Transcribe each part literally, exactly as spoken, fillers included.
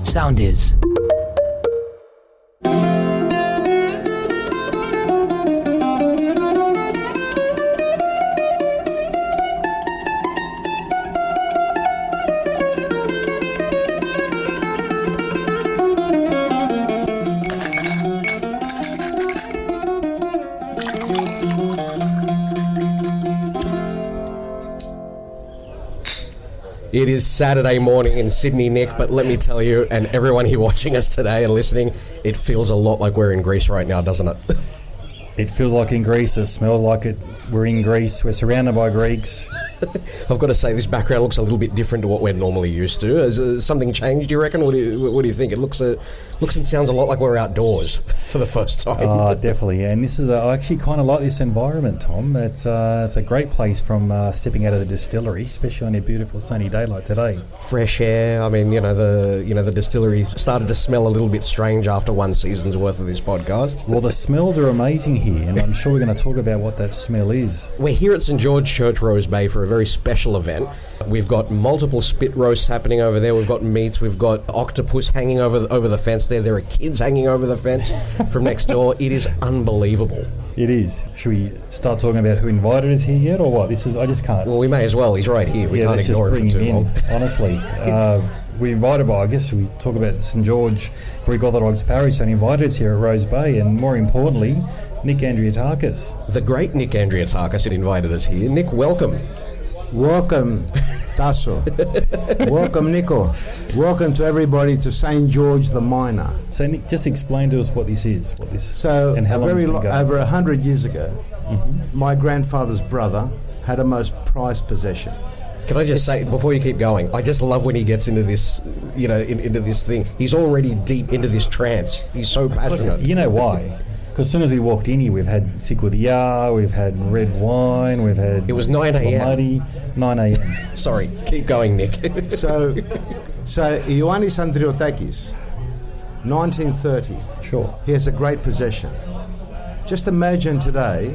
Sound is. It is Saturday morning in Sydney, Nick, but let me tell you, and everyone here watching us today and listening, it feels a lot like we're in Greece right now, doesn't it? It feels like in Greece. It smells like it. We're in Greece. We're surrounded by Greeks. I've got to say, this background looks a little bit different to what we're normally used to. Has uh, something changed, do you reckon? What do you, what do you think? It looks uh, looks and sounds a lot like we're outdoors for the first time. Oh, definitely. And this is, a, I actually kind of like this environment, Tom. It's uh, it's a great place from uh, stepping out of the distillery, especially on a beautiful sunny day like today. Fresh air. I mean, you know, the you know the distillery started to smell a little bit strange after one season's worth of this podcast. Well, the smells are amazing here, and I'm sure we're going to talk about what that smell is. We're here at St George Church, Rose Bay, for a very special event. We've got multiple spit roasts happening over there. We've got meats. We've got octopus hanging over the, over the fence there. There are kids hanging over the fence from next door. It is unbelievable. It is. Should we start talking about who invited us here yet, or what? This is. I just can't. Well, we may as well. He's right here. We yeah, can't let's ignore just bring him for too him in, long. Honestly. Uh, we invited by, I guess we talk about St George Greek Orthodox Parish, and invited us here at Rose Bay, and more importantly, Nick Andriatakis. The great Nick Andriatakis had invited us here. Nick, welcome. Welcome, Tasso. Welcome, Nico. Welcome to everybody to Saint George the Minor. So, Nick, just explain to us what this is. What this so, and how long very it's been lo- going. over a hundred years ago, mm-hmm. my grandfather's brother had a most prized possession. Can I just say, before you keep going, I just love when he gets into this, you know, in, into this thing. He's already deep into this trance. He's so passionate. You know why? Because as soon as we walked in here, we've had Sikudiyah, we've had red wine, we've had... It was nine a.m. nine a.m. Sorry, keep going, Nick. so, so Ioannis Andriatakis, nineteen thirty. Sure. He has a great possession. Just imagine today,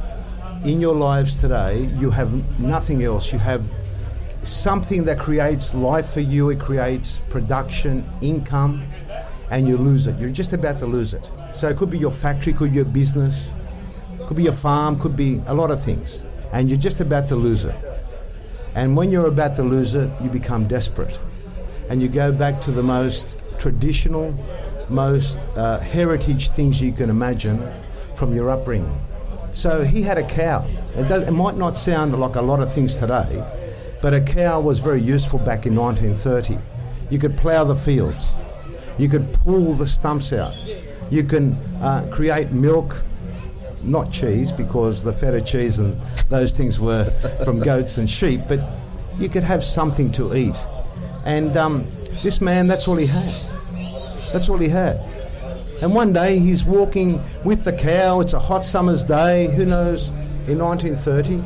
in your lives today, you have nothing else. You have something that creates life for you. It creates production, income, and you lose it. You're just about to lose it. So it could be your factory, could be your business, could be your farm, could be a lot of things. And you're just about to lose it. And when you're about to lose it, you become desperate. And you go back to the most traditional, most uh, heritage things you can imagine from your upbringing. So he had a cow. It, does, it might not sound like a lot of things today, but a cow was very useful back in nineteen thirty. You could plough the fields. You could pull the stumps out. You can uh, create milk, not cheese, because the feta cheese and those things were from goats and sheep, but you could have something to eat. And um, this man, that's all he had. That's all he had. And one day he's walking with the cow. It's a hot summer's day, who knows, in nineteen thirty.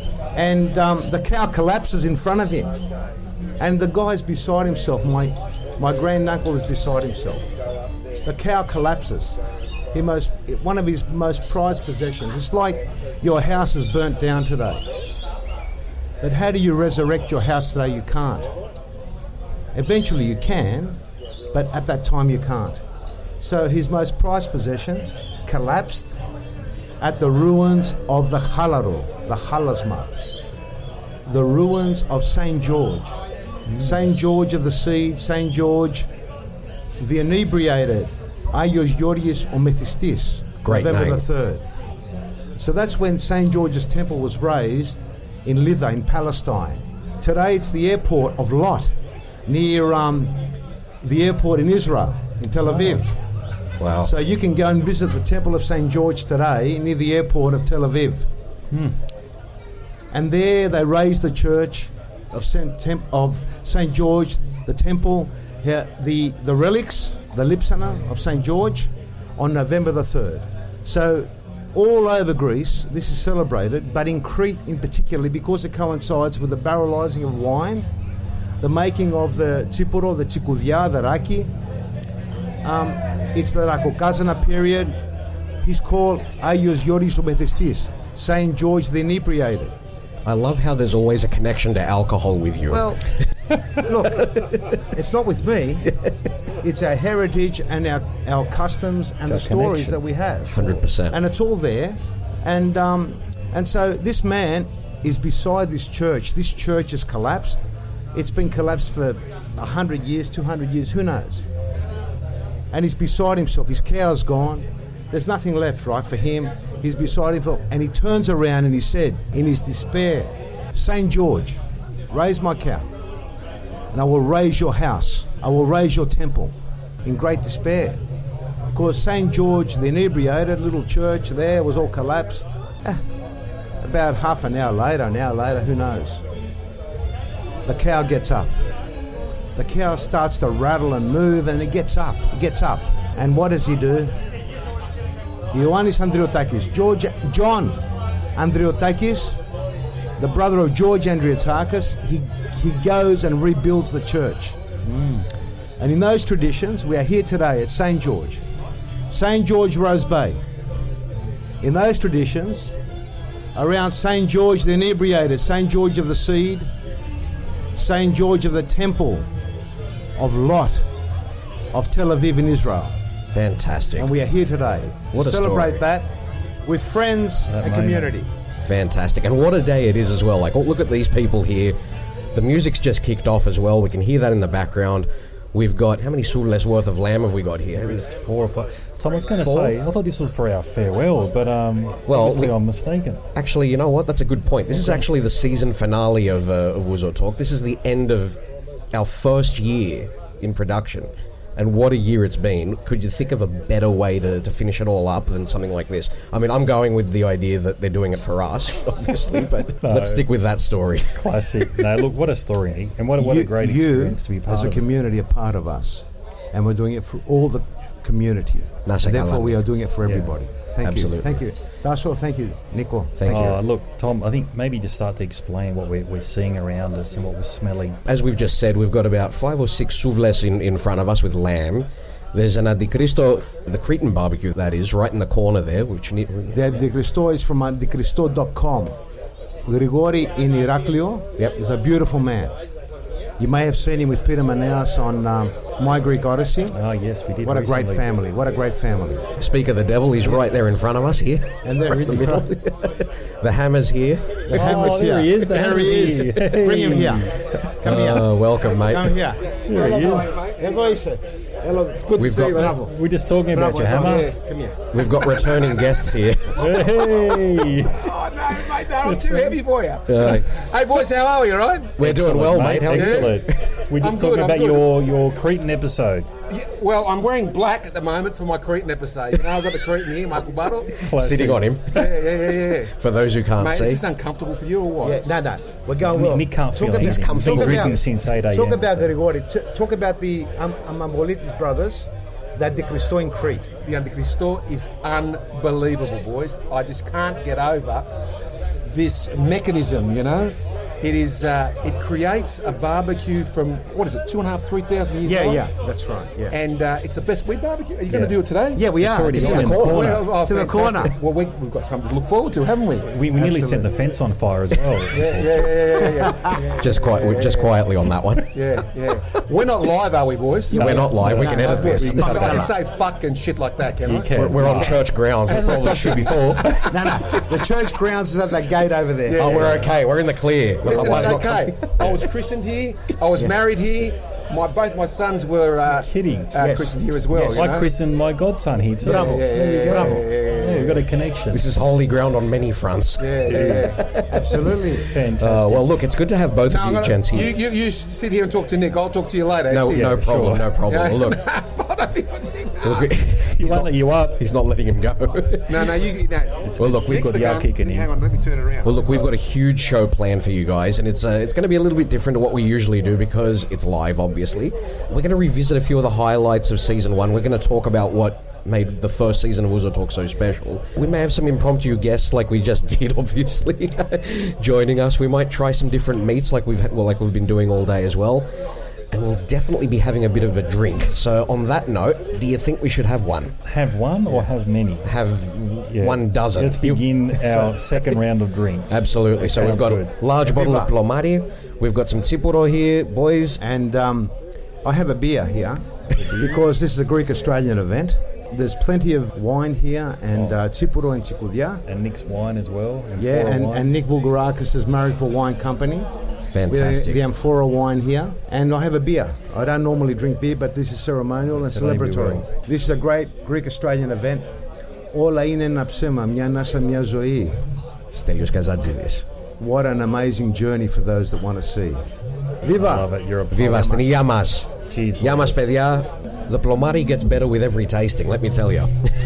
And um, the cow collapses in front of him. And the guy's beside himself. My, my granduncle is beside himself. The cow collapses. He most, one of his most prized possessions. It's like your house is burnt down today. But how do you resurrect your house today? You can't. Eventually you can, but at that time you can't. So his most prized possession collapsed at the ruins of the Khalaro, the Halasma, the ruins of Saint George. Mm. Saint George of the Seed, Saint George the Inebriated, Aios Georgios o Methistis, Great November name. the third. So that's when Saint George's Temple was raised in Lydda in Palestine. Today it's the airport of Lot, near um, the airport in Israel, in Tel Aviv. Wow. So you can go and visit the Temple of Saint George today near the airport of Tel Aviv. Hmm. And there they raised the church of Saint, Temp- of Saint George, the temple, uh, the, the relics, the Lipsana of Saint George, on November the third. So all over Greece this is celebrated, but in Crete in particular, because it coincides with the barrelizing of wine, the making of the tsipuro, the tsikoudia, the raki. Um, it's the Rakokazana period. He's called Aios Georgios o Methistis, Saint George the Inebriated. I love how there's always a connection to alcohol with you. Well, look, it's not with me. It's our heritage and our, our customs and the our stories connection. that we have. one hundred percent. And it's all there. And um, and so this man is beside this church. This church has collapsed. It's been collapsed for one hundred years, two hundred years, who knows? And he's beside himself. His cow's gone. There's nothing left, right, for him. He's beside himself. And he turns around and he said, in his despair, Saint George, raise my cow, and I will raise your house. I will raise your temple, in great despair. Because Saint George, the inebriated little church there, was all collapsed. Eh, about half an hour later, an hour later, who knows? The cow gets up. The cow starts to rattle and move, and it gets up. It gets up. And what does he do? Ioannis Andriotakis, George, John Andriotakis, the brother of George Andriotakis, he, he goes and rebuilds the church. Mm. And in those traditions, we are here today at Saint George. Saint George Rose Bay. In those traditions, around Saint George the Inebriated, Saint George of the Seed, Saint George of the Temple of Lot of Tel Aviv in Israel. Fantastic. And we are here today What to a celebrate story. that with friends That and moment. community. Fantastic. And what a day it is as well. Like, oh, look at these people here. The music's just kicked off as well. We can hear that in the background. We've got, how many suvles worth of lamb have we got here? At least four or five. Tom, I was going to Four? say, I thought this was for our farewell, but um, Well, obviously we- I'm mistaken. Actually, you know what? That's a good point. This is actually the season finale of, uh, of Wuzo Talk. This is the end of our first year in production. And what a year it's been. Could you think of a better way to, to finish it all up than something like this? I mean, I'm going with the idea that they're doing it for us, obviously, but No. let's stick with that story. Classic. No, look, what a story, and what, a- what you, a great you, experience to be part as a of. community, are part of us. And we're doing it for all the community. Nasa And therefore, Galan. we are doing it for Yeah. everybody. Thank Absolutely. you. Thank you. That's all. Thank you, Nico. Thank you. Oh, look, Tom, I think maybe just start to explain what we're, we're seeing around us and what we're smelling. As we've just said, we've got about five or six suvles in, in front of us with lamb. There's an Adicristo, the Cretan barbecue, that is, right in the corner there, which need, The De Cristo is from de cristo dot com. Grigori in Iraklio Yep. is a beautiful man. You may have seen him with Peter Maneas on um, My Greek Odyssey. Oh, yes, we did. What a recently. great family. What a great family. Speak of the devil, he's right there in front of us here. And there is in he. the middle. The hammer's here. The Oh, hammer's there here. he is. The There he hammer's is. here. Bring him here. Come here. Uh, welcome, mate. Come here. There he is. Hello, Isa. Hello. It's good We've to see you. got- Bravo. We're just talking about Bravo. your hammer. Yeah, come here. We've got returning guests here. Hey! Oh, no, mate, no, I'm too heavy for you. Uh, Hey, boys, how are we, all right? we're doing Excellent, well, mate. How are you? Excellent. We're just I'm talking good, I'm about good. your, your Cretan episode. Yeah, well, I'm wearing black at the moment for my Cretan episode. You know, I've got the Cretan here, Michael Buttle. Classic. Sitting on him, Yeah, yeah, yeah, yeah. yeah. for those who can't Mate, is see. this uncomfortable for you or what? Yeah, no, no. We're going well. Nick can't feel Talk anything. about- He's been talk drinking about- since eight a.m. Talk about so- Grigori. T- talk about the um, Amamolitis brothers, that De Cristo in Crete. The Anticristo is unbelievable, boys. I just can't get over this mechanism, you know? It is. Uh, it creates a barbecue from, what is it, two and a half, three thousand years Yeah, old? yeah, that's right. Yeah, And uh, it's the best we barbecue. Are you going Yeah. to do it today? yeah, we It's are. already It's on in in the corner. Well, oh, To the fantastic. corner. Well, we, we've got something to look forward to, haven't we? We, we nearly set Absolutely. the fence on fire as well. Yeah, yeah, yeah, yeah, yeah. Just quite, just quietly on that one. Yeah, yeah. We're not live, are we, boys? We're not live. We can no, edit no, this. So I can say fuck and shit like that, can You I? can. We're, we're on church grounds. We probably should before. No, no. The church grounds is at that gate over there. Oh, we're okay. We're in the clear. Listen, Otherwise, it's okay. I was christened here. I was married here. My both my sons were uh, Kidding. uh, Yes. christened here as well. Yes. you I know? christened my godson here too. Bravo. Yeah, yeah, yeah, yeah, Bravo. yeah, yeah, yeah, Yeah, we've got a connection. This is holy ground on many fronts. yeah, yeah, yeah. Absolutely. Fantastic. Uh, well, look, it's good to have both No, of I'm you gonna- gents you, here. you, you sit here and talk to Nick. I'll talk to you later. No, See? no Yeah, problem, sure. no problem. Yeah. Well, look, I don't think- look, He won't let you up. he's not letting him go. no, no, you. No. Well, look, we've Six got to the go. out kick in him. Hang on, let me turn it around. Well, look, we've got a huge show planned for you guys, and it's uh, it's going to be a little bit different to what we usually do because it's live, obviously. We're going to revisit a few of the highlights of season one. We're going to talk about what made the first season of Wuzo Talk so special. We may have some impromptu guests, like we just did, obviously, joining us. We might try some different meats, like we've had, well, like we've been doing all day as well. And we'll definitely be having a bit of a drink. So, on that note, do you think we should have one? Have one or have many? Have Yeah. one dozen? Let's begin our second round of drinks. Absolutely. So, we've Sounds got good. a large bottle of Plomari. We've got some Tipuro here, boys. And um, I have a beer here. because this is a Greek-Australian event. There's plenty of wine here, and uh, Tsipuro and Tsikudia. And Nick's wine as well. Yeah, Amphora and, wine. and Nick Vulgarakis is married for wine company. Fantastic. We have the Amphora wine here, and I have a beer. I don't normally drink beer, but this is ceremonial and Today we celebratory. will. This is a great Greek-Australian event. Όλα είναι ένα ψέμα, μια ανάσα, μια ζωή. Stelios Kazadzidis. What an amazing journey for those that want to see. Viva! Love it. You're a Viva στην υγεία μας. Cheers, Γεια μας, boys. παιδιά. The plomari gets better with every tasting, let me tell you.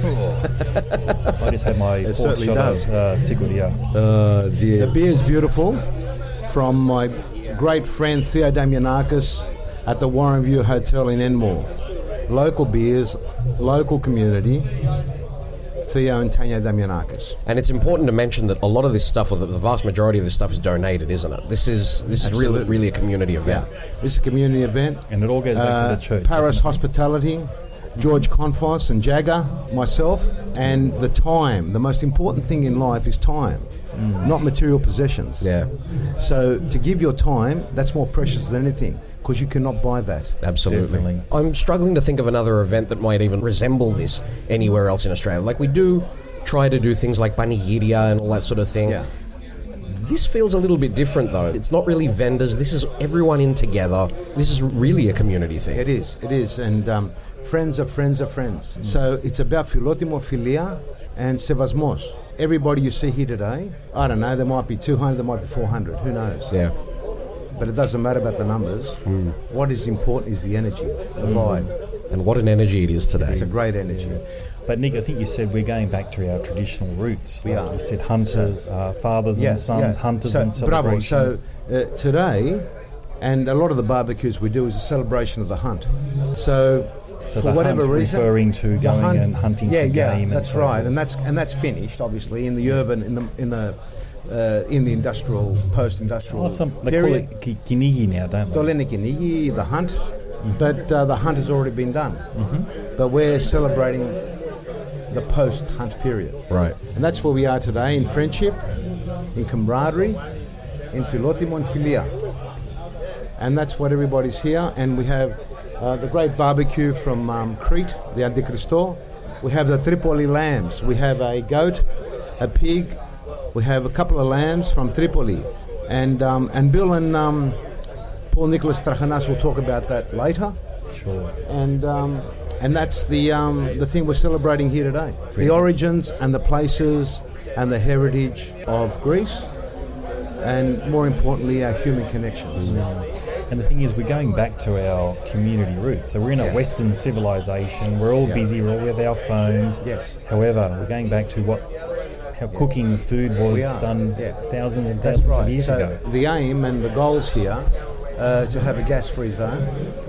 I just had my It fourth certainly shot does. of uh, Tsikudia. Oh, The dear. beer is beautiful, from my great friend Theo Damianakis at the Warren View Hotel in Enmore. Local beers, local community, Theo and Tanya Damianakis. And it's important to mention that a lot of this stuff, or the, the vast majority of this stuff, is donated, isn't it? This is this is really Absolutely. really a community event. It's a community event. And it all goes back to Uh, the church. Paris doesn't it? Hospitality, George Confos and Jagger, myself, and the time. The most important thing in life is time, not material possessions. Yeah, So to give your time, that's more precious than anything, because you cannot buy that. absolutely. Definitely. I'm struggling to think of another event that might even resemble this anywhere else in Australia. Like we do try to do things like Panigiria and all that sort of thing. Yeah. This feels a little bit different though. It's not really vendors. This is everyone in together. This is really a community thing. It is, it is, and um, friends of friends of friends. So it's about philotimo, philia, and sevasmos. Everybody you see here today, I don't know, there might be two hundred, there might be four hundred, who knows? Yeah. But it doesn't matter about the numbers. What is important is the energy, the vibe. And what an energy it is today. It's a great energy. But Nick, I think you said we're going back to our traditional roots. We Like are. You said hunters, uh, fathers and sons, hunters so, and bravo. celebration. So uh, today, and a lot of the barbecues we do is a celebration of the hunt. So, So for the whatever hunt reason, referring to the going and hunting yeah, for yeah, game and that's so right, forth. and that's and that's finished, obviously, in the urban, in the in the uh, in the industrial, post-industrial Oh, some, they call period. it ki- kinigi now, don't they? Tolene kinigi, the hunt, but uh, the hunt has already been done. But we're celebrating the post-hunt period. Right. And that's where we are today, in friendship, in camaraderie, in philotimo and philia. And that's what everybody's here. And we have uh, the great barbecue from um, Crete, the Antichristo. We have the Tripoli lambs. We have a goat, a pig. We have a couple of lambs from Tripoli. And um, and Bill and um, Paul Nicholas Trajanas will talk about that later. Sure. And um, and that's the um, the thing we're celebrating here today: the origins and the places and the heritage of Greece, and more importantly, our human connections. And the thing is, we're going back to our community roots. So we're in a Yeah. Western civilization. We're all Yeah. busy. We're all with our phones. Yes. However, we're going back to what how cooking food was We are. done Yeah. thousands and That's thousands right. of years so ago. the aim and the goals here uh, to have a gas-free zone.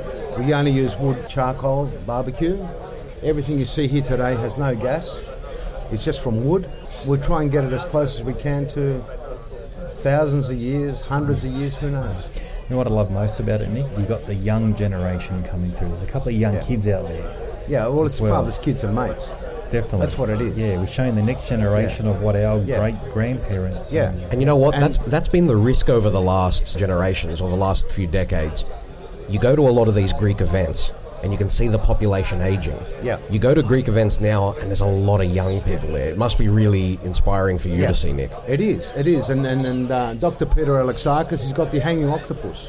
We only use wood, charcoal, barbecue. Everything you see here today has no gas. It's just from wood. We'll try and get it as close as we can to thousands of years, hundreds of years, who knows? You know what I love most about it, Nick? You got the young generation coming through. There's a couple of young Yeah. kids out there. Yeah, well, As it's well. fathers, kids and mates. Definitely. That's what it is. Yeah, we're showing the next generation of what our Yeah. great grandparents. Yeah. and- And you know what? And- that's that's been the risk over the last generations or the last few decades. You go to a lot of these Greek events and you can see the population aging. Yeah. You go to Greek events now and there's a lot of young people there. It must be really inspiring for you Yeah. to see, Nick. It is, it is. And and, and uh, Doctor Peter Alexakis, he's got the hanging octopus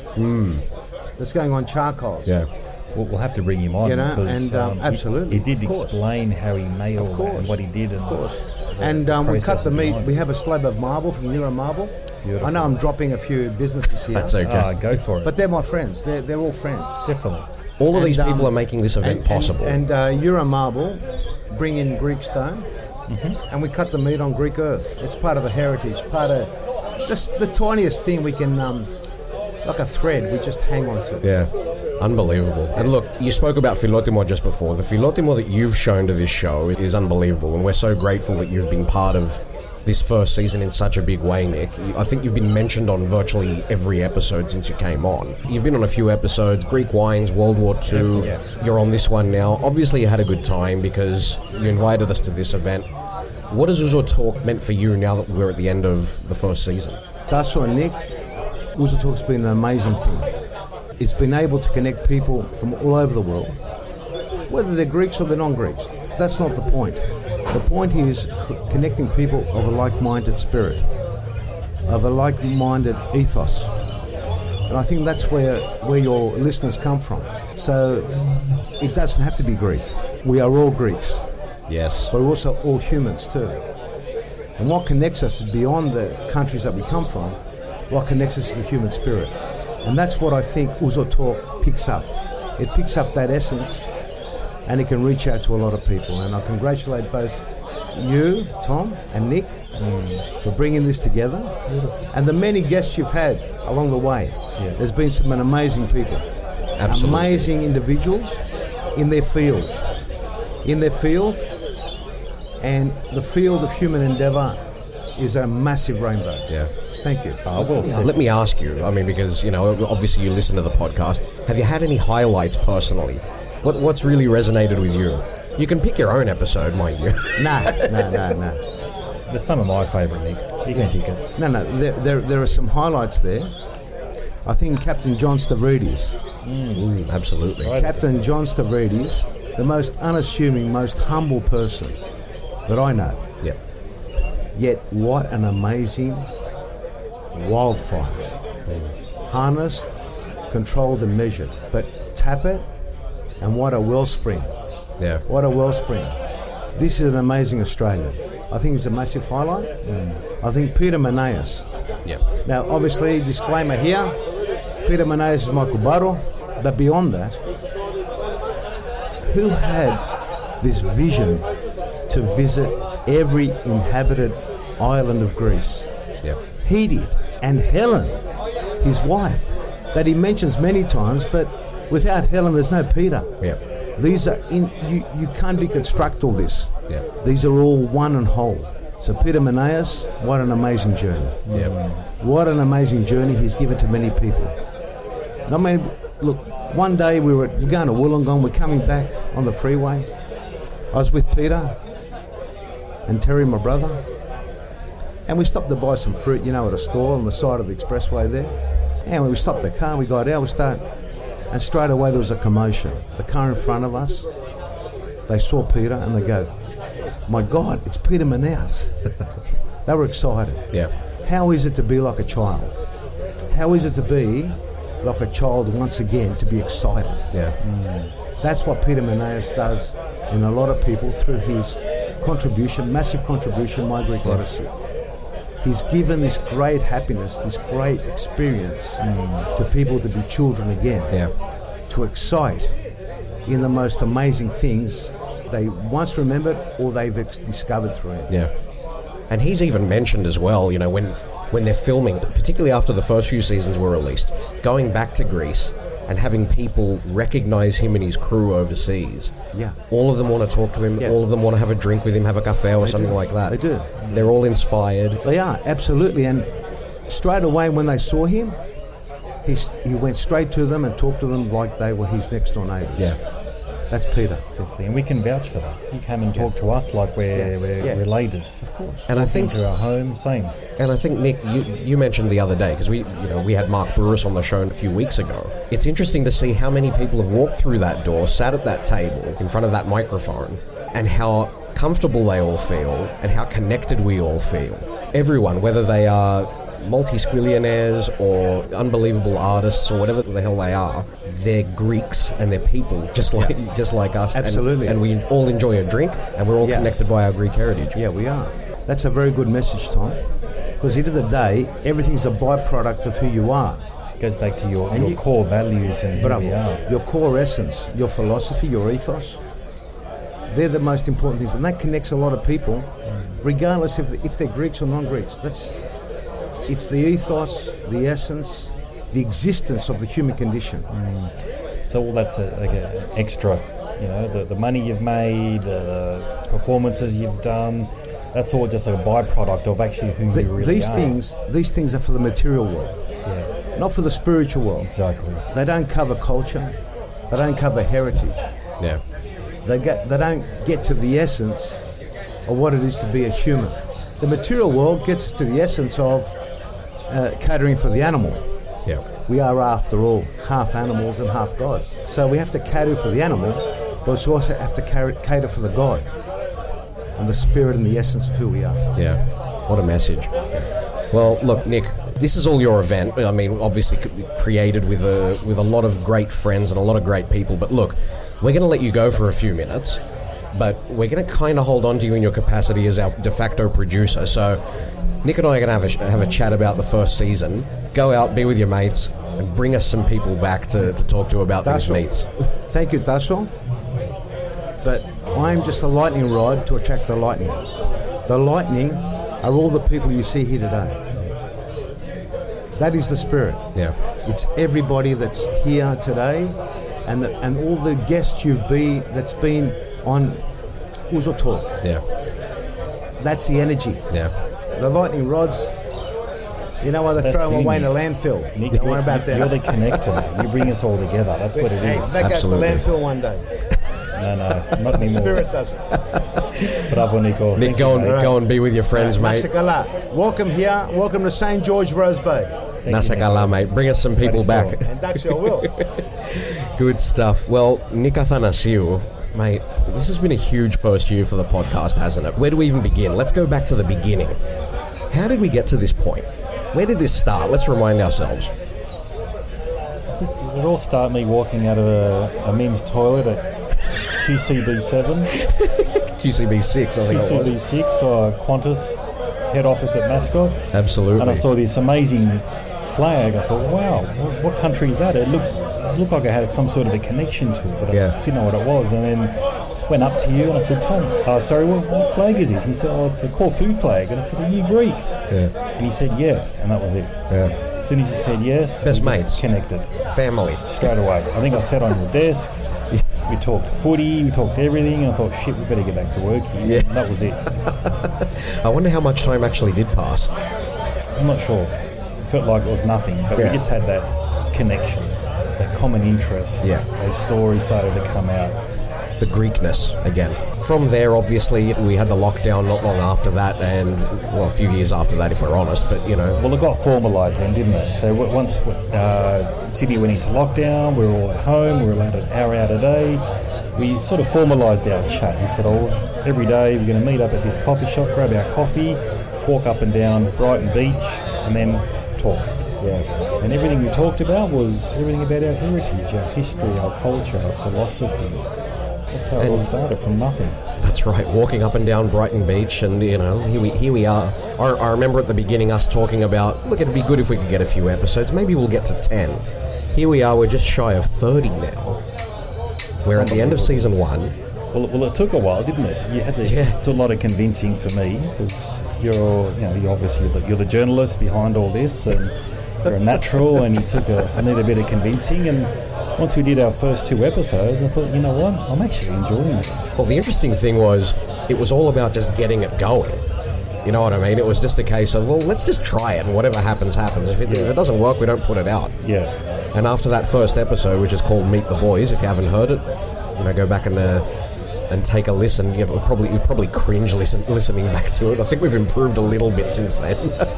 that's going on charcoals. Yeah. We'll, we'll have to bring him on You know, because and, um, he- absolutely, he, did of course. explain how he made all that course, and what he did. And Of course. the And um, we cut process the meat. behind We it. have a slab of marble from Euro Marble. Beautiful. I know I'm dropping a few businesses here. That's okay. Ah, go for it. But they're my friends. They're, they're all friends. Definitely. All of And, these people um, are making this event and, possible. And, and uh, Euro Marble bring in Greek stone, Mm-hmm. and we cut the meat on Greek earth. It's part of the heritage, part of just the tiniest thing we can, um, like a thread, we just hang on to. Yeah, unbelievable. And look, you spoke about Philotimo just before. The Philotimo that you've shown to this show is unbelievable, and we're so grateful that you've been part of this first season in such a big way, Nick. I think you've been mentioned on virtually every episode since you came on. You've been on a few episodes, Greek Wines, World War Two. Definitely, yeah. You're on this one now. Obviously, you had a good time because you invited us to this event. What has Uzo Talk meant for you now that we're at the end of the first season? Tasso and Nick, Uzo Talk's been an amazing thing. It's been able to connect people from all over the world whether they're Greeks or they're non-Greeks. That's not the point. The point is c- connecting people of a like-minded spirit, of a like-minded ethos. And I think that's where, where your listeners come from. So it doesn't have to be Greek. We are all Greeks, Yes. but we're also all humans too. And what connects us is beyond the countries that we come from, what connects us is the human spirit. And that's what I think Ouzo Talk picks up. It picks up that essence, and it can reach out to a lot of people. And I congratulate both you, Tom, and Nick mm. for bringing this together. Beautiful. And the many guests you've had along the way. Yeah. There's been some amazing people. Absolutely. Amazing individuals in their field. In their field. And the field of human endeavour is a massive rainbow. Yeah. Thank you. Oh, well said. Let me ask you, I mean, because, you know, obviously you listen to the podcast. Have you had any highlights personally? What What's really resonated with you? You can pick your own episode, mind you. No, no, no, no. There's some of my favourite, Nick. You can pick it. No, no, there, there, there are some highlights there. I think Captain John Stavridis. Mm, absolutely. Right. Captain John Stavridis, the most unassuming, most humble person that I know. Yeah. Yet what an amazing wildfire. Harnessed, controlled and measured. But tap it, and what a wellspring. Yeah. What a wellspring. This is an amazing Australian. I think it's a massive highlight. Mm. I think Peter Maneas. Yeah. Now, obviously, disclaimer here, Peter Maneas is my kubaro, but beyond that, who had this vision to visit every inhabited island of Greece? Yeah. He did. And Helen, his wife, that he mentions many times, but without Helen, there's no Peter. Yeah. These are in, you, you can't deconstruct all this. Yeah. These are all one and whole. So Peter Maneas, what an amazing journey. Yeah. What an amazing journey he's given to many people. I mean, look, one day we were going to Wollongong, we're coming back on the freeway. I was with Peter and Terry, my brother, and we stopped to buy some fruit, you know, at a store on the side of the expressway there. And when we stopped the car, we got out, we started, and straight away there was a commotion. The car in front of us, they saw Peter and they go, my God, it's Peter Maneas. They were excited. Yeah. How is it to be like a child? How is it to be like a child once again, to be excited? Yeah. Mm. That's what Peter Maneas does in a lot of people through his contribution, massive contribution, My Greek Odyssey. He's given this great happiness, this great experience mm. to people to be children again. Yeah. To excite in the most amazing things they once remembered or they've ex- discovered through it. Yeah. And he's even mentioned as well, you know, when when they're filming, particularly after the first few seasons were released, going back to Greece and having people recognise him and his crew overseas. Yeah. All of them want to talk to him. Yeah. All of them want to have a drink with him, have a cafe or They something do. like that. They do. They're all inspired. They are, absolutely. And straight away when they saw him, he, he went straight to them and talked to them like they were his next door neighbours. Yeah. That's Peter. Definitely. And we can vouch for that. He came and talked to us like we're, Yeah. we're Yeah. related. Of course. And I think Into our home, same. And I think, Nick, you, you mentioned the other day, because we, you know, we had Mark Burris on the show a few weeks ago. It's interesting to see how many people have walked through that door, sat at that table in front of that microphone, and how comfortable they all feel and how connected we all feel. Everyone, whether they are multi-squillionaires or unbelievable artists or whatever the hell they are, they're Greeks and they're people just like just like us. Absolutely. And, and we all enjoy a drink and we're all Yeah. connected by our Greek heritage. Yeah, we are. That's a very good message, Tom. Because at the end of the day, everything's a byproduct of who you are. It goes back to your, And your you- core values and who But we are. your core essence, your philosophy, your ethos, they're the most important things. And that connects a lot of people, regardless if, if they're Greeks or non-Greeks. That's It's the ethos, the essence, the existence of the human condition. Mm. So all that's a, like a, an extra, you know, the, the money you've made, the performances you've done, that's all just a byproduct of actually who The, you really these are. things, these things are for the material world, Yeah, not for the spiritual world. exactly. They don't cover culture. They don't cover heritage. Yeah. They get, they don't get to the essence of what it is to be a human. The material world gets us to the essence of uh, catering for the animal. Yeah. We are, after all, half animals and half gods. So we have to cater for the animal but we also have to carry, cater for the God and the spirit and the essence of who we are. Yeah, what a message. Well, look, Nick, this is all your event. I mean, obviously created with a with a lot of great friends and a lot of great people. But look, we're going to let you go for a few minutes, but we're going to kind of hold on to you in your capacity as our de facto producer. So Nick and I are going to have a, have a chat about the first season. Go out, be with your mates, and bring us some people back to, to talk to about these meets. Thank you, Tasso. But I'm just a lightning rod to attract the lightning. The lightning are all the people you see here today. That is the spirit. Yeah. It's everybody that's here today, and the, and all the guests you've been that's been on Uzo Talk. Yeah. That's the energy. Yeah. The lightning rods, you know why they That's throw them you, away in a Nick. landfill. Nick, Don't you're, worry about that. you're the connector. You bring us all together. That's what it Hey, is. that Absolutely. goes to landfill one day. No, no, not anymore. Spirit does it. Bravo, Nico. Nick, Thank go you, and, mate. go and be with your friends, mate. Nasakala. Welcome here. Welcome to Saint George Rose Bay. Thank you, Nasakala, mate. Bring us some people That is back. And that's your will. Good stuff. Well, Nick Athanasiou, mate, this has been a huge first year for the podcast, hasn't it? Where do we even begin? Let's go back to the beginning. How did we get to this point? Where did this start? Let's remind ourselves. It all started me walking out of a, a men's toilet at Q C B seven, Q C B six, I think Q it C B was. six, or Qantas head office at Mascot, Absolutely. and I saw this amazing flag. I thought, wow, what, what country is that? It looked, it looked like it had some sort of a connection to it, but Yeah. I didn't know what it was. And then went up to you and I said, Tom, uh, sorry, what, what flag is this? And he said, oh, it's a Corfu flag. And I said, are you Greek? Yeah. And he said, yes, and that was it. Yeah. As soon as he said yes, Best we just mates. connected Family. straight away. I think I sat on your desk. We talked footy, we talked everything, and I thought, shit, we better get back to work here. Yeah. And that was it. I wonder how much time actually did pass. I'm not sure. It felt like it was nothing, but Yeah. we just had that connection, that common interest. Yeah. Those stories started to come out. The Greekness again. From there, obviously, we had the lockdown not long after that, and well, a few years after that, if we're honest. But you know, Well, it got formalised then, didn't it? So w- once uh, Sydney went into lockdown, we were all at home, we were allowed an hour out a day. We sort of formalised our chat. We said, oh, every day we're going to meet up at this coffee shop, grab our coffee, walk up and down Brighton Beach, and then talk. yeah, And everything we talked about was everything about our heritage, our history, our culture, our philosophy. That's how it all And- started, from nothing. that's right. Walking up and down Brighton Beach, and you know, here we here we are. I, I remember at the beginning us talking about, look, it'd be good if we could get a few episodes. Maybe we'll get to ten. Here we are. We're just shy of thirty now. We're at the end of season one. Well, well, it took a while, didn't it? You had to Yeah. do a lot of convincing for me, because you're, you know, you're obviously the, you're the journalist behind all this, and you're a natural, and you took a, I need a bit of convincing. And once we did our first two episodes, I thought, you know what, I'm actually enjoying this. Well, the interesting thing was, it was all about just getting it going. You know what I mean? It was just a case of, well, let's just try it, and whatever happens, happens. If it, if it doesn't work, we don't put it out. Yeah, And after that first episode, which is called Meet the Boys, if you haven't heard it, you know, go back and uh, and take a listen. You know, probably you probably cringe listen, listening back to it. I think we've improved a little bit since then.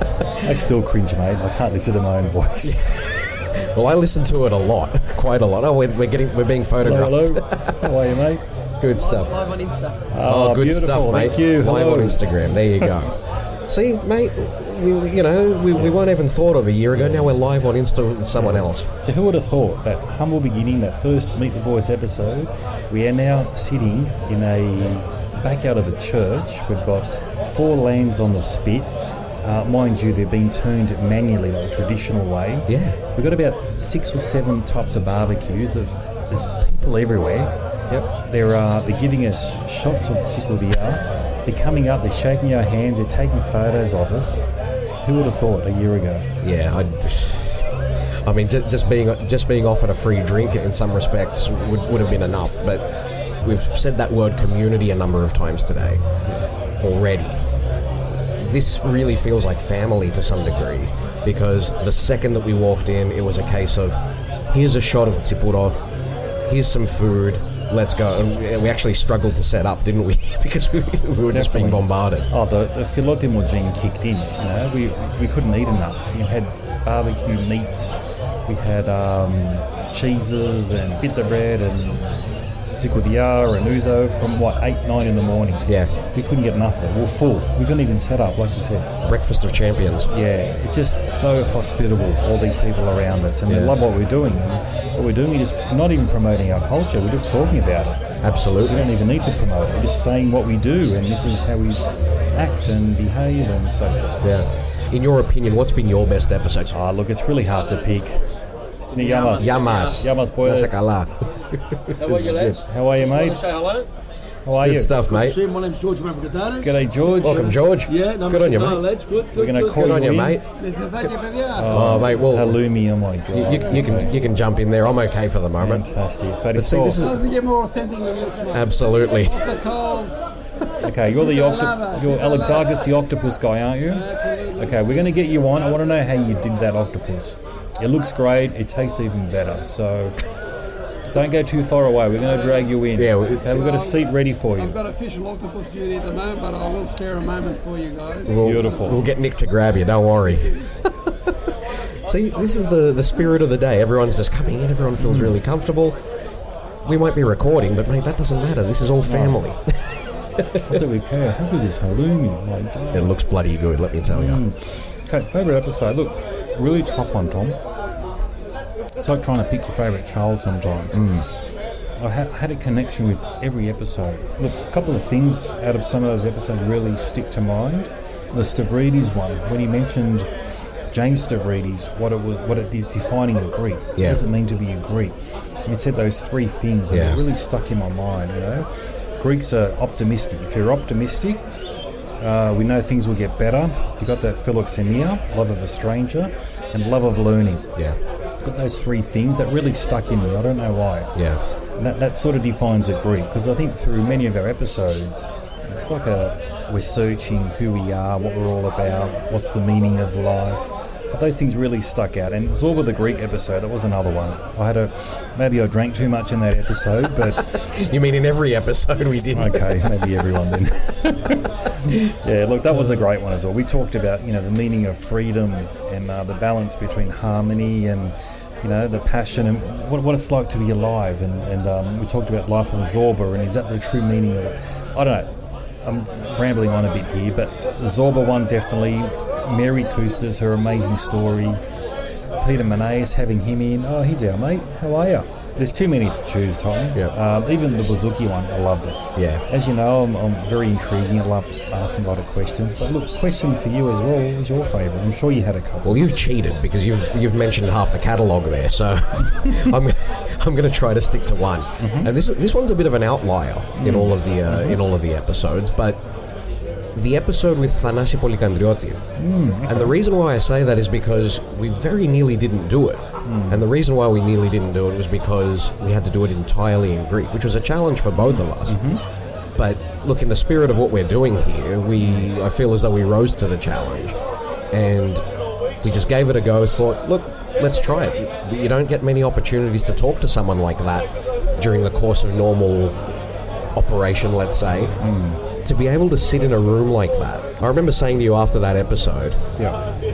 I still cringe, mate. I can't listen to my own voice. Well, I listen to it a lot, quite a lot. Oh, we're, we're getting we're being photographed. hello, hello. How are you, mate? Good stuff. Live on Insta. Oh, good beautiful. stuff, mate. Thank you. Live Hello. on Instagram. There you go. See, mate, we, you know, we, we weren't even thought of a year ago. Now we're live on Insta with someone else. So who would have thought that humble beginning, that first Meet the Boys episode, we are now sitting in a backyard of a church. We've got four lambs on the spit. Uh, mind you, they're being turned manually, like a traditional way. Yeah. We've got about six or seven types of barbecues. There- There's people everywhere. Yep. They're, uh, they're giving us shots of Tickle V R. They're coming up, they're shaking our hands, they're taking photos of us. Who would have thought a year ago? Yeah, I, I mean, just, just being just being offered a free drink in some respects would, would have been enough. But we've said that word community a number of times today already. This really feels like family to some degree, because the second that we walked in, it was a case of, here's a shot of Tsipuro, here's some food, let's go. And we actually struggled to set up, didn't we? Because we, we were just being Definitely. bombarded. Oh, the, the Philodimo gene kicked in. You know, we we couldn't eat enough. You had barbecue meats, we had um, cheeses and bitter bread and Sikudiya and Uzo from what eight, nine in the morning. Yeah. We couldn't get enough of it. We were full. We couldn't even set up, like you said. Breakfast of champions. Yeah, it's just so hospitable, all these people around us, and Yeah. they love what we're doing. And what we're doing is just not even promoting our culture, we're just talking about it. We Absolutely. don't even need to promote it, we're just saying what we do, and this is how we act and behave and so forth. Yeah. In your opinion, what's been your best episode? Ah, look, it's really hard to pick. Yamas. Yamas. Yamas, boys. Nasakala. How are you, lads? How are you, Just want mate? to say hello. How are Good you? stuff, mate. See, my name's George Mavrogatadis. G'day, George. Welcome, George. Yeah, no, Good on you, no, mate. lads. Good, good, We're going to good. call Good you on you, in. mate. Listen, thank you for the Oh, mate, well, Halloumi, oh my you, God. you, you can you can jump in there. I'm okay for the moment. Fantastic. But But it's see, this is Doesn't get more authentic than this, mate. absolutely. Off the coals. Okay, you're the I love octopus. it. You're Alexarchus the octopus guy, aren't you? Absolutely. Okay, we're going to get you on. I want to know how you did that octopus. It looks great. It tastes even better. So don't go too far away. We're going to drag you in. Yeah, we- Okay, we've got a seat ready for you. I've got official octopus duty at the moment, but I will spare a moment for you guys. We'll, Beautiful. We'll get Nick to grab you. Don't worry. See, this is the the spirit of the day. Everyone's just coming in. Everyone feels really comfortable. We might be recording, but mate, that doesn't matter. This is all family. What do we care? How good is halloumi? My God. It looks bloody good, let me tell you. Okay, favourite episode. Look, really tough one, Tom. It's like trying to pick your favourite child sometimes. I ha- had a connection with every episode. Look, a couple of things out of some of those episodes really stick to mind. The Stavridis one, when he mentioned James Stavridis, what it was, what it did, defining a Greek. What Yeah. does it mean to be a Greek? And he said those three things, and Yeah. it really stuck in my mind. You know, Greeks are optimistic. If you're optimistic, uh, we know things will get better. You've got that philoxenia, love of a stranger, and love of learning. Yeah, Got those three things that really stuck in me. I don't know why. yeah, And that, that sort of defines a Greek, because I think through many of our episodes, it's like a we're searching who we are, what we're all about, what's the meaning of life. But those things really stuck out. And Zorba the Greek episode, that was another one. I had a maybe I drank too much in that episode, but You mean in every episode we did? okay, maybe everyone then. Yeah, look, that was a great one as well. We talked about, you know, the meaning of freedom and uh, the balance between harmony and, you know, the passion and what, what it's like to be alive. And, and um, we talked about life of Zorba and is that the true meaning of it? I don't know. I'm rambling on a bit here, but the Zorba one definitely. Mary Koosters, her amazing story. Peter Maneas, having him in. Oh, he's our mate. How are you? There's too many to choose, Tom. Yeah. Um, even the Bouzouki one, I loved it. Yeah. As you know, I'm, I'm very intriguing. I love asking a lot of questions. But look, question for you as well. What was your favourite? I'm sure you had a couple. Well, you've cheated because you've you've mentioned half the catalogue there, so I'm gonna, I'm going to try to stick to one. And this this one's a bit of an outlier in all of the uh, in all of the episodes, but the episode with Thanasi Polikandrioti. And the reason why I say that is because we very nearly didn't do it. And the reason why we nearly didn't do it was because we had to do it entirely in Greek, which was a challenge for both of us. But look, in the spirit of what we're doing here, we I feel as though we rose to the challenge. And we just gave it a go, thought, look, let's try it. You don't get many opportunities to talk to someone like that during the course of normal operation, let's say. To be able to sit in a room like that. I remember saying to you after that episode, Yeah.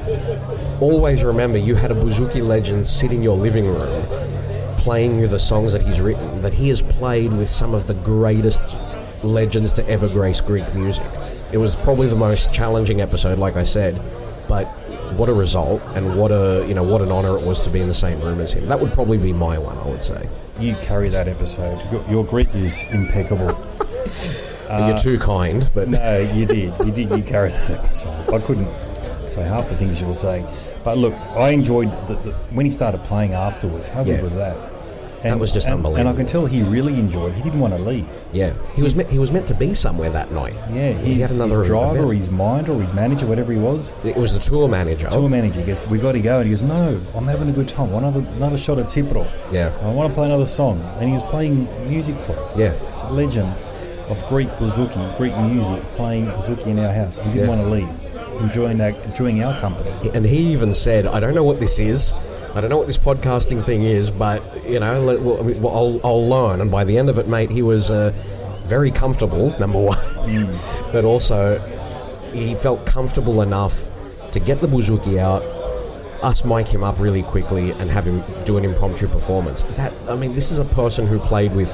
always remember you had a Bouzouki legend sit in your living room playing you the songs that he's written, that he has played with some of the greatest legends to ever grace Greek music. It was probably the most challenging episode, like I said, but what a result and what a you know what an honor it was to be in the same room as him. That would probably be my one, I would say. You carry that episode. Your, your Greek is impeccable. You're too kind, but No, you did. You did. You carried that episode. I couldn't say half the things you were saying. But look, I enjoyed the, the, when he started playing afterwards. How good Yeah. was that? That was just and, unbelievable. And I can tell he really enjoyed it. He didn't want to leave. yeah, he was meant, he was meant to be somewhere that night. Yeah, he his, had another his driver event. or his mind or his manager, whatever he was, It was the tour manager. tour manager, he goes, we got to go. And he goes, no, I'm having a good time. I want another, another shot at Tsipro. Yeah. I want to play another song. And he was playing music for us. Yeah. It's a legend of Greek bouzouki, Greek music, playing bouzouki in our house. He didn't Yeah. want to leave, enjoying that, enjoying our company. And he even said, I don't know what this is. I don't know what this podcasting thing is, but, you know, let, well, I mean, well, I'll, I'll learn. And by the end of it, mate, he was uh, very comfortable, number one. But also, he felt comfortable enough to get the bouzouki out, us mic him up really quickly and have him do an impromptu performance. That, I mean, this is a person who played with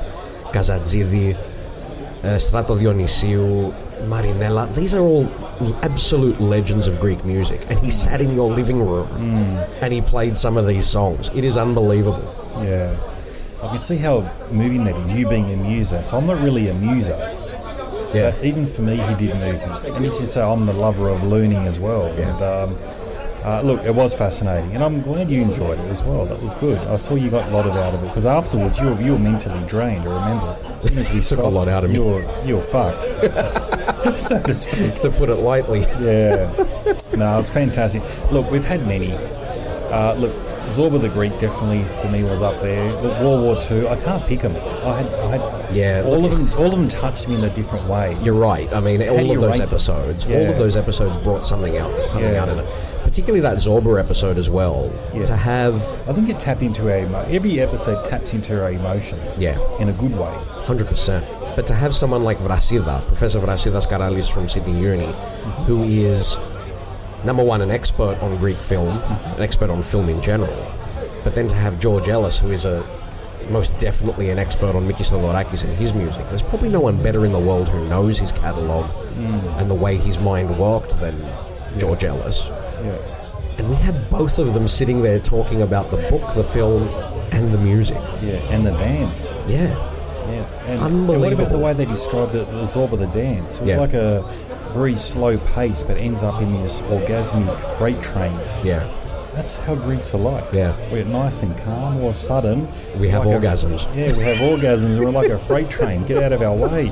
Kazadzidi, uh, Strato Dionisiou, Marinella. These are all absolute legends of Greek music, and he sat in your living room mm. and he played some of these songs. It is unbelievable. Yeah, I can see how moving that is, you being a muser. So I'm not really a muser, yeah. but even for me, he did move me. And you should say I'm the lover of learning as well. Yeah. And um, uh, look, it was fascinating, and I'm glad you enjoyed it as well. That was good. I saw you got a lot of out of it, because afterwards you were, you were mentally drained. I remember. As soon as we took stopped, a lot out of me. You were, you were fucked. So to speak. To put it lightly. Yeah. No, it's fantastic. Look, we've had many. Uh, look, Zorba the Greek definitely for me was up there. Look, World War Two, I can't pick them. I had, I had yeah, all of them. All of them touched me in a different way. You're right. I mean, How all do of you those rate them? episodes, Yeah. all of those episodes brought something out, something Yeah. out in it. Particularly that Zorba episode as well. Yeah. To have, I think it tapped into our emo- every episode taps into our emotions. Yeah. In a good way. one hundred percent. But to have someone like Vrasida, Professor Vrasidas Karalis from Sydney Uni, mm-hmm. who is, number one, an expert on Greek film, mm-hmm. an expert on film in general, but then to have George Ellis, who is a most definitely an expert on Mikis Theodorakis and his music. There's probably no one better in the world who knows his catalogue mm. and the way his mind worked than yeah. George Ellis. Yeah. And we had both of them sitting there talking about the book, the film, and the music. Yeah, and the dance. Yeah. Yeah. And, Unbelievable. and what about the way they described the, the Zorba the dance? It was Yeah. like a very slow pace, but ends up in this orgasmic freight train. Yeah. That's how Greeks are like. Yeah. We're nice and calm, all of a sudden... We have like orgasms. A, yeah, we have orgasms. We're like a freight train. Get out of our way.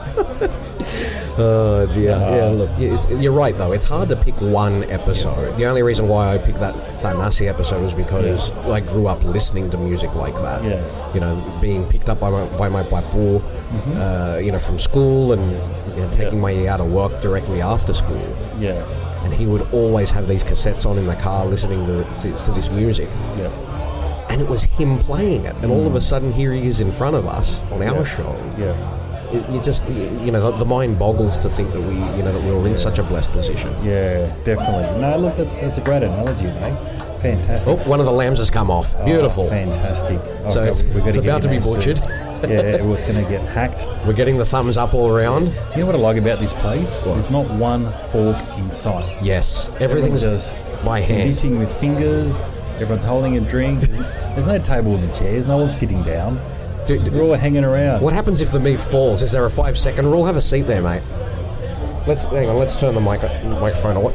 Oh dear. Uh, yeah, look, it's, you're right though. It's hard to pick one episode. Yeah. The only reason why I picked that Thanasi episode was because yeah. I grew up listening to music like that. Yeah. You know, being picked up by my by my papu, mm-hmm. uh, you know, from school, and you know, taking yeah. my out of work directly after school. Yeah. And he would always have these cassettes on in the car, listening to to, to this music. Yeah. And it was him playing it, and mm. all of a sudden here he is in front of us on our yeah. show. Yeah. You just, you know, the, the mind boggles to think that we, you know, that we were in such a blessed position. Yeah, definitely. No, look, that's that's a great analogy, mate. Fantastic. Oh, one of the lambs has come off. Beautiful. Oh, fantastic. So okay, it's, we're it's about to be butchered. Yeah, well, it's going to get hacked. We're getting the thumbs up all around. You know what I like about this place? What? There's not one fork in sight. Yes, everything's just by hand. Missing with fingers. Everyone's holding a drink. There's no tables and chairs. No one's sitting down. Do, do, We're all hanging around. What happens if the meat falls? Is there a five second rule? Have a seat there, mate. Let's hang on. Let's turn the mic, microphone on.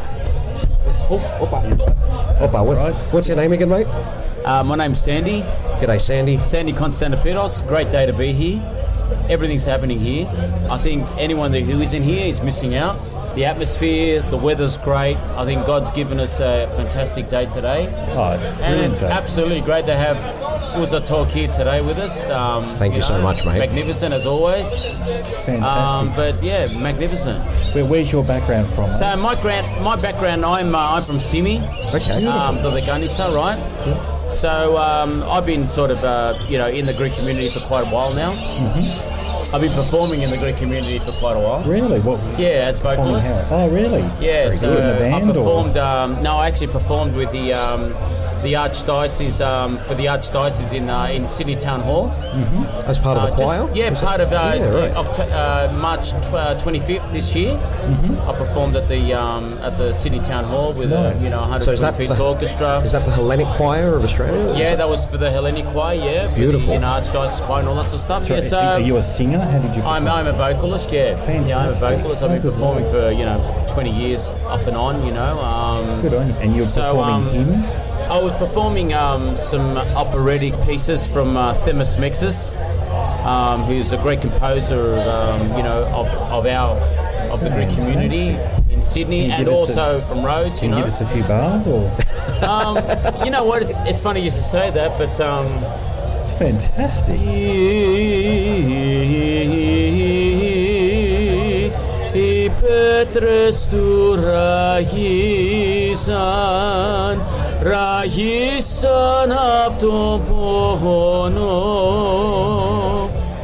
Oh, opa. Opa, what, right. What's your name again, mate? Uh, my name's Sandy. G'day, Sandy. Sandy Konstantinos. Great day to be here. Everything's happening here. I think anyone that who is in here is missing out. The atmosphere, the weather's great. I think God's given us a fantastic day today. Oh, it's and brilliant. it's day. absolutely great to have Uza Talk here today with us. Um, Thank you, you so know, much, mate. Magnificent as always. Fantastic. Um, but yeah, magnificent. Where, where's your background from? So my grant, my background, I'm uh, I'm from Simi. Okay. Um, Dodekanisa, right? Yeah. So um, I've been sort of uh, you know in the Greek community for quite a while now. Mm-hmm. I've been performing in the Greek community for quite a while. Really? What? Yeah, as vocalist. How? Oh, really? Yeah, Very so good. In a band, I performed. Or? Um, no, I actually performed with the um, the archdiocese um, for the archdiocese in uh, in Sydney Town Hall. Mm-hmm. As part of Uh, the choir? just- yeah, Was part it? of uh, Yeah, right. Oct- uh, March twenty-fifth this year. Mm-hmm. I performed at the um, at the Sydney Town Hall with Nice. a you know one So is that hundred piece the- orchestra. Is that the Hellenic Choir of Australia? Yeah, that was for the Hellenic Choir. Yeah, Beautiful. You know, archdiocese choir and all that sort of stuff. So, yeah, so are you a singer? How did you? I'm, perform? I'm a vocalist, yeah. Fantastic. Yeah, I'm a vocalist. I've Oh, been good performing Lord. for, you know, twenty years off and on, you know. Um, Good on you. And you're So, performing um, hymns? I was performing um, some operatic pieces from uh, Themis Mexis, um, who's a great composer, um, you know, of, of our of the Greek community in Sydney, Can you and give us also a- from Rhodes, Can you you know. give us a few bars, or Um, you know what? It's it's funny you should say that, but. Um, it's fantastic. Οι πέτρες του ραγίσαν, ραγίσαν απ' τον πόνο. Wow.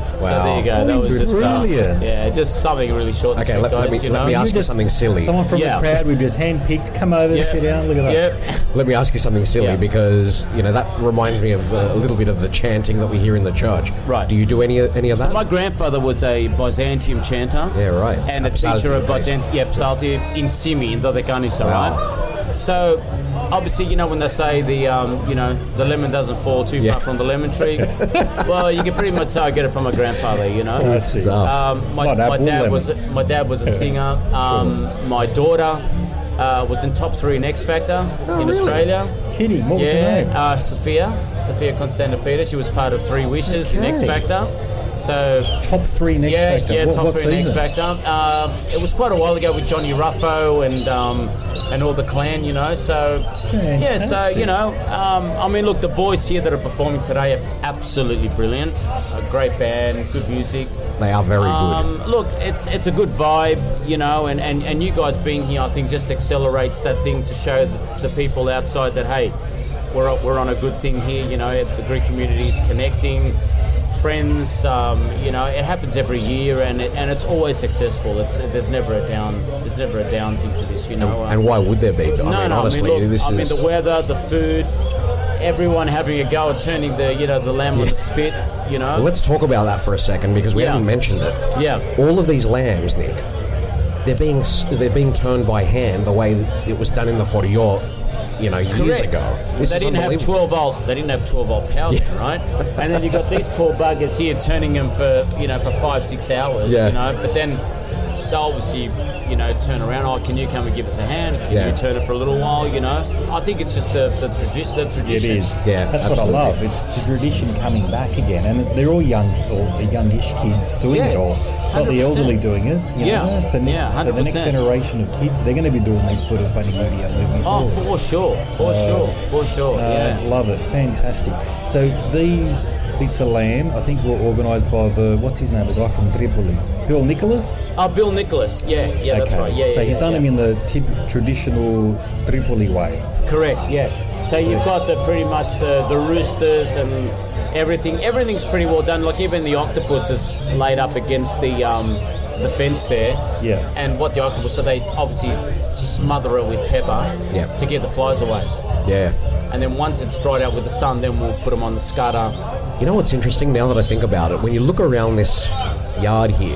there you go. That was just uh, brilliant. yeah, just something really short. And Okay, sweet, let, guys, let me you let know? me ask You you just- something silly. Someone from Yeah. the crowd, we just handpicked, come over, Yeah. sit down, look at that. Yeah. Let me ask you something silly Yeah. because you know that reminds me of uh, a little bit of the chanting that we hear in the church. Right. Do you do any any of So that? my grandfather was a Byzantium chanter. Yeah, right. And a Psalti, teacher of right. Byzantium, yeah, Psalti in Simi in Dodecanisa, Wow. right? So obviously, you know, when they say the um, you know the lemon doesn't fall too Yeah. far from the lemon tree, well, you can pretty much say I get it from my grandfather, you know. I see. Stuff. Um, my, Not my apple, dad lemon. was a, my dad was a singer. Um, My daughter uh, was in top three in X Factor in Australia. Kidding, what was her Yeah, name? uh, Sophia, Sophia Constantopoulos. She was part of Three Wishes in X Okay. Factor. So Top three next yeah, factor. yeah, what, top what three in X season? Factor. Um, it was quite a while ago with Johnny Ruffo and um, and all the clan, you know. So yeah, so Fantastic. you know, um, I mean, look, the boys here that are performing today are absolutely brilliant. A great band, good music. They are very good. Um, look, it's it's a good vibe, you know, and, and, and you guys being here, I think, just accelerates that thing to show the, the people outside that, hey, we're we're on a good thing here, you know, the Greek community is connecting, friends, um, you know, it happens every year, and it, and it's always successful. It's there's never a down there's never a down thing to this, you know. And why would there be? I no, mean, no, honestly, I mean, look, this I mean, is the weather, the food, everyone having a go at turning the you know the lamb on the spit, you know. Well, let's talk about that for a second because we Yeah. haven't mentioned it. Yeah. All of these lambs, Nick, they're being s- they're being turned by hand the way it was done in the Horiot, you know, years Correct. ago. This they is didn't have unbelievable. twelve volt. They didn't have twelve volt power, Yeah. right? And then you got these poor buggers here turning them for you know for five six hours. Yeah. You know, but then they obviously you know turn around. Oh, can you come and give us a hand? Can Yeah. you turn it for a little while? You know, I think it's just the the, tradi- the It tradition. is. Yeah, that's absolutely. what I love. It's the tradition coming back again, and they're all young or the youngish kids doing Yeah, it all. It's not the one hundred percent. elderly doing it. You Yeah, know? It's a, yeah, so the next one hundred percent. generation of kids, they're going to be doing these sort of bunny movie moving Oh, forward. for sure, for sure, for sure. Uh, yeah. Love it, fantastic. So these bits of lamb, I think, were organised by the what's his name, the guy from Tripoli, Bill Nicholas. Oh, Bill Nicholas. Yeah, yeah, that's right. Yeah, so yeah, he's yeah, done yeah. them in the tip, traditional Tripoli way. Correct. Yeah. So you've got the pretty much the, the roosters and everything. Everything's pretty well done. Like even the octopus is laid up against the um, the fence there. Yeah. And what the octopus, so they obviously smother it with pepper Yeah. to get the flies away. Yeah. And then once it's dried out with the sun, then we'll put them on the scutter. You know what's interesting now that I think about it? When you look around this yard here,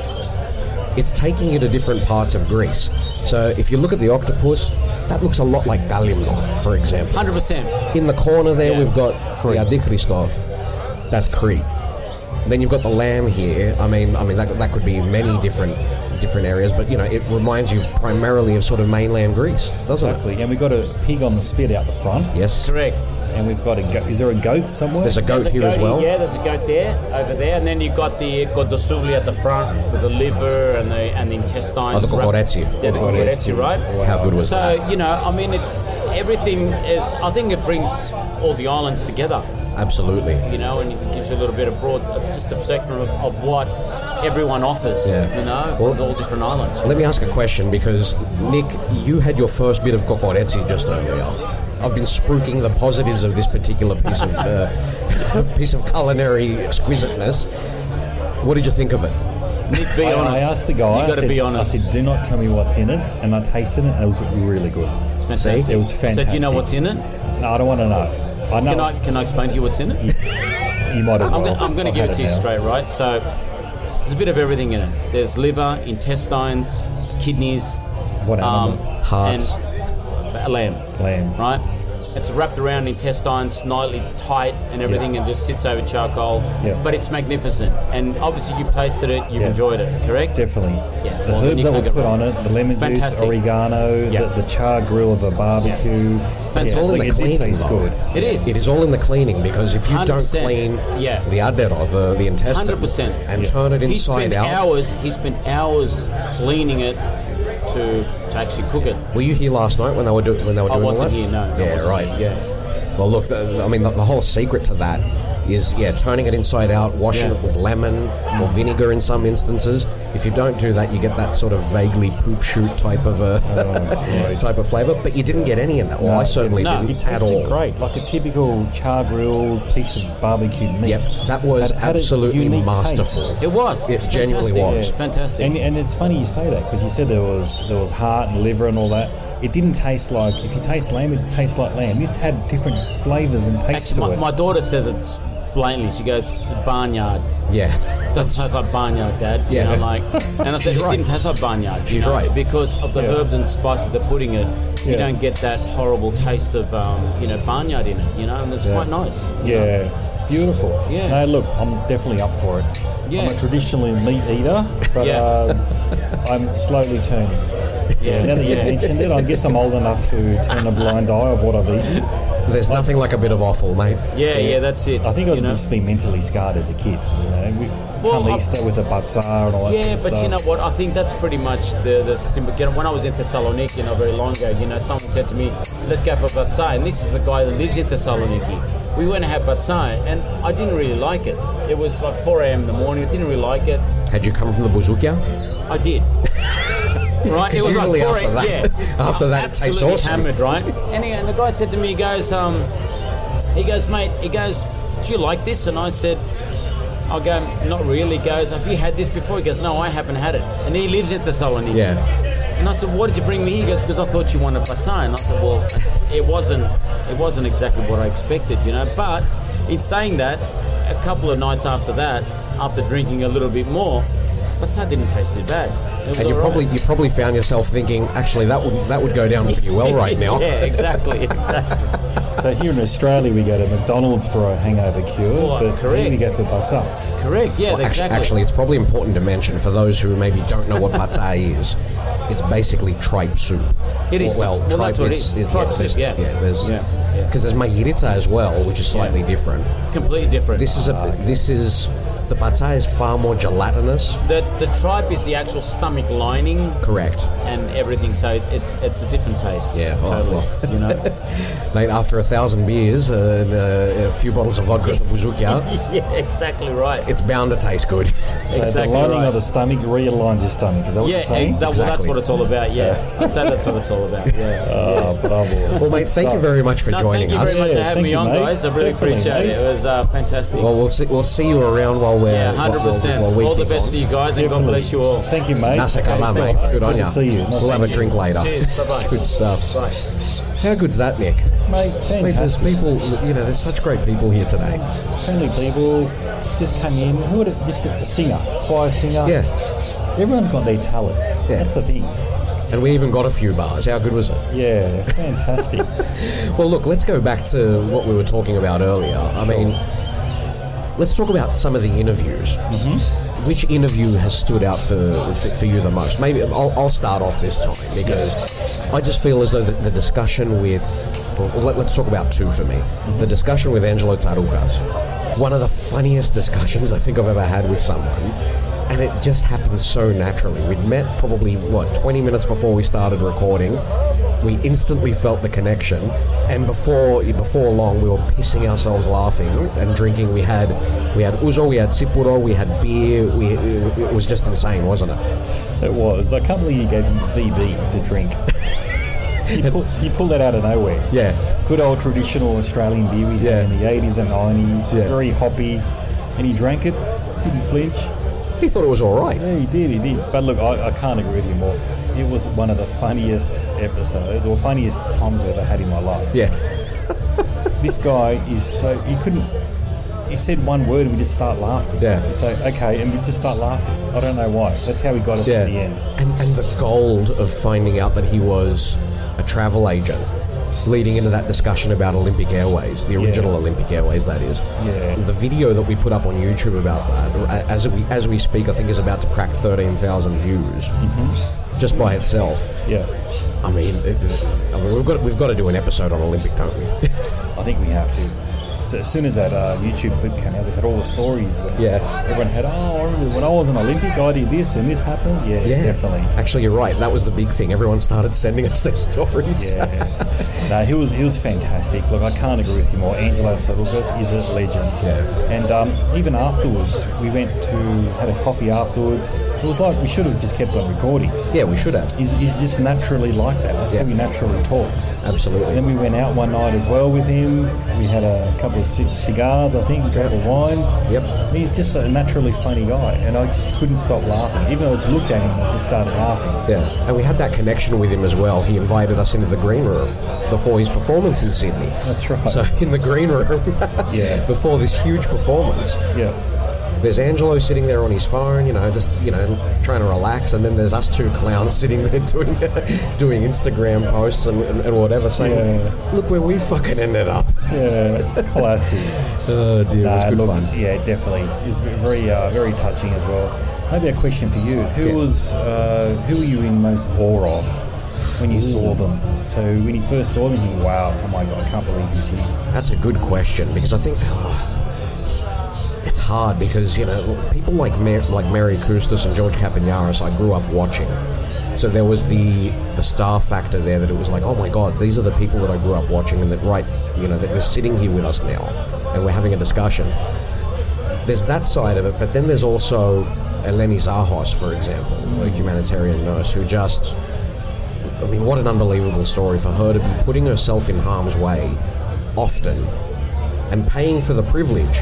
it's taking you to different parts of Greece. So if you look at the octopus, that looks a lot like Galimno, for example. one hundred percent. In the corner there, Yeah. we've got the Adichristo. That's Crete. Then you've got the lamb here. I mean, I mean that, that could be many different different areas, but you know, it reminds you primarily of sort of mainland Greece, doesn't Exactly. And we've got a pig on the spit out the front. it? Yes. Correct. And we've got a goat. Is there a goat somewhere? There's a goat There's a here goat as well. Yeah, there's a goat there, over there, and then you've got the Godosuli at the front with the liver and the and the intestines. Oh, the kokoretsi. Yeah, the kokoretsi, right? How good was So that? you know, I mean, it's everything is. I think it brings all the islands together. Absolutely. You know, and it gives you a little bit of broad, just a spectrum of, of what everyone offers. Yeah. You know, Well- from all different islands. Let me ask a question because, Nick, you had your first bit of kokoretsi just earlier. I've been spruiking the positives of this particular piece of uh, piece of culinary exquisiteness. What did you think of it? Nick, be I, honest. I asked the guy. You I got to said, be honest. I said, "Do not tell me what's in it," and I tasted it, and it was really good. It's fantastic. It was So do you know fantastic. what's in it? No, I don't want to know. I know. Can I can I explain to you what's in it? You might as I'm well. gonna, I'm going to I've give had it to you now. straight, right? So there's a bit of everything in it. There's liver, intestines, kidneys, What animal? Hearts. and a lamb, Lamb. right? It's wrapped around intestines, nicely tight and everything, Yeah. and just sits over charcoal. Yeah. But it's magnificent. And obviously you've tasted it, you've Yeah. enjoyed it, correct? Definitely. Yeah, The well, then herbs you that can't were go put wrong. on it, the lemon Fantastic. juice, oregano, Yeah. the, the char grill of a barbecue. Fantastic. Yeah, All in it the did cleaning, taste though. good. It is. It is all in the cleaning because if you one hundred don't percent. clean Yeah. the adero, the, the intestine, one hundred percent. and Yeah. turn it He inside spent out. hours. He spent hours cleaning it to to actually cook it. Were you here last night when they were, do- when they were I doing wasn't all that? here, no, I Yeah, wasn't right. here. Yeah. Well, look, the, I mean, the, the whole secret to that is, yeah, turning it inside out, washing Yeah. it with lemon or vinegar in some instances. If you don't do that, you get that sort of vaguely poop shoot type of a type of flavour. But you didn't get any of that. Well, I certainly no, didn't It at tasted all. great, like a typical char grilled piece of barbecue meat. Yep, that was Had- had a absolutely unique masterful. taste. It was. It genuinely fantastic. was. Fantastic. And, and it's funny you say that because you said there was there was heart and liver and all that. It didn't taste like, if you taste lamb, it tastes like lamb. This had different flavours and tastes Actually, to my, it. my daughter says it blatantly. She goes, barnyard. Yeah. Doesn't taste like barnyard, Dad. You Yeah. know, like, and I said She's it right. didn't taste like barnyard. you She's know, right. because of the Yeah. herbs and spices they're putting in. You Yeah. don't get that horrible taste of um, you know barnyard in it. You know, and it's quite nice. Yeah, beautiful. Yeah. No, look, I'm definitely up for it. Yeah. I'm a traditionally meat eater, but Yeah. um, I'm slowly turning. Yeah. Now that you Yeah. mentioned it, I guess I'm old enough to turn a blind eye of what I've eaten. There's nothing like a bit of offal, mate. Yeah, yeah, that's it. I think I you know? used to be mentally scarred as a kid. You know, we Well, come I- Easter with a bazaar and all that Yeah, sort of but stuff. you know what? I think that's pretty much the the simple. You know, when I was in Thessaloniki, you know, very long ago, you know, someone said to me, "Let's go for batsai," and this is the guy that lives in Thessaloniki. We went to have batsai, and I didn't really like it. It was like four a.m. in the morning. I didn't really like it. Had you come from the Buzukia? I did. Right, it was Usually like four after a.m. that- yeah. after that, it tastes absolutely awesome. hammered, right? And, he, and the guy said to me, he goes, um, he goes, mate, he goes, do you like this? And I said, I go, not really. He goes, have you had this before? He goes, no, I haven't had it. And he lives in Thessaloniki. Yeah. And I said, why did you bring me here? He goes, because I thought you wanted batsai. And I thought, well, it wasn't, it wasn't exactly what I expected, you know. But in saying that, a couple of nights after that, after drinking a little bit more, batsai didn't taste too bad. It was And you all right. probably you probably found yourself thinking, actually, that would that would go down pretty well right now. Yeah, exactly, exactly. So here in Australia, we go to McDonald's for a hangover cure, Oh, but correct. here we go for bazaar. Correct, yeah, Well, actu- exactly. Actually, it's probably important to mention for those who maybe don't know what batsai is. It's basically tripe soup. It is. Well, Well, tripe, that's what it it's, is. it's- Tripe there's- soup, yeah. Yeah, there's Yeah, yeah. because there's mahiritza as well, which is slightly different. Completely different. This is a this is the batsai is far more gelatinous. the the tripe is the actual stomach lining Correct. and everything, so it's it's a different taste. Yeah, oh, totally. well. You know. Mate, after a thousand beers uh, and uh, a few bottles of vodka at the Buzukia, Yeah, exactly right. it's bound to taste good. So Exactly the lining right. of the stomach realigns your stomach. Is that what Yeah, you're saying? eh, that, well, that's Exactly. what it's all about. Yeah, I'd say that's what it's all about. Yeah. Oh, bravo. Well, mate, thank you very much for No, joining thank you us. very much for Yeah, having thank me you, on, mate. guys. I really Definitely, appreciate mate. it. It was uh, fantastic. Well, we'll see. We'll see you around while we're yeah, hundred while, percent. while we All the keep best on. to you guys, and God Definitely. bless you all. Thank you, mate. Nasa kala, Okay, mate. Good on Good you. to see you. Nice We'll have a meeting drink later. Cheers. Bye-bye. Good stuff. Bye. How good's that, Nick? Mate, Mate, there's fantastic. people. You know, there's such great people here today. Friendly people just come in. Who would it, just a singer, choir singer. Yeah, Everyone's got their talent. Yeah. That's the thing. and we even got a few bars. How good was it? Yeah, fantastic. Well, look, let's go back to what we were talking about earlier. I mean, let's talk about some of the interviews. Mm-hmm. Which interview has stood out for, for for you the most? Maybe I'll, I'll start off this time because I just feel as though the, the discussion with well, let, let's talk about two for me. Mm-hmm. The discussion with Angelo Tarukas, one of the funniest discussions I think I've ever had with someone. And it just happened so naturally. We'd met probably, what, twenty minutes before we started recording. We instantly felt the connection. And before before long, we were pissing ourselves laughing and drinking. We had we had ouzo, we had sipuro, we had beer. We, it, it was just insane, wasn't it? It was. I can't believe you gave him V B to drink. he, pull, he pulled that out of nowhere. Yeah. Good old traditional Australian beer we Yeah. had in the eighties and nineties. Yeah. Very hoppy. And he drank it. Didn't flinch. He thought it was all right. Yeah, he did, he did. But look, I, I can't agree with you more. It was one of the funniest episodes, or funniest times I've ever had in my life. Yeah. This guy is so, he couldn't, he said one word and we just start laughing. Yeah. It's like, okay, and we just start laughing. I don't know why. That's how he got us Yeah. at the end. And, and the gold of finding out that he was a travel agent, leading into that discussion about Olympic Airways, the original Yeah. Olympic Airways, that is. Yeah. The video that we put up on YouTube about that, as we as we speak, I think is about to crack thirteen thousand views, mm-hmm. just by itself. Yeah. I mean, it, it- I mean, we've got we've got to do an episode on Olympic, don't we? I think we have to. So as soon as that uh, YouTube clip came out, they had all the stories. And Yeah. everyone had, oh, I remember when I was an Olympic, I did this and this happened. Yeah, Yeah, definitely. Actually, you're right. That was the big thing. Everyone started sending us their stories. Yeah, no, he was he was fantastic. Look, I can't agree with you more. Angelo Tsaroupas is a legend. Yeah. And um, even afterwards, we went to had a coffee afterwards. It was like we should have just kept on recording. Yeah, we should have. He's, he's just naturally like that. That's Yeah. how he naturally talks. Absolutely. And then we went out one night as well with him. We had a couple of c- cigars, I think, a couple of wines. Yep. He's just a naturally funny guy, and I just couldn't stop laughing. Even though I just looked at him, I just started laughing. Yeah, and we had that connection with him as well. He invited us into the green room before his performance in Sydney. That's right. So in the green room, Yeah. before this huge performance, Yeah. there's Angelo sitting there on his phone, you know, just you know, trying to relax, and then there's us two clowns sitting there doing doing Instagram posts and, and, and whatever, saying, Yeah. "Look where we fucking ended up." Yeah, classic. Oh dear, it was Nah, good look, fun. Yeah, definitely. It was very, uh, very touching as well. Maybe a question for you: Who Yeah. was, uh, who were you in most awe of when you saw them? So when you first saw them, you think, "Wow, oh my god, I can't believe this is." That's a good question because I think oh, it's hard because you know people like Mar- like Mary Koustas and George Kapiniaris I grew up watching, so there was the the star factor there that it was like, oh my god, these are the people that I grew up watching, and that right, you know, that they're sitting here with us now and we're having a discussion. There's that side of it, but then there's also Eleni Zahos, for example, the humanitarian nurse who just, I mean, what an unbelievable story for her to be putting herself in harm's way often and paying for the privilege.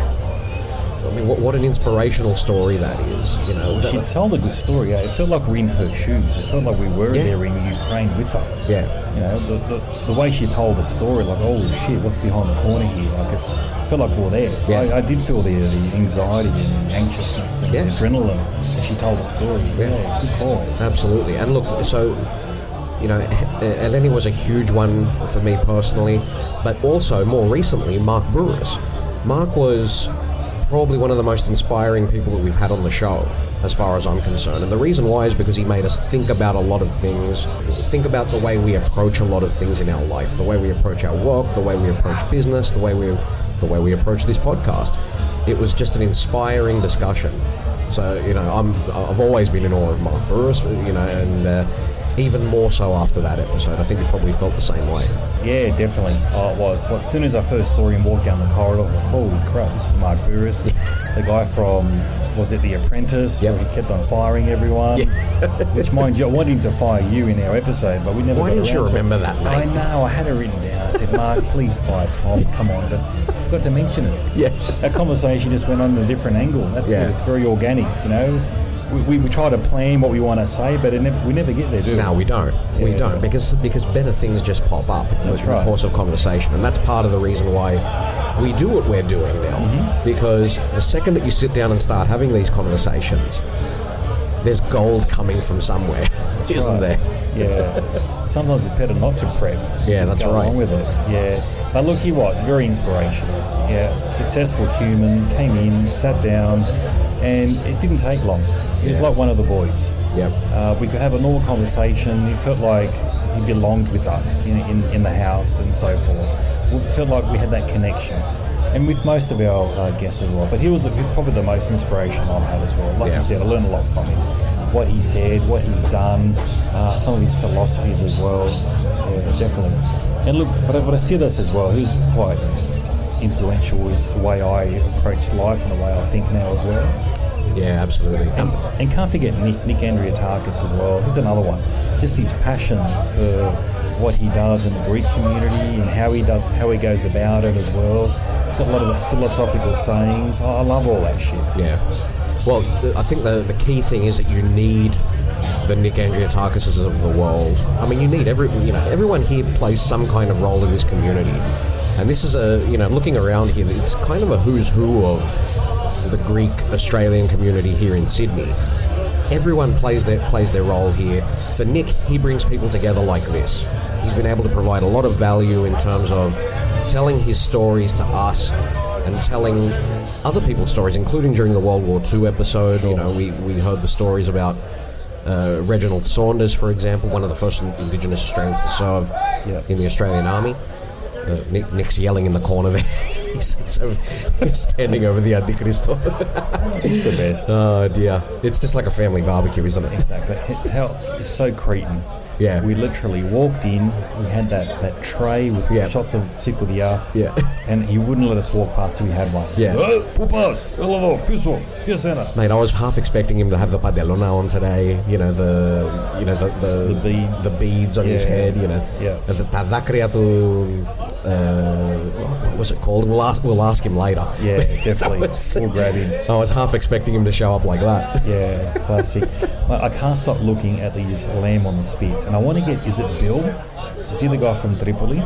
I mean, what, what an inspirational story that is, you know. She told a good story. Eh? It felt like we're in her shoes. It felt like we were Yeah. there in Ukraine with her. Yeah. You know, the, the, the way she told the story, like, holy shit, what's behind the corner here? Like, it's it felt like we we're there. Yeah. I, I did feel the, the anxiety and the anxiousness and Yeah. the adrenaline as she told the story. Yeah. Yeah, good call. Absolutely. And look, so, you know, Eleni was a huge one for me personally, but also more recently, Mark Burris. Mark was probably one of the most inspiring people that we've had on the show, as far as I'm concerned. And the reason why is because he made us think about a lot of things, think about the way we approach a lot of things in our life, the way we approach our work, the way we approach business, the way we, the way we approach this podcast. It was just an inspiring discussion. So, you know, I'm, I've always been in awe of Mark Burris, you know, and uh, even more so after that episode. I think you probably felt the same way. Yeah, definitely. Oh, it was. Like, as soon as I first saw him walk down the corridor, I was like, holy crap, this is Mark Burris. The guy from, was it The Apprentice, Yep. where he kept on firing everyone. Which, mind you, I wanted him to fire you in our episode, but we never Why got didn't you around to it. remember that, mate? I know, I had it written down. I said, Mark, please fire Tom, come on. But I forgot to mention it. Yeah. That conversation just went on a different angle. That's Yeah. it. It's very organic, you know. We, we, we try to plan what we want to say, but it never, we never get there, do we? No, we don't. We Yeah. don't because because better things just pop up in That's the right. course of conversation, and that's part of the reason why we do what we're doing now. Mm-hmm. Because the second that you sit down and start having these conversations, there's gold coming from somewhere, isn't Right. there? Yeah. Sometimes it's better not to prep. Yeah, Just that's go right. along with it. Yeah. But look, he was very inspirational. Yeah. Successful human, came in, sat down, and it didn't take long. He was Yeah. like one of the boys. Yep. Uh, we could have a normal conversation. It felt like he belonged with us in, in, in the house and so forth. It felt like we had that connection. And with most of our uh, guests as well. But he was probably the most inspirational I've had as well. Like Yeah. you said, I learned a lot from him. What he said, what he's done, uh, some of his philosophies as well. Yeah, definitely. And look, but, but I see this as well. He's quite influential with the way I approach life and the way I think now as well. Yeah, absolutely. And, and can't forget Nick, Nick Andriatakis as well. He's another one. Just his passion for what he does in the Greek community and how he does, how he goes about it as well. He's got a lot of philosophical sayings. I love all that shit. Yeah. Well, th- I think the the key thing is that you need the Nick Andriatakises of the world. I mean, you need every you know everyone here plays some kind of role in this community, and this is a you know looking around here, it's kind of a who's who of the Greek Australian community here in Sydney. Everyone plays their plays their role here. For Nick, he brings people together like this. He's been able to provide a lot of value in terms of telling his stories to us and telling other people's stories, including during the World War Two episode. You know, we, we heard the stories about uh, Reginald Saunders, for example, one of the first Indigenous Australians to serve Yeah. in the Australian Army. Uh, Nick, Nick's yelling in the corner there. he's, he's, over, he's standing over the Anticristo. It's the best. Oh dear. It's just like a family barbecue, isn't it? Exactly. How it's so Cretan. Yeah. We literally walked in. We had that, that tray with Yeah. shots of Sikudia. Yeah. And he wouldn't let us walk past till we had one. Yeah. Oh, pupas, hello, piso, piesena. Mate, I was half expecting him to have the padelona on today. You know the, you know the the, The beads. the beads on his Yeah. head. You know, Yeah. the tadakria to, uh, what was it called? We'll ask. We'll ask him later. Yeah, definitely. was- We'll grab him. I was half expecting him to show up like that. Yeah, classic. I I can't stop looking at these lamb on the spits, and I want to get. Is it Bill? Is he the guy from Tripoli?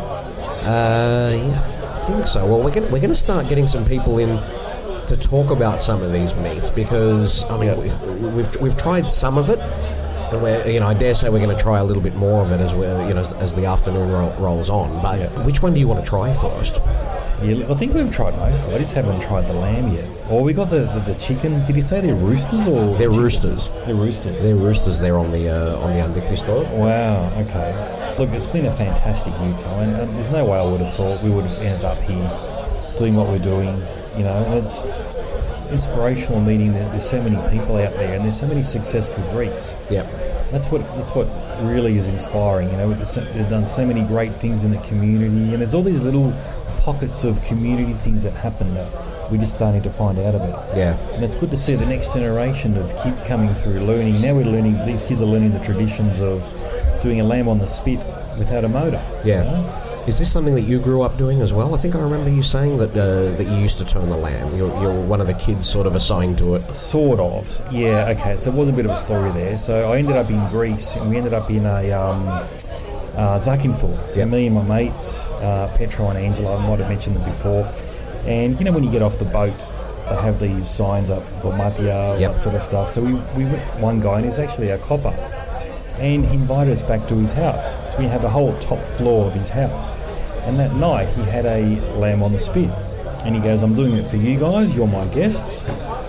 Uh, yeah, I think so. Well, we're gonna, we're going to start getting some people in to talk about some of these meats because I mean Yeah. we've, we've we've tried some of it, and we're you know I dare say we're going to try a little bit more of it as we you know as, as the afternoon ro- rolls on. But Yeah. which one do you want to try first? Yeah, I think we've tried most of it. I just haven't tried the lamb yet. Or we got the, the, the chicken. Did you say they're roosters or? They're chickens? roosters. They're roosters. They're roosters there on the uh, on the Anticristo. Wow, okay. Look, it's been a fantastic new time, and, and there's no way I would have thought we would have ended up here doing what we're doing, you know, and it's inspirational meeting that there's so many people out there and there's so many successful Greeks. Yep. That's what that's what really is inspiring, you know, there's so- they've done so many great things in the community, and there's all these little pockets of community things that happen that we're just starting to find out about. Yeah. And it's good to see the next generation of kids coming through, learning. Now we're learning, these kids are learning the traditions of doing a lamb on the spit without a motor. Yeah. You know? Is this something that you grew up doing as well? I think I remember you saying that uh, that you used to turn the lamb. You're, you're one of the kids sort of assigned to it. Sort of. Yeah, okay. So it was a bit of a story there. So I ended up in Greece, and we ended up in a um, uh, Zakynthos. So Yep. me and my mates, uh, Petro and Angela, I might have mentioned them before. And you know when you get off the boat, they have these signs up, Vomatia, all Yep. that sort of stuff. So we, we went, one guy, and he was actually a copper, and he invited us back to his house. So we had the whole top floor of his house. And that night he had a lamb on the spit. And he goes, I'm doing it for you guys, you're my guests.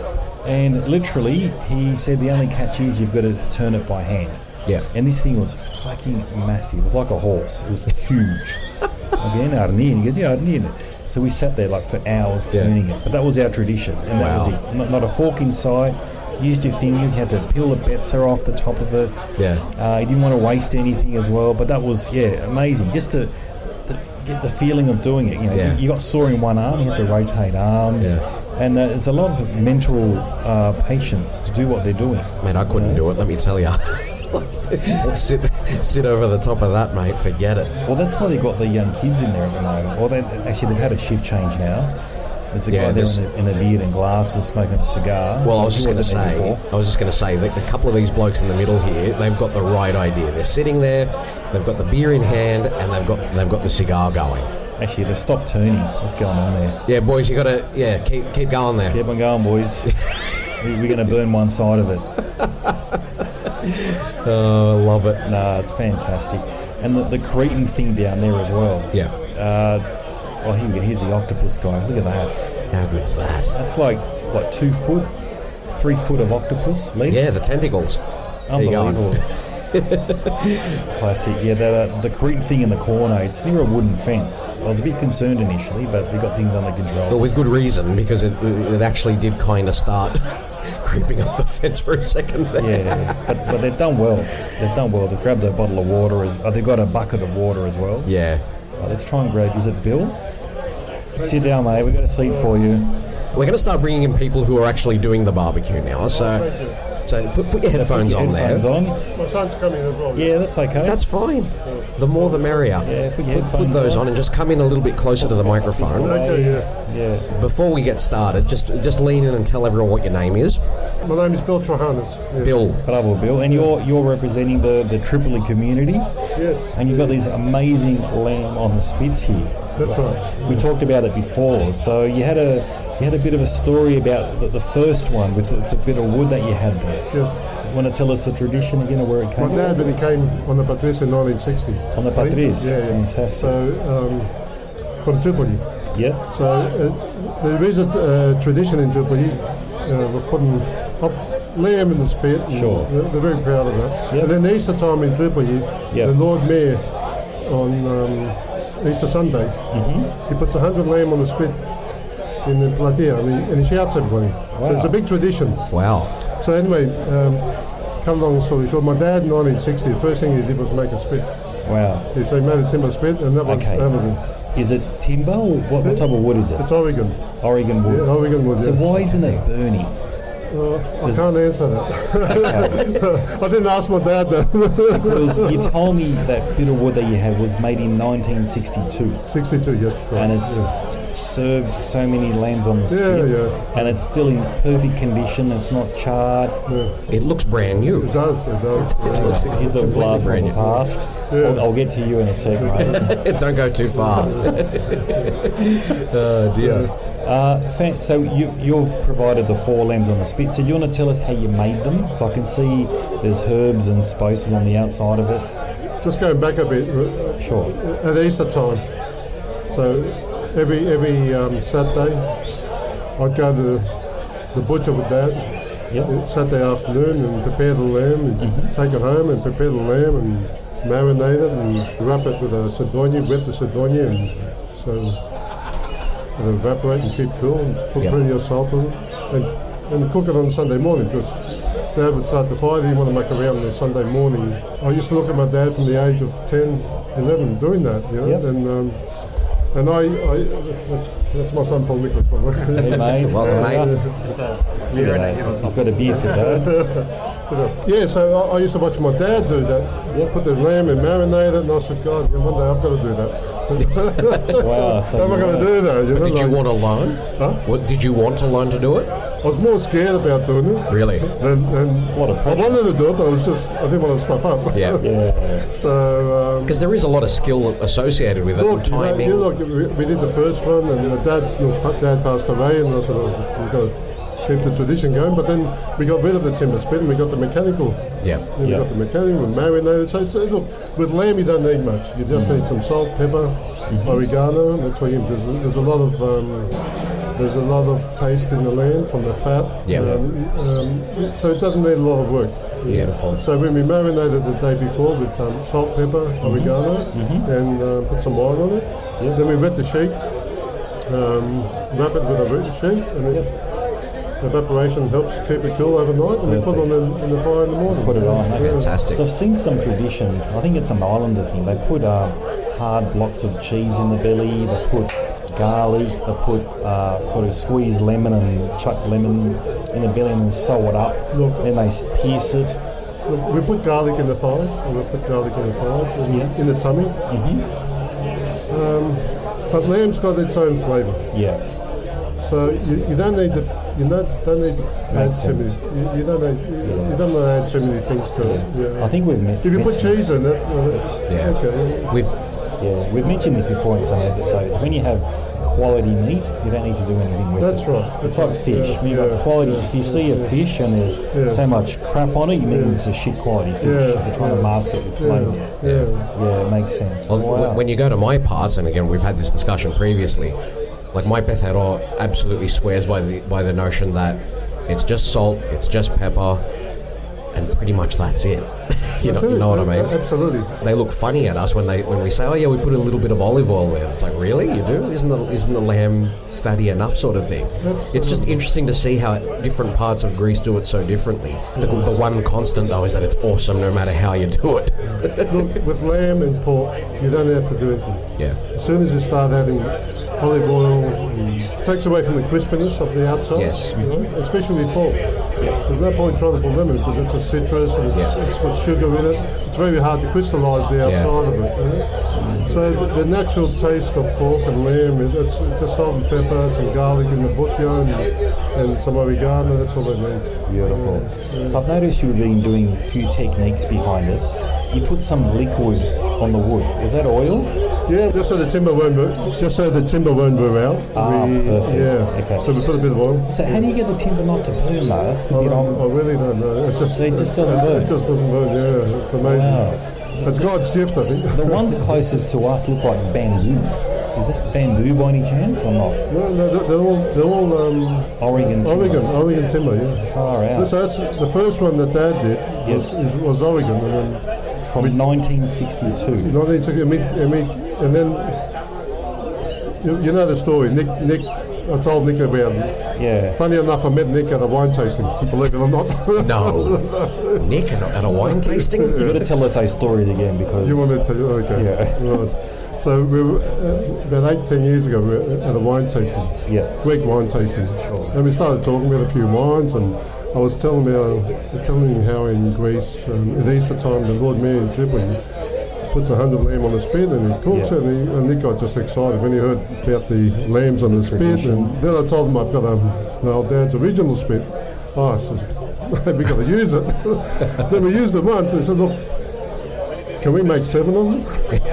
And literally, he said the only catch is you've got to turn it by hand. Yeah. And this thing was fucking massive. It was like a horse. It was huge. Again, Arni. And he goes, yeah, Arni. So we sat there like for hours Yeah. turning it. But that was our tradition. And that was Wow. it. Not, not a fork in sight. Used your fingers. You had to peel the betzer off the top of it. Yeah. Uh, he didn't want to waste anything as well. But that was, yeah, amazing. Just to, to get the feeling of doing it. You know, Yeah. you, you got sore in one arm. You had to rotate arms. Yeah. And uh, there's a lot of mental uh, patience to do what they're doing. Mate, I couldn't do it, let me tell you. sit sit over the top of that, mate, forget it. Well, that's why they've got the young kids in there at the moment. Well, they, actually, they've had a shift change now. There's a Yeah, guy there this- in a, in a beard and glasses smoking a cigar. Well, I was He just going to wasn't there say, before. I was just going to say that a couple of these blokes in the middle here, they've got the right idea. They're sitting there, they've got the beer in hand, and they've got they've got the cigar going. Actually, they've stopped turning. What's going on there? Yeah, boys, you got to yeah keep keep going there. Keep on going, boys. We- We're going to burn one side of it. Oh, I love it. No, it's fantastic. And the, the Cretan thing down there as well. Yeah, Uh, well, here we go. Here's the octopus guy. Look at that. how good's that? That's like, like two foot, three foot of octopus legs. Yeah, the tentacles. There you go. Unbelievable. Classic. Yeah, that, uh, the Cretan thing in the corner, it's near a wooden fence. I was a bit concerned initially, but they got things under control. But with good reason, because it it actually did kind of start creeping up the fence for a second there. Yeah, but, but they've done well. They've done well. They've grabbed a bottle of water. As, uh, they've got a bucket of water as well. Yeah. Uh, let's try and grab, is it Bill? Sit down, mate. We've got a seat for you. We're going to start bringing in people who are actually doing the barbecue now. So, so put, put your headphones Put your on headphones there. on. My son's coming as well. Yeah, that's okay. That's fine. The more the merrier. Yeah, put your put, put headphones those on. on and just come in a little bit closer to the microphone. Okay, yeah. Yeah. Before we get started, just just lean in and tell everyone what your name is. My name is Bill Trohanis. Yes. Bill. Bravo, Bill. And you're you're representing the, the Tripoli community. Yes. And you've got these amazing lamb on the spits here. That's right. We talked about it before. So you had a you had a bit of a story about the, the first one with the, the bit of wood that you had there. Yes. Want to tell us the tradition again of where it came My dad, when he came on the Patrice in nineteen sixty. On the Patrice? Yeah, yeah. Fantastic. So, um, from Tripoli. Yeah. So, uh, there is a uh, tradition in Tripoli uh, of putting of lamb in the spit. and Sure. They're, they're very proud of that. Yep. And then the Easter time in Tripoli, Yep. the Lord Mayor on um, Easter Sunday, mm-hmm. he puts a hundred lamb on the spit in the platea, and he, and he shouts everybody. Wow. So it's a big tradition. Wow. So anyway, um, cut a long story short, my dad in nineteen sixty, the first thing he did was make a spit. Wow. He, so he made a timber spit, and that was, Okay. that was it. Is it timber? Or what, what type of wood is it? It's Oregon. Oregon wood. Yeah, Oregon wood, So yeah. why isn't it burning? Uh, I can't answer that. I didn't ask my dad though. Because you told me that bit of wood that you had was made in nineteen sixty-two. sixty-two, yes. Right. And it's yeah. served so many lambs on the spit. Yeah, yeah. And it's still in perfect condition. It's not charred. Yeah. It looks brand new. It does, it does. It looks Here's a blast from the past. Yeah. I'll, I'll get to you in a second, mate. Don't go too far. Oh dear. Uh, thank, so you, you've provided the four lambs on the spit. So do you want to tell us how you made them? So I can see there's herbs and spices on the outside of it. Just going back a bit, uh, Sure. at Easter time, so every every um, Saturday, I'd go to the, the butcher with Dad, Yep. Saturday afternoon, and prepare the lamb, and Mm-hmm. take it home and prepare the lamb and marinate it and wrap it with a Sidonia, wet the Sidonia, and so it'll evaporate and keep cool, and put Yep. plenty of salt on it, and, and cook it on Sunday morning, because Dad would start the fire, he didn't want to make around on Sunday morning. I used to look at my dad from the age of ten, eleven doing that, you know, Yep. and um, and I, I that's, that's my son Paul Nicholas, by the way. Hey, mate. Welcome, mate. Look at that. He's got a beer for Dad. Yeah, so I, I used to watch my dad do that. Yep. Put the lamb and marinate it, and I said, God, one day I've got to do that. Wow. So How am I going to do that? You know, Did you like- want to learn? Huh? What, did you want to learn to do it? I was more scared about doing it. Really? And, and A lot of I pressure. wanted to do it, but I was just, I didn't want to stuff up. Yeah. Yeah. So, um, Because there is a lot of skill associated with it. look, you know, timing. you look, we, we did the first one, and my dad, my dad passed away, and I said, oh, we've got to keep the tradition going. But then we got rid of the timber spit, and we got the mechanical. yeah. And we Yeah. got the mechanical, we marinated. So, so look, with lamb, you don't need much. You just need some salt, pepper, oregano. That's what you. There's, a- there's a lot of. Um, There's a lot of taste in the lamb from the fat. Yeah. Um, um, so it doesn't need a lot of work. Beautiful. So when we marinated the day before with um, salt, pepper, oregano, and uh, put some wine on it, then we wet the sheep, um, wrap it with a wet sheep, and then evaporation helps keep it cool overnight, and we put it on in, in the fire in the morning. Put it on. Okay. Fantastic. So I've seen some traditions. I think it's an Islander thing. They put uh, hard blocks of cheese in the belly. They put garlic. They put uh, sort of squeezed lemon and chuck lemon in the belly and then sew it up. Look. Then they s- pierce it. Look, we put garlic in the thighs, and we put garlic in the thighs, in, Yeah. in the tummy. Um, but lamb's got its own flavour. Yeah. So you, you don't need to you not, don't need to add Makes too many sense. you, you don't need, you, you don't need to add too many things to it. Yeah. I think we've met. If you put mentioned- cheese in it, uh, Yeah. okay. We've Yeah, we've mentioned this before in some episodes. When you have quality meat, you don't need to do anything with That's it. right. It's That's like right. fish. Yeah, When you've yeah. got quality, if you see a fish and there's Yeah. so much crap on it, you mean Yeah. it's a shit quality fish. Yeah, You're trying to yeah. mask it with flavours. Yeah. Yeah. Yeah, it makes sense. Well, Wow. w- when you go to my parts, and again, we've had this discussion previously, like my Pethero absolutely swears by the by the notion that it's just salt, it's just pepper, and pretty much that's it. you know, That's you it. know what I A- mean? Absolutely. They look funny at us when they when we say, "Oh yeah, we put a little bit of olive oil in." It's like, really, you do? Isn't the isn't the lamb fatty enough, sort of thing? It's just interesting to see how different parts of Greece do it so differently. The, the one constant though is that it's awesome no matter how you do it. Look, with lamb and pork, you don't have to do anything. Yeah. As soon as you start adding olive oil, it takes away from the crispiness of the outside. Yes. You know, especially with pork. There's no point trying to put lemon because it's a citrus and it's, Yeah. it's got sugar in it. It's very hard to crystallise the outside of it. You know? So the, the natural taste of pork and lamb, it- it's just salt and pepper, some garlic in the bouillon, and, and some oregano. That's all it needs. Beautiful. So I've noticed you've been doing a few techniques behind us. You put some liquid on the wood. Is that oil? Yeah, just so the timber won't burn, just so the timber won't burn out. Ah, perfect. Yeah. Okay. So we put a bit of oil. So how do you get the timber not to burn though? That's the I, bit I'm... I really don't know. It just, So it just doesn't it, burn? It just doesn't burn. Yeah, it's amazing. Wow. It's God's gift, I think. The ones closest to us look like bamboo. Is that bamboo by any chance or not? No, no, they're, they're all they're all um, Oregon timber. Oregon, Oregon timber. Yeah. Far out. So that's the first one that Dad did was, Yes. is, was Oregon, and then From nineteen sixty-two. nineteen sixty, and, we- and, we- and then you, you know the story. Nick, Nick, I told Nick about it. Yeah. Funny enough, I met Nick at a wine tasting, believe it or not. No. Nick at a, at a wine tasting? You've got to tell us those stories again because... You wanted to, okay. Yeah. Right. So we were, uh, about eight, ten years ago, we were at a wine tasting. Yeah. Greek wine tasting. Sure. And we started talking about a few wines, and I was telling him, uh, telling him how in Greece, um, at Easter time, the Lord Mayor in Tripoli puts a hundred lamb on the spit and he cooks Yeah. it, and, he, and Nick got just excited when he heard about the lambs on the, the spit. tradition. And then I told him I've got um, my old dad's original spit. Oh, I said, we got to use it. Then we used it once, and he said, look, can we make seven of them?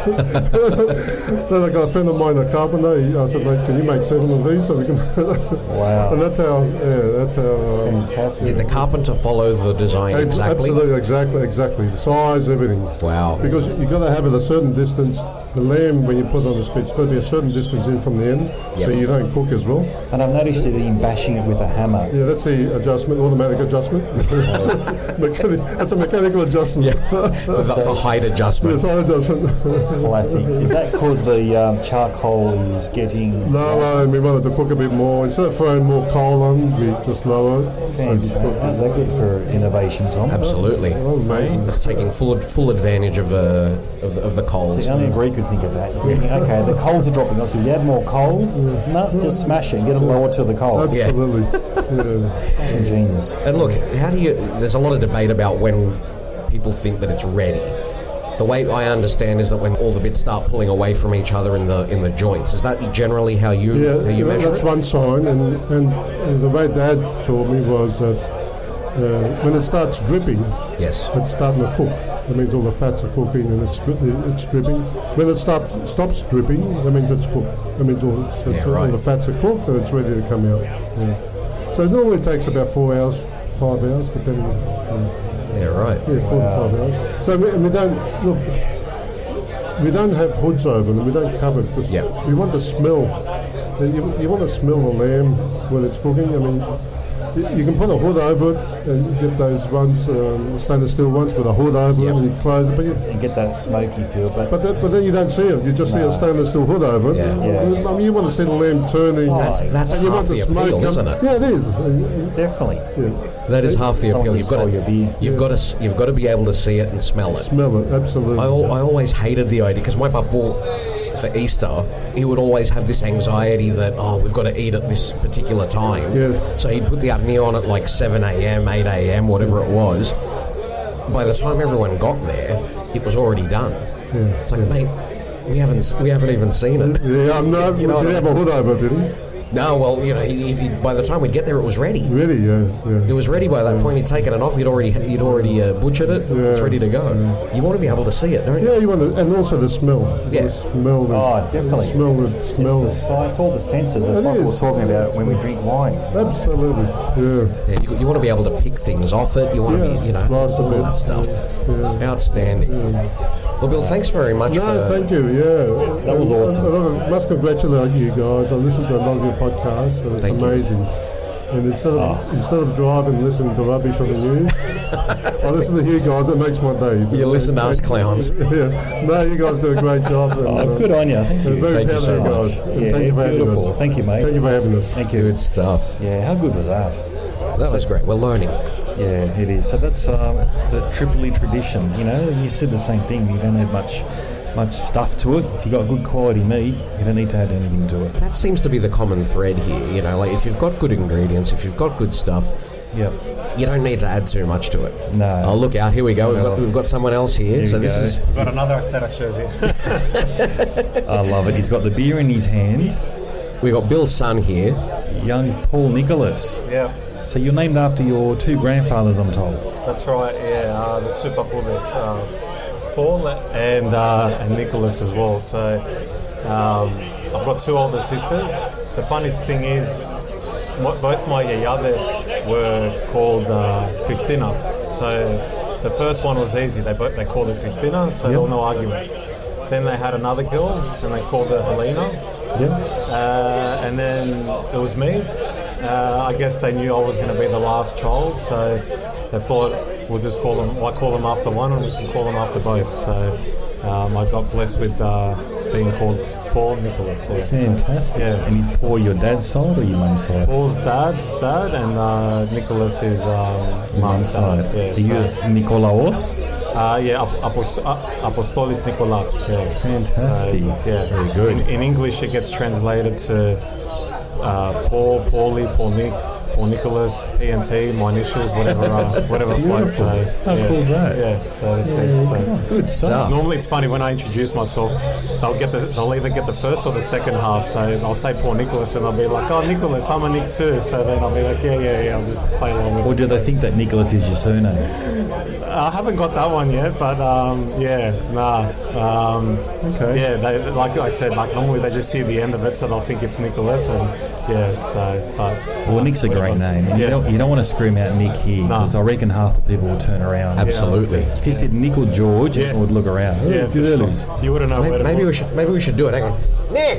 Then I got a friend of mine, a carpenter. He, I said, mate, can you make seven of these so we can? Wow. And that's how, yeah, that's how. Um, Fantastic. Did the carpenter follow the design ab- exactly? Absolutely, exactly, exactly. The size, everything. Wow. Because you got to have it a certain distance. The lamb, when you put it on the spit, it's got to be a certain distance in from the end, so Yep. you don't cook as well. And I've noticed you've been bashing it with a hammer. Yeah, that's the adjustment, automatic adjustment. Mechanic, that's a mechanical adjustment. The, the height adjustment. Yes, I adjustment. Classic. Is that because the um, charcoal is getting... Lower, and we wanted to cook a bit more. Instead of throwing more coal on, we just lower it. Fantastic. Is that good for innovation, Tom? Absolutely. Oh, amazing. It's taking full full advantage of, uh, of, the, of the coals. See, only a Greek could think of that. You're thinking, okay, the coals are dropping off. Do we add more coals? No, just smash it and get it lower to the coals. Absolutely. Yeah. Ingenious. And look, how do you? There's a lot of debate about when people think that it's ready. The way I understand is that when all the bits start pulling away from each other in the in the joints. Is that generally how you Yeah, how you that- measure that's it? one sign, and, and uh, the way Dad told me was that uh, when it starts dripping, Yes. it's starting to cook. That means all the fats are cooking and it's dri- it's dripping. When it stops stops dripping, that means it's cooked. That means all, it's, it's, Yeah, right. all the fats are cooked and it's ready to come out. Yeah. So it normally takes about four hours, five hours, depending on. Yeah. Yeah, right. Yeah, four to five hours. So we, we don't look. We don't have hoods over them. We don't cover it. 'Cause Yeah. We want the smell. You, you want to smell the lamb when it's cooking. I mean, you, you can put a hood over it and get those ones, um, stainless steel ones with a hood over Yep. it, and you close it. But you, And get that smoky feel. But, but, that, but then you don't see it. You just see a stainless steel hood over it. Yeah. Yeah. I mean, you want to see the lamb turning. That's that's and you half want the smoke appeal, come- isn't it? Yeah, it is. And- and- definitely. yeah. That is half the Someone appeal. just You've got stole to your beer. you've got to s- you've got to be able to see it and smell it. Smell it, absolutely. I, al- I always hated the idea because my papu, for Easter, he would always have this anxiety that, oh, we've got to eat at this particular time. Yes. So he'd put the arni on at like seven a.m., eight a.m., whatever it was. By the time everyone got there, it was already done. Yeah, It's like, mate, we haven't s- we haven't even seen it. Yeah, I'm not. You know did what he I have a hood over, did he? No, well, you know, he, he, by the time we'd get there, it was ready. Really? Yeah, It yeah. was ready by that point. He'd taken it off. He'd already he'd already uh, butchered it. It's Yeah. ready to go. You want to be able to see it, don't you? Yeah, you want to, and also the smell. Yeah. The smell. The, Oh, definitely. The smell. The It's smell. the sight, it's all the senses. It's It like we is. we're talking about when we drink wine. Absolutely. Yeah. Yeah, you, you want to be able to pick things off it. You want to Yeah, be, you know, slice a all bit. that stuff. Yeah. Outstanding. Well, Bill, thanks very much. No, for, thank you. Yeah, That was And awesome. I, I must congratulate you guys. I listened to a lot of your podcasts, and it's Thank you. amazing. And instead of instead of driving and listening to rubbish on the news, I listen to you guys. It makes my day. You listen to us clowns. Yeah, no, you guys do a great job. And, Oh, uh, good on you. Thank I'm you. very Thank you proud so of you much. guys. And Yeah, thank you for having beautiful. us. Thank you, mate. Thank you for having us. Thank you. Good stuff. Yeah, how good was that? That was great. We're learning. Yeah, it is. So that's um, the Tripoli tradition, you know, and you said the same thing. You don't add much much stuff to it. If you've got good quality meat, you don't need to add anything to it. That seems to be the common thread here. You know, like if you've got good ingredients, if you've got good stuff, Yep. you don't need to add too much to it. No. Oh, look out! Here we go. We've got, we've got someone else here. Here so we this go. is Got another Asteras jersey. I love it. He's got the beer in his hand. we've got Bill's son here. Young Paul Nicholas. Yeah, So you're named after your two grandfathers, I'm told. that's right. Yeah, uh, the two papules, uh, Paul and uh, and Nicholas as well. So um, I've got two older sisters. The funniest thing is, mo- both my yayades were called uh, Cristina. So the first one was easy. They both they called her Cristina, so there were no arguments. Then they had another girl, and they called her Helena. Yeah. Uh, and then it was me. Uh, I guess they knew I was going to be the last child, so they thought we'll just call them. Why call them after one, and we can call them after both. So um, I got blessed with uh, being called Paul, Nicholas. Yeah. Fantastic. Yeah. And is Paul your dad's side or your mum's side? Paul's dad's dad, and uh, Nicholas is um, mum's side. Yeah, Are you so- Nikolaos? Uh, yeah, Ap- Apost- uh, Apostolis Nicholas. Yeah. Fantastic. So, yeah, Very good. In, in English, it gets translated to uh, Paul, Paulie, Paul Nick, Paul Nicholas, P and T, my initials, whatever, uh, whatever floats. So, How yeah. cool is that? Yeah, so that's it. So. Good stuff. Normally, it's funny when I introduce myself. They'll get the, they'll either get the first or the second half. So I'll say Paul Nicholas, and they'll be like, "Oh, Nicholas, I'm a Nick too." So then I'll be like, "Yeah, yeah, yeah." I'll just play along with it. Or do they think that Nicholas is your surname? I haven't got that one yet, but um, yeah, nah. Um, Okay. Yeah, they, like I said, like normally they just hear the end of it, so they'll think it's Nicholas, and yeah, so. But, Well, Nick's a great name. And you, Yeah. don't, you don't want to scream out Nick here because I reckon half the people will turn around. Absolutely. If you said Nick or George, Yeah. everyone would look around. Oh, Yeah, for girlies. sure. You wouldn't know where Maybe, to maybe look. we should maybe we should do it. Hang on. Nick.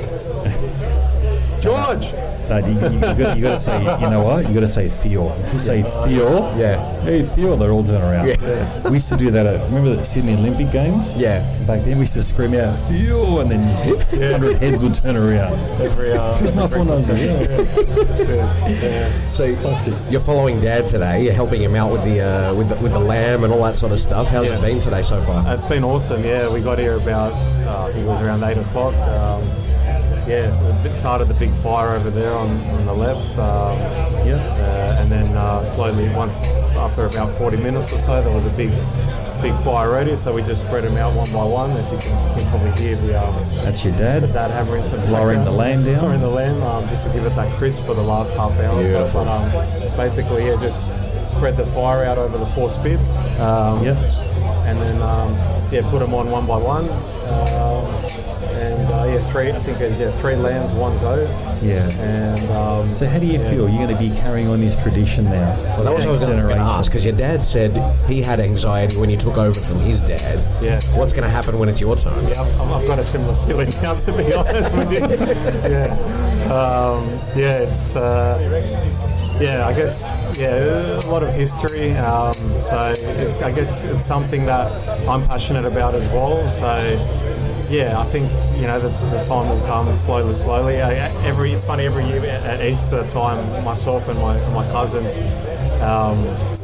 George. No, you, you, you, got, you got to say, you know what? You got to say Theo. If you say Theo, Yeah. hey Theo, they all turn around. Yeah. We used to do that at, remember the Sydney Olympic Games? Yeah. Back then we used to scream out Theo, and then one hundred heads would turn around. Every, uh, Here's my every phone number. That's Yeah. it. Yeah. So Classic. you're following Dad today. You're helping him out with the uh, with the, with the lamb and all that sort of stuff. How's Yeah. it been today so far? It's been awesome. Yeah, we got here about uh, I think it was around eight o'clock. Um, yeah, we started the big fire over there on, on the left. Um, Yeah. Uh, and then uh, slowly, once after about forty minutes or so, there was a big, big fire already. So we just spread them out one by one, as you can, you can probably hear the um, That's your dad. that hammering to the Lowering the lamb down. lowering the lamb, um, just to give it that crisp for the last half hour. Beautiful. But um, basically, yeah, just spread the fire out over the four spits. Um, Yep. And then um, yeah, put them on one by one. Um, and uh, yeah, three. I think uh, yeah, three lambs, one go. Yeah. And um, So how do you feel? You're going to be carrying on this tradition now? Well, that was what I was going to ask, because your dad said he had anxiety when he took over from his dad. Yeah. What's going to happen when it's your turn? Yeah, I've, I've got a similar feeling now, to be honest with you. Yeah, um, yeah, it's uh, yeah, I guess yeah, a lot of history. Um, so it, I guess it's something that I'm passionate about as well. So yeah, I think you know the, the time will come slowly, slowly. I, every it's funny every year at Easter time, myself and my and my cousins. Um,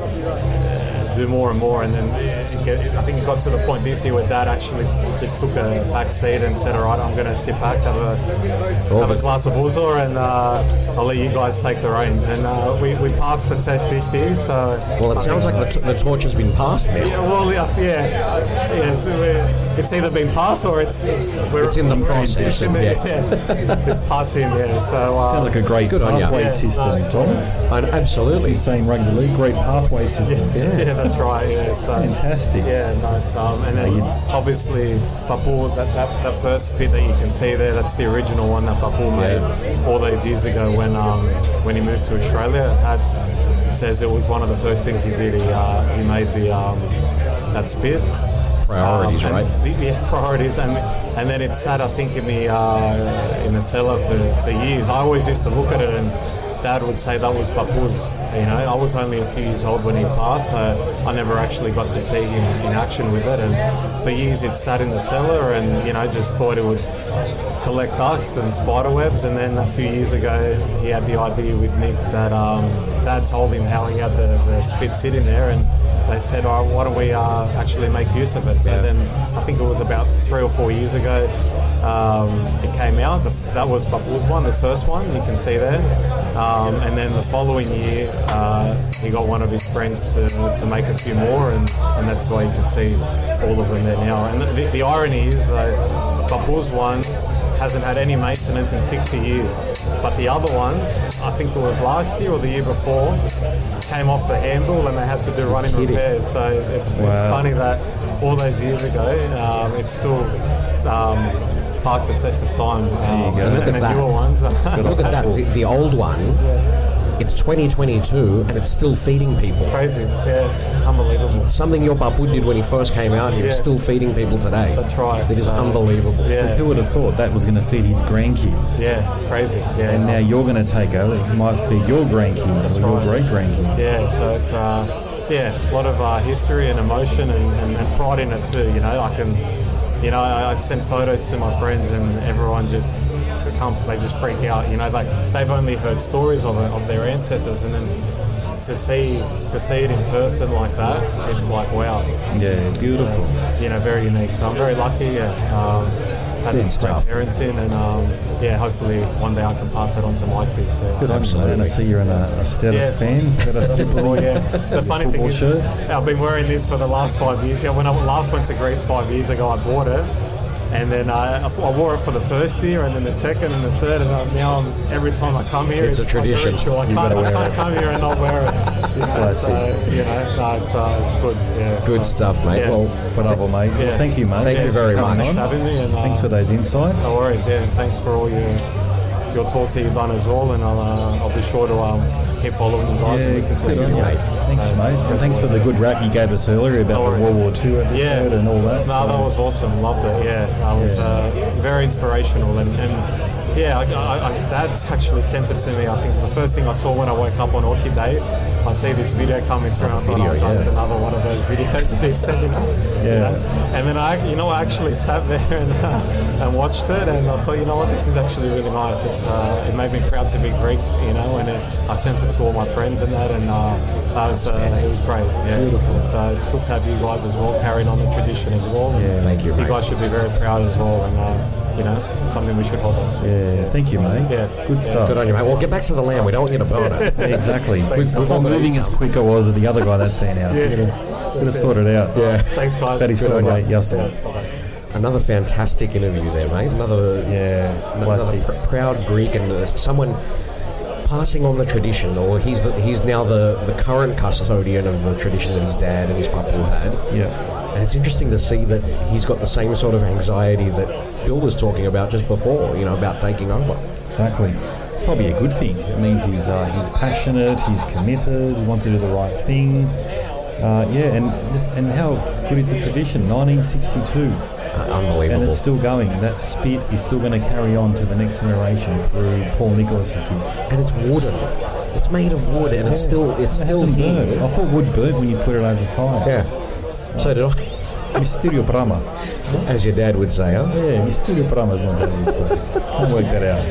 do more and more, and then it get, I think it got to the point this year where Dad actually just took a back seat and said, "All right, I'm going to sit back, have a have a glass of ouzo, and uh, I'll let you guys take the reins." And uh, we, we passed the test this year, so Well, it sounds like the, t- the torch has been passed now. yeah, well, yeah, yeah, yeah it's, uh, it's either been passed or it's it's we're, It's in the process, It's, in the, yeah. yeah. It's passing, yeah. So uh, Sounds like a great Good on ya. pathway Yeah. system, No, it's Tom. And As absolutely. we say in rugby league, great pathway system. yeah, that's right. Yeah, so Fantastic. Yeah, no, it's, um, and then obviously Papu, that, that, that first spit that you can see there, that's the original one that Papu made all those years ago when um, when he moved to Australia. It, had, it says it was one of the first things he did. He, uh, he made the um, that spit. Priorities, Um, right? and- Yeah, priorities, and and then it sat, I think, in the uh, in the cellar for, for years. I always used to look at it, and Dad would say that was Papu's. You know, I was only a few years old when he passed, so I never actually got to see him in action with it. And for years, it sat in the cellar, and you know, just thought it would collect dust and spider webs. And then a few years ago, he had the idea with Nick that um, Dad told him how he had the, the spit sitting there, and they said, "Oh, why don't we uh, actually make use of it?" So Yeah. then, I think it was about three or four years ago, um, it came out. The, that was Papu's one, the first one you can see there. Um, and then the following year, uh, he got one of his friends to, to make a few more, and, and that's why you can see all of them there now. And the, the irony is though, Papu's one hasn't had any maintenance in sixty years, but the other ones, I think it was last year or the year before, came off the handle and they had to do running repairs. So it's, it's Wow. funny that all those years ago, um, it's still um, past the test of time. Um, go. and Look and at the that. newer ones. Look at that. The, the old one, it's twenty twenty-two and it's still feeding people. Crazy, yeah, unbelievable. Something your Papu did when he first came out here is Yeah. still feeding people today. That's right. It is So, unbelievable. Yeah, Who would have thought that was going to feed his grandkids? yeah, crazy. Yeah, And now you're going to take over. It might feed your grandkids or your right. great grandkids. Yeah, so it's uh, yeah, a lot of uh, history and emotion and, and, and pride in it too. You know, I can you know, I, I send photos to my friends, and everyone just come, they just freak out. You know, they they've only heard stories of it, of their ancestors, and then to see to see it in person like that, it's like wow. It's, Yeah, beautiful. uh, you know, very unique. So I'm very lucky. Yeah, um, had Good great stuff. parents in, and um, yeah, hopefully one day I can pass it on to my kids. Yeah. Good on you, man. I see you're in a, a status Yeah. fan. Is that a Oh, yeah. The funny thing football is, shirt? I've been wearing this for the last five years. Yeah, when I last went to Greece five years ago, I bought it, and then I, I wore it for the first year, and then the second, and the third, and I- now I'm, every time I come here, It's a like tradition. ritual. I You've can't, gotta I wear can't it. come here and not wear it. You know, Classy. so, you know, no, it's, uh, it's good. Yeah, Good so, stuff, mate. yeah. Well, Whatever, mate. Well, Yeah. thank you, mate. Thank you very Coming much. on, having me, and, uh, Thanks for those insights. No worries, yeah, and thanks for all your your talks that you've done as well, and I'll uh, I'll be sure to um, keep following you guys and listen to good you. on you, mate. Thanks, So, mate. And thanks for the good rap you gave us earlier about No the worries. World War Two episode Yeah. and all that. No, so- that was awesome. Loved it. Yeah, that was Yeah. uh, very inspirational, and, and yeah, I, I, I, Dad's actually sent it to me. I think the first thing I saw when I woke up on Orchid Day, I see this video coming through, and I thought, Video, oh, God, it's yeah. another one of those videos that he's sending out. you Yeah. know? And then I, you know, I actually sat there and uh, and watched it, and I thought, you know what, this is actually really nice. It's uh, it made me proud to be Greek, you know, and it, I sent it to all my friends and that, and uh, that was uh, it was great. Yeah, beautiful. It's uh, it's good to have you guys as well carrying on the tradition as well. And Yeah. Thank you, You mate. guys should be very proud as well, and uh, you know, something we should hold on to. Yeah, thank you, mate. Yeah. Good Yeah. stuff. Good on you, mate. Well, get back to the land. We don't want you to burn it. Yeah, exactly. Thanks, We've, son. we're not moving as quick I was with the other guy that's there now. So Yeah. we're going to sort it out. Yeah. Thanks, guys. That is Good still on you. mate. Yes, Yeah, sir. bye-bye. Another fantastic interview there, mate. Another, Yeah, another classy. pr- proud Greek and uh, someone passing on the tradition, or he's the, he's now the, the current custodian of the tradition that his dad and his papu had. Yeah. And it's interesting to see that he's got the same sort of anxiety that Bill was talking about just before, you know, about taking over. Exactly. It's probably a good thing. It means he's uh, he's passionate, he's committed, he wants to do the right thing. Uh, yeah, and this, and how good is the tradition? nineteen sixty-two, Uh, unbelievable. and it's still going. That spit is still going to carry on to the next generation through Paul Nicholas's kids. and it's wooden. It's made of wood, and it's still it's It still hasn't here. burned. I thought wood burnt when you put it over fire. Yeah. So did I. Mysterio Brahma. As your dad would say, huh? Yeah, Mysterio Brahma is what that would say. Can't work that out.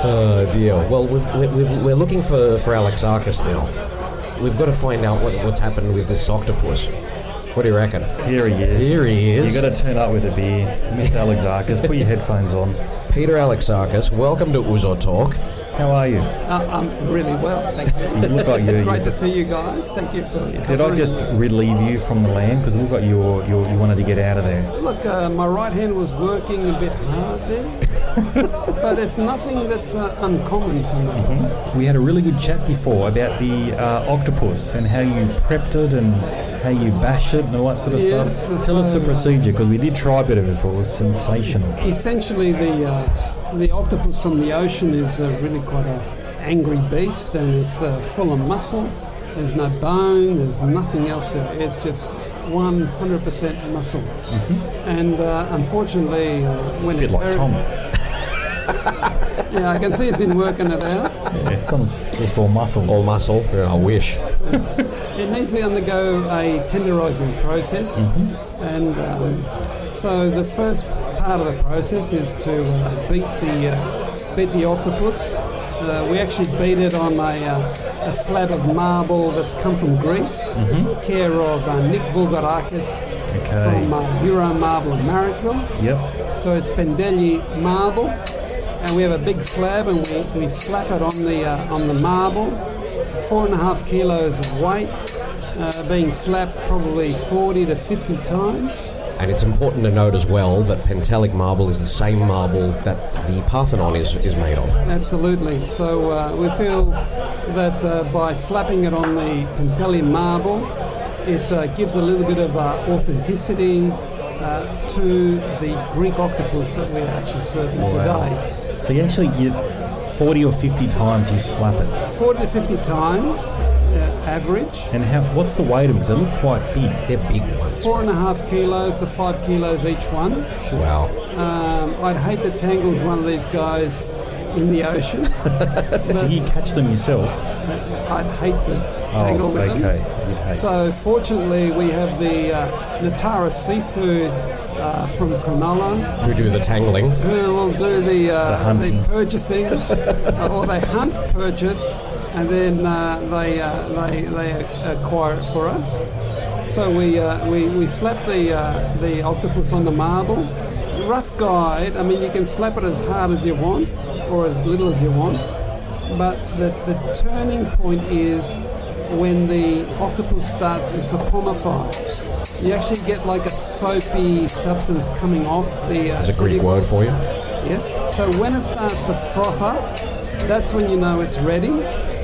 Oh dear. Well, we've, we've, we're looking for, for Alexakis now. We've got to find out what, what's happened with this octopus. What do you reckon? Here he is. Here he is. You got to turn up with a beer, Mister Alexakis. Put your headphones on. Peter Alexakis, welcome to Uzo Talk. How are you? Uh, I'm really well, thank you. You look like you. Great you to see you guys. Thank you for. did I just relieve you from the land? Because it looked like you were, you you wanted to get out of there. Look, uh, my right hand was working a bit hard there, but it's nothing that's uh, uncommon for me. We had a really good chat before about the uh, octopus and how you prepped it and how you bash it and all that sort of Yes, stuff. Tell us the so, uh, procedure, because we did try a bit of it before. It was sensational. Essentially, the uh, the octopus from the ocean is uh, really quite a angry beast, and it's uh, full of muscle. There's no bone. There's nothing else there. It's just one hundred percent muscle. And uh, unfortunately, uh, when Mm-hmm. A bit it like peri- Tom. yeah, I can see he's been working it out. Yeah, Tom's just all muscle. All muscle. Yeah, I wish. It needs to undergo a tenderising process, and um, so the first part of the process is to uh, beat the uh, beat the octopus. Uh, we actually beat it on a, uh, a slab of marble that's come from Greece, care of uh, Nick Vulgarakis Okay. from uh, Euro Marble in Marrickville. Yep. So it's Pendelli marble, and we have a big slab, and we, we slap it on the uh, on the marble. Four and a half kilos of weight, uh, being slapped probably forty to fifty times. And it's important to note as well that Pentelic marble is the same marble that the Parthenon is, is made of. Absolutely. So uh, we feel that uh, by slapping it on the Pentelli marble, it uh, gives a little bit of uh, authenticity uh, to the Greek octopus that we're actually serving today. So you actually, you, forty or fifty times you slap it. forty to fifty times, uh, average. And how? What's the weight of them? Because they look quite big. They're big ones. Four and a half kilos to five kilos each one. Wow. Um, I'd hate to tangle with one of these guys in the ocean. So you catch them yourself. I'd hate to tangle oh, with okay. them. You'd hate. So fortunately, we have the uh, Natara Seafood uh, from Cronulla, Who do the tangling? who will do the, uh, The hunting. the purchasing, uh, or they hunt, purchase, and then uh, they, uh, they they acquire it for us. So we uh, we, we slap the uh, the octopus on the marble. Rough guide. I mean, you can slap it as hard as you want, or as little as you want. But the, the turning point is when the octopus starts to saponify. You actually get like a soapy substance coming off the... Uh, There's a Greek word for you. Yes. So when it starts to froth up, that's when you know it's ready.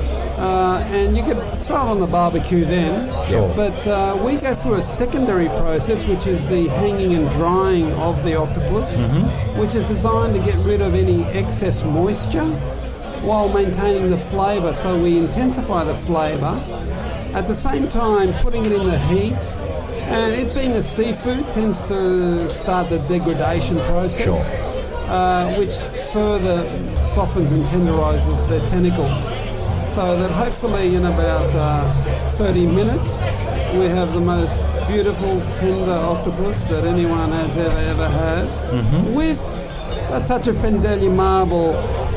Uh, and you can throw it on the barbecue then. Sure. But uh, we go through a secondary process, which is the hanging and drying of the octopus, Mm-hmm. which is designed to get rid of any excess moisture while maintaining the flavour. So we intensify the flavour, at the same time putting it in the heat. And it being a seafood tends to start the degradation process, Sure. uh, which further softens and tenderises the tentacles. So that hopefully in about uh, thirty minutes we have the most beautiful tender octopus that anyone has ever ever had, Mm-hmm. with a touch of Pendelli marble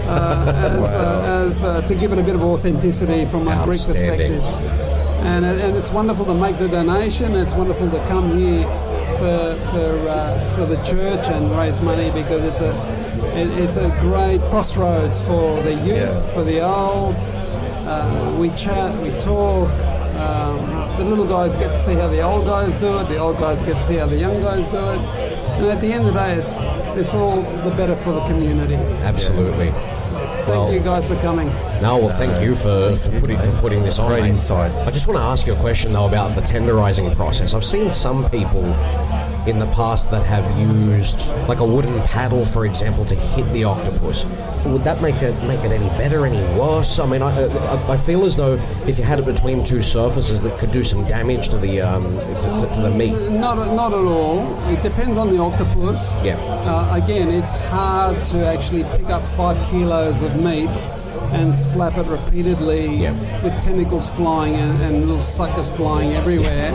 uh, as, uh, as uh, to give it a bit of authenticity from a Greek Outstanding. perspective. And, it- and it's wonderful to make the donation. It's wonderful to come here for for uh, for the church and raise money, because it's a it, it's a great crossroads for the youth, Yeah. for the old. Uh, we chat, we talk. Um, the little guys get to see how the old guys do it. The old guys get to see how the young guys do it. And at the end of the day, it, it's all the better for the community. Absolutely. Thank Well, you guys for coming. No, well, thank you for, for putting for putting this on. Great mate. insights. I just want to ask you a question though about the tenderizing process. I've seen some people in the past that have used like a wooden paddle, for example, to hit the octopus. Would that make it make it any better, any worse? I mean, I, I, I feel as though if you had it between two surfaces, that could do some damage to the um, to, to, to the meat. Not, not at all. It depends on the octopus. Yeah. Uh, again, it's hard to actually pick up five kilos of meat and slap it repeatedly Yeah. with tentacles flying and, and little suckers flying everywhere.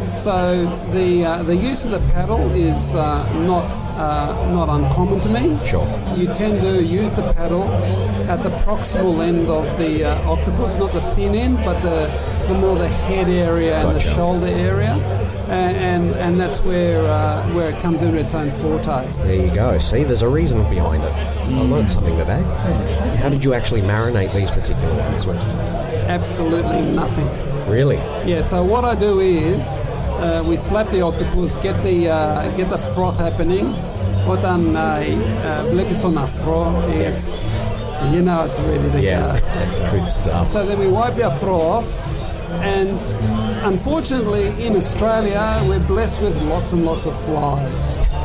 So the uh, the use of the paddle is uh, not uh, not uncommon to me. Sure. You tend to use the paddle at the proximal end of the uh, octopus, not the thin end, but the, the more the head area and the Gotcha. shoulder area, and and, and that's where uh, where it comes into its own forte. There you go. See, there's a reason behind it. I learned something today. How did you actually marinate these particular ones? Absolutely nothing. Really? Yeah. So what I do is uh, we slap the octopus, get the uh, get the froth happening. Όταν uh, βλέπεις τον αφρό, it's you know it's ready to Yeah. go. Good stuff. So then we wipe the afro off, and unfortunately in Australia we're blessed with lots and lots of flies.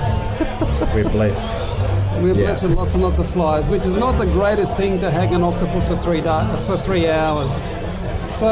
We're blessed. We're Yeah. blessed with lots and lots of flies, which is not the greatest thing to hang an octopus for three da- for three hours. So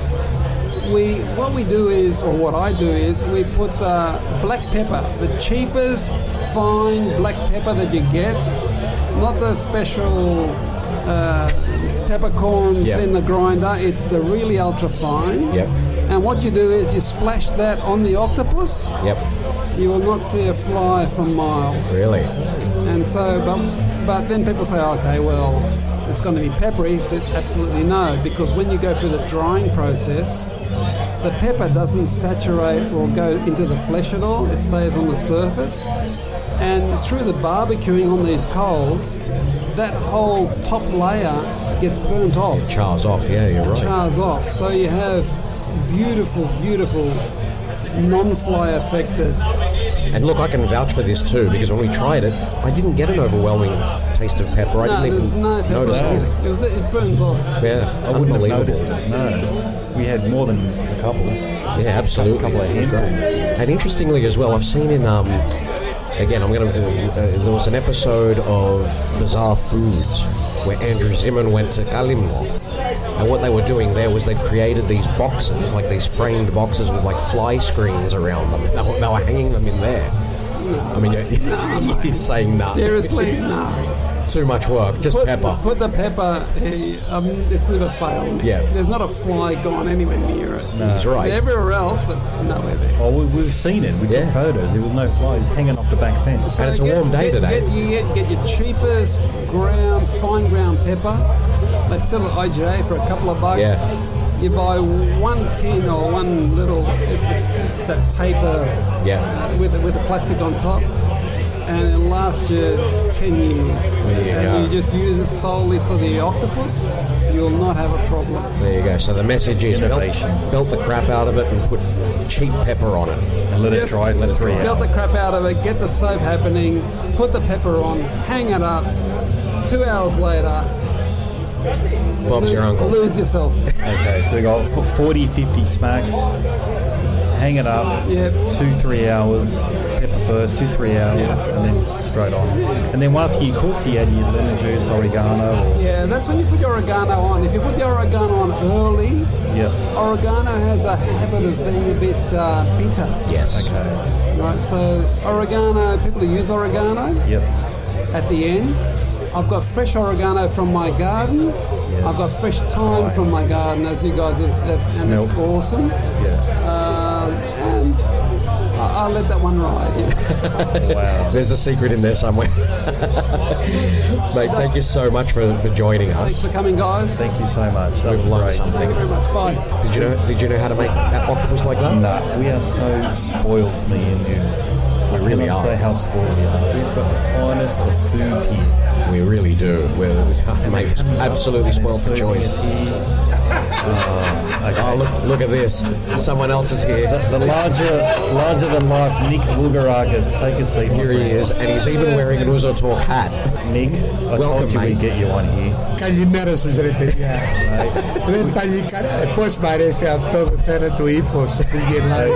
we what we do is, or what I do is, we put uh, black pepper, the cheapest fine black pepper that you get, not the special uh, peppercorns Yep. in the grinder. It's the really ultra fine. Yep. And what you do is you splash that on the octopus. Yep. You will not see a fly for miles. Really? And so, but, but then people say, okay, well, it's going to be peppery. So absolutely no, because when you go through the drying process, the pepper doesn't saturate or go into the flesh at all. It stays on the surface. And through the barbecuing on these coals, that whole top layer gets burnt off. Chars off, yeah, you're right. Chars off. So you have beautiful, beautiful non-fly affected. And look, I can vouch for this too, because when we tried it, I didn't get an overwhelming taste of pepper. I No, didn't there's even no pepper. notice anything. It, was, it burns off. Yeah, I wouldn't have unbelievable. noticed it. No. We had more than a couple. Yeah, absolutely. A couple of It was great. handfuls. And interestingly as well, I've seen in um, again, I'm gonna. Uh, uh, there was an episode of Bizarre Foods where Andrew Zimmern went to Kalimno, and what they were doing there was they created these boxes, like these framed boxes with like fly screens around them. They were, they were hanging them in there. I mean, you're, you're saying no. Seriously? No. too much work. Just put, pepper. Put the pepper. eh, Um, it's never failed me. Yeah. There's not a fly gone anywhere near it. He's right. Everywhere else, but nowhere there. Oh, we, we've seen it. We Yeah. took photos. There was no flies hanging off the back fence. And it's a get- warm day get, today. Get, you get, get your cheapest ground, fine ground pepper. They sell it at I G A for a couple of bucks. Yeah. You buy one tin or one little it's that paper Yeah. uh, with with the plastic on top, and it'll last you ten years. There you and go. you just use it solely for the octopus, you'll not have a problem. There you go. So the message is melt, Innovation. melt the crap out of it and put cheap pepper on it. And let it Yes. dry for three Melt the hours. crap out of it, get the soap happening, put the pepper on, hang it up. Two hours later, Bob's your uncle. lose yourself. Okay, so we got f- forty, fifty smacks. Hang it up. Yep. Two, three hours. Pepper first, two, three hours, and then straight on. And then after you cooked, you add your lemon juice, oregano. Or, Yeah, that's when you put your oregano on. If you put the oregano on early, yep. oregano has a habit of being a bit uh, bitter. Yes. Okay. Right, so oregano, people who use oregano Yep. at the end. I've got fresh oregano from my garden. I've got fresh thyme from my garden, as you guys have, have and Smelt. it's awesome. Yeah. Um, and I- I'll let that one ride. Yeah. Wow. There's a secret in there somewhere. Mate, thank you so much for, for joining Thanks us. for coming, guys. Thank you so much. That We've was learned great. something. Thank you very much. Bye. Did you know Did you know how to make that octopus like that? No, we are so spoiled, me and you. We really cannot are. say how spoiled we are. We've got the finest of foods here. We really do. We're mate, it's absolutely spoiled for choice. Oh, look, look at this. Someone else is here. The larger, larger than life Nick Vulgaragas. Take a seat. Here he is, and he's even wearing an Uzo Talk hat. Nick, I Welcome, told you mate. we'd get you one here. Καλημέρα σας ρε παιδιά. Ρε παλικάρι, πώς μ' αρέσει αυτό εδώ πέρα το ύφος που γελάει.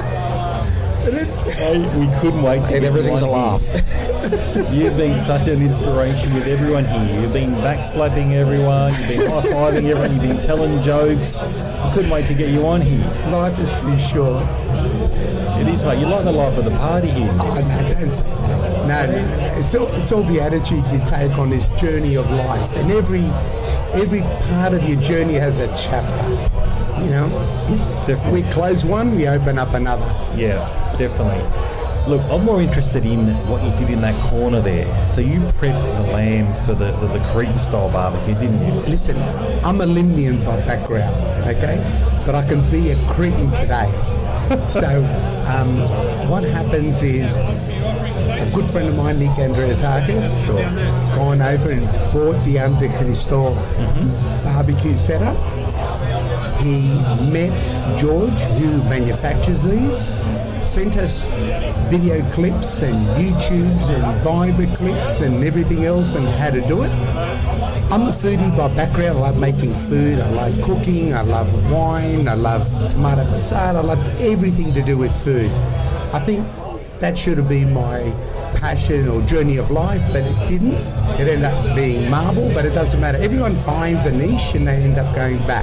Hey, we couldn't wait to And get everything's a you one laugh. here. You've been such an inspiration with everyone here. You've been backslapping everyone. You've been high-fiving everyone. You've been telling jokes. I couldn't wait to get you on here. Life is too short. It is, mate. You like the life of the party here. Nick. Oh, no, don't say that. No, no, it's all, it's all the attitude you take on this journey of life. And every, every part of your journey has a chapter. You know, Definitely. we close one, we open up another. Yeah, definitely. Look, I'm more interested in what you did in that corner there. So you prepped the lamb for the, the, the Cretan-style barbecue, didn't you? Listen, I'm a Limnian by background, okay? But I can be a Cretan today. So um, what happens is a good friend of mine, Nick Andreatakis, sure. gone over and bought the Under Cristo mm-hmm. barbecue setup. He met George, who manufactures these, sent us video clips and YouTubes and Viber clips and everything else and how to do it. I'm a foodie by background. I love making food. I love cooking. I love wine. I love tomato passata. I love everything to do with food. I think that should have been my passion or journey of life, but it didn't. It ended up being marble, but it doesn't matter. Everyone finds a niche and they end up going back.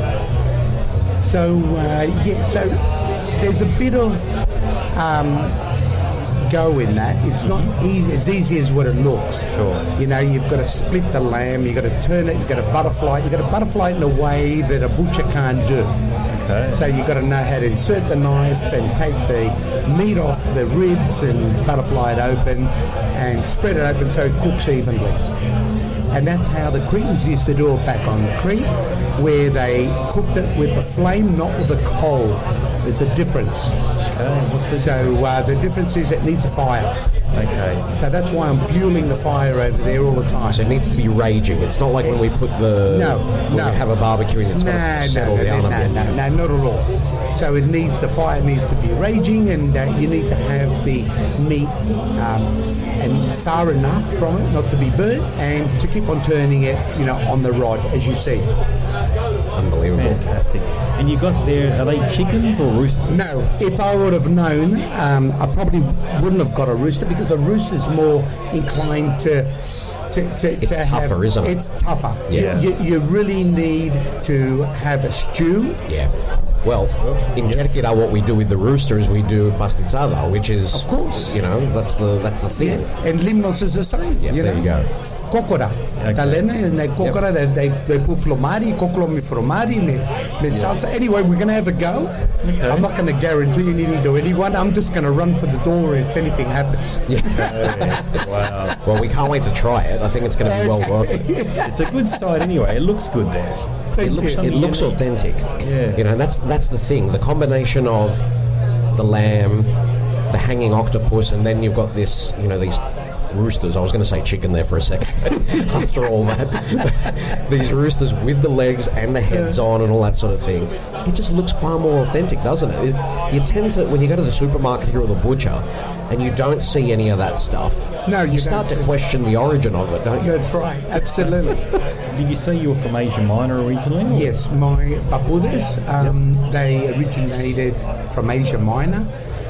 So, uh, yeah, so there's a bit of um, go in that. It's not easy, as easy as what it looks. Sure. You know, you've got to split the lamb, you've got to turn it, you've got to butterfly it, you've got to butterfly it in a way that a butcher can't do. Okay. So you've got to know how to insert the knife and take the meat off the ribs and butterfly it open and spread it open so it cooks evenly. And that's how the Cretans used to do it back on Crete, where they cooked it with the flame, not with the coal. There's a difference. Okay. What's the So uh, the difference is it needs a fire. Okay. So that's why I'm fueling the fire over there all the time. So it needs to be raging. It's not like when we put the No, when no. we have a barbecue and it's No, got to no, settle no, down no, a bit. no, no, no, not at all. So it needs, the fire needs to be raging, and uh, you need to have the meat um, and far enough from it not to be burnt, and to keep on turning it, you know, on the rod, as you see. Unbelievable. Fantastic. And you got there, are they chickens or roosters? No, if I would have known, um, I probably wouldn't have got a rooster, because a rooster is more inclined to. To, to, It's to tougher, have, isn't it? It's tougher. Yeah. You, you, you really need to have a stew. Yeah. Well, in Kerkira, what we do with the rooster is we do pastitsada, which is, Of course. you know, that's the that's the thing. Yeah. And Limnos is the same. Yeah, you there know? you go. Cocora. Talena, and they cocora, they, they, they put flomari, cocolo mi formari, me, me salsa. Anyway, we're going to have a go. Okay. I'm not going to guarantee anything to anyone. I'm just going to run for the door if anything happens. Wow. Well, we can't wait to try it. I think it's going to be well worth it. It's a good site anyway. It looks good there. It looks you. it looks authentic. Yeah. You know, that's that's the thing. The combination of the lamb, the hanging octopus, and then you've got this, you know, these roosters. I was going to say chicken there for a second. After all that, these roosters with the legs and the heads on and all that sort of thing. It just looks far more authentic, doesn't it? it? You tend to, when you go to the supermarket here or the butcher, and you don't see any of that stuff. No, you you start don't to see- question the origin of it, don't you? That's right, absolutely. Did you say you were from Asia Minor originally? or- Yes, my papudes, um, they originated from Asia Minor,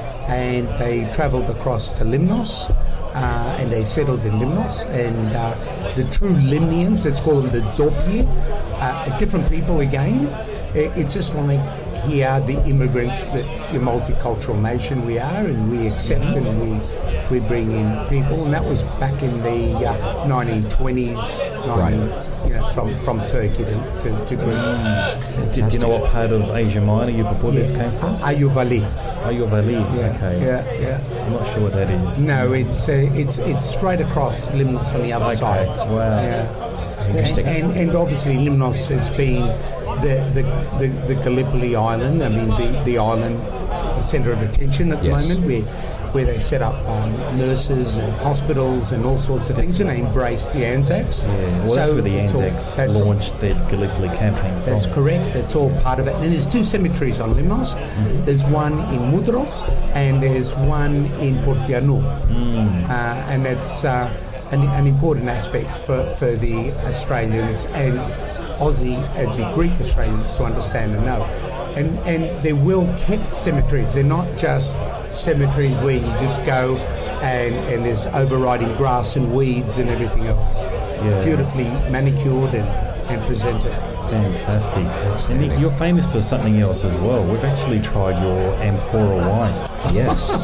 and they travelled across to Limnos, uh, and they settled in Limnos. And uh, the true Limnians, let's call them the Dopye, uh, different people again. I- It's just like here, the immigrants, that the multicultural nation we are, and we accept and we we bring in people, and that was back in the uh, nineteen twenties, nineteen, you know, from, from Turkey to, to, to Greece. Did you know what part of Asia Minor your Papudes came from? Ayuvali. Ayurvali. Yeah, Okay. yeah, yeah. I'm not sure what that is. No, it's uh, it's it's straight across Limnos on the other Okay, side. wow. Yeah. Interesting. And, and, and obviously Limnos has been the the, the, the Gallipoli island. I mean the, the island, the centre of attention at the Yes. moment, where where they set up um, nurses and hospitals and all sorts of things, and they embrace the Anzacs. Yeah, well, that's So where the it's all- Anzacs that's- launched their Gallipoli campaign from. That's correct. That's all part of it. And there's two cemeteries on Limnos. Mm-hmm. There's one in Mudro and there's one in Portiano. Mm. Uh, and that's uh, an, an important aspect for, for the Australians and Aussie as the Greek Australians to understand and know. And, and they're well-kept cemeteries. They're not just cemeteries where you just go and, and there's overriding grass and weeds and everything else. Yeah. Beautifully manicured and, and presented. Fantastic. And Nick, you're famous for something else as well. We've actually tried your amphora wines. Yes.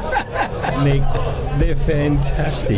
Nick, they're fantastic.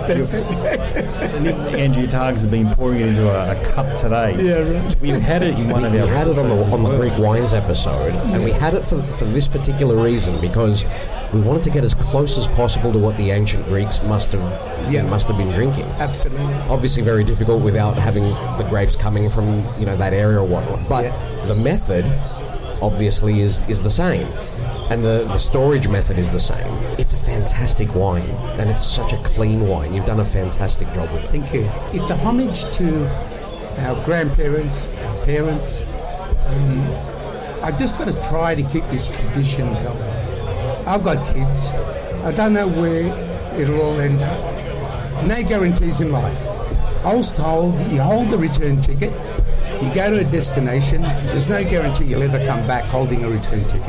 Nick, Andrew Targs has been pouring it into a, a cup today. Yeah, right. We had it in one of We our had it on the episodes as on the well. Greek wines episode, and we had it for, for this particular reason because we wanted to get as close as possible to what the ancient Greeks must have Yeah. must have been drinking. Absolutely. Obviously, very difficult without having the grapes coming from you know that area or whatnot. But Yeah. the method, obviously, is is the same, and the the storage method is the same. It's a fantastic wine, and it's such a clean wine. You've done a fantastic job with it. Thank you. It's a homage to our grandparents, our parents. Um, I just got to try to keep this tradition going. I've got kids. I don't know where it'll all end up. No guarantees in life. I was told you hold the return ticket, you go to a destination, there's no guarantee you'll ever come back holding a return ticket.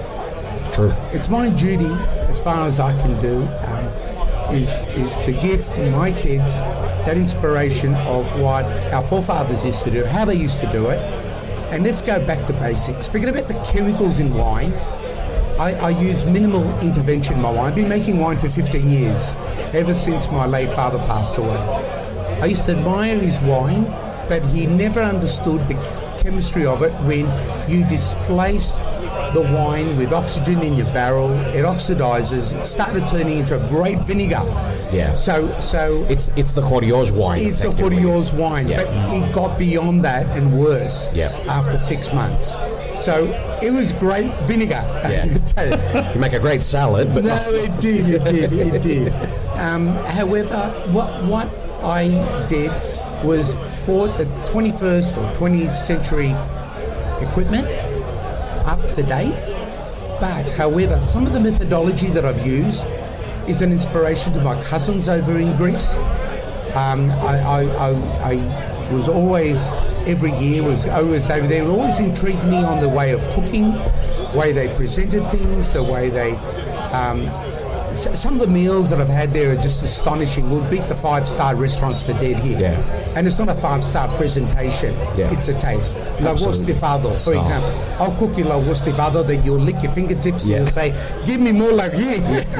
True. It's my duty, as far as I can do, um, is is to give my kids that inspiration of what our forefathers used to do, how they used to do it, and let's go back to basics. Forget about the chemicals in wine. I, I use minimal intervention in my wine. I've been making wine for fifteen years, ever since my late father passed away. I used to admire his wine, but he never understood the chemistry of it when you displaced the wine with oxygen in your barrel, it oxidizes, it started turning into a great vinegar. Yeah. So so It's it's the Cordios wine. it's a effectively. Cordios wine, Yeah. but it got beyond that and worse Yeah. after six months. So it was great vinegar. Yeah. You make a great salad, but No, it did, it did, it did. Um, however, what what I did was bought the twenty-first or twentieth century equipment, up to date. But, however, some of the methodology that I've used is an inspiration to my cousins over in Greece. Um, I, I, I, I was always, every year, was always over there. It always intrigued me on the way of cooking, the way they presented things, the way they um, s- some of the meals that I've had there are just astonishing. We'll beat the five-star restaurants for dead here. Yeah. And it's not a five-star presentation. Yeah. It's a taste. La Absolutely. Wostifado, for Oh. example. I'll cook you La Wostifado that you'll lick your fingertips Yeah. and you'll say, give me more like you.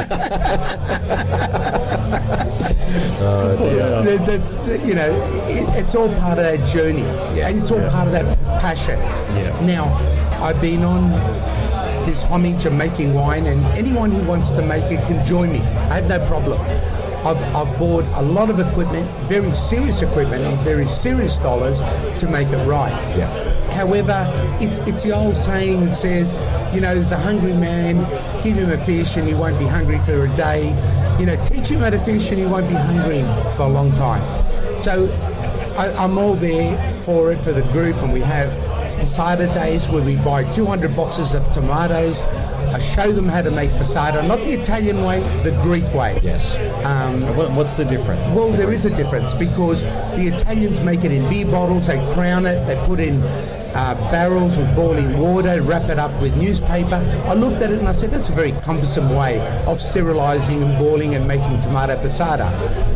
Oh, dear. That- That's, you know, it, it's all part of that journey. Yeah. And it's all part of that passion. Yeah. Now, I've been on this homage of making wine, and anyone who wants to make it can join me. I have no problem. I've, I've bought a lot of equipment, very serious equipment, and very serious dollars to make it right. Yeah. However, it's, it's the old saying that says, you know, there's a hungry man, give him a fish and he won't be hungry for a day. You know, teach him how to fish and he won't be hungry for a long time. So I, I'm all there for it, for the group, and we have Posada days where we buy two hundred boxes of tomatoes. I show them how to make Posada, not the Italian way, the Greek way. Yes. Um, What, what's the difference? well, there is a difference because the Italians make it in beer bottles, they crown it, they put in uh, barrels with boiling water, wrap it up with newspaper. I looked at it and I said, that's a very cumbersome way of sterilising and boiling and making tomato passata.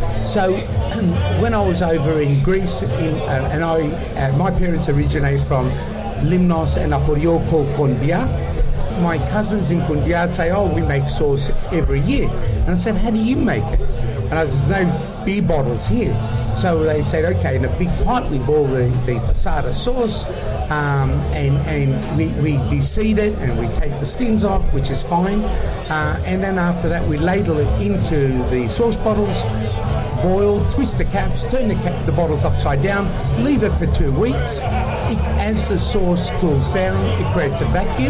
So when I was over in Greece, in, uh, and I, uh, my parents originate from Limnos and a horeo called Kondia. My cousins in Kundiat say, oh, we make sauce every year. And I said, how do you make it? And I said, there's no beer bottles here. So they said, okay, in a big pot, we boil the, the passata sauce, um, and, and we, we de-seed it, and we take the skins off, which is fine. Uh, and then after that, we ladle it into the sauce bottles, boil, twist the caps, turn the, cap, the bottles upside down, leave it for two weeks. It, as the sauce cools down, it creates a vacuum.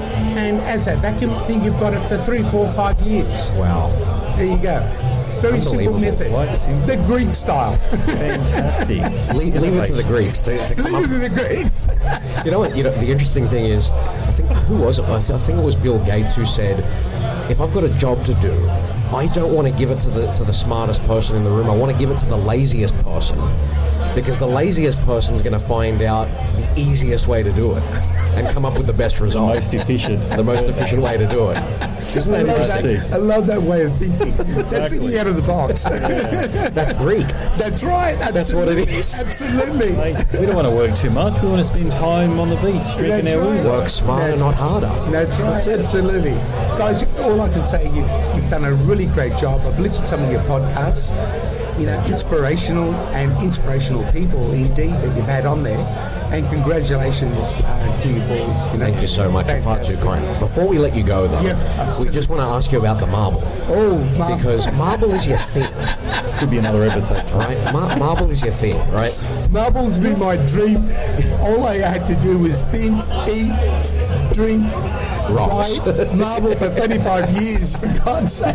And as that vacuum, then you've got it for three, four, five years. Wow. There you go. Very simple Unbelievable. method. Quite simple. The Greek style. Fantastic. Leave, leave it to the Greeks to, to come Leave up. it to the Greeks. You know what? You know the interesting thing is, I think who was it? I, th- I think it was Bill Gates who said, "If I've got a job to do, I don't want to give it to the to the smartest person in the room. I want to give it to the laziest person, because the laziest person is going to find out the easiest way to do it and come up with the best result, Most efficient. the most efficient way to do it." Isn't I that love interesting? that, I love that way of thinking. That's Exactly. thinking out of the box. That's Greek. That's right. That's what it absolutely, is. Absolutely. Like, we don't want to work too much. We want to spend time on the beach drinking That's our right. ouzo. Work smarter, not harder. That's right, absolutely. Guys, all I can say, you, you've done a really great job. I've listened to some of your podcasts. You know, inspirational and inspirational people indeed that you've had on there. And congratulations uh, to you boys. You know. Thank you so much. You're far too Fantastic. kind. Before we let you go, though, Yeah, we absolutely. just want to ask you about the marble. Oh, Mark. Because marble is your thing, This could be another episode. right? Mar- marble is your thing, right? Marble's been my dream. All I had to do was think, eat, drink, Rolls. write marble for thirty-five years, for God's sake.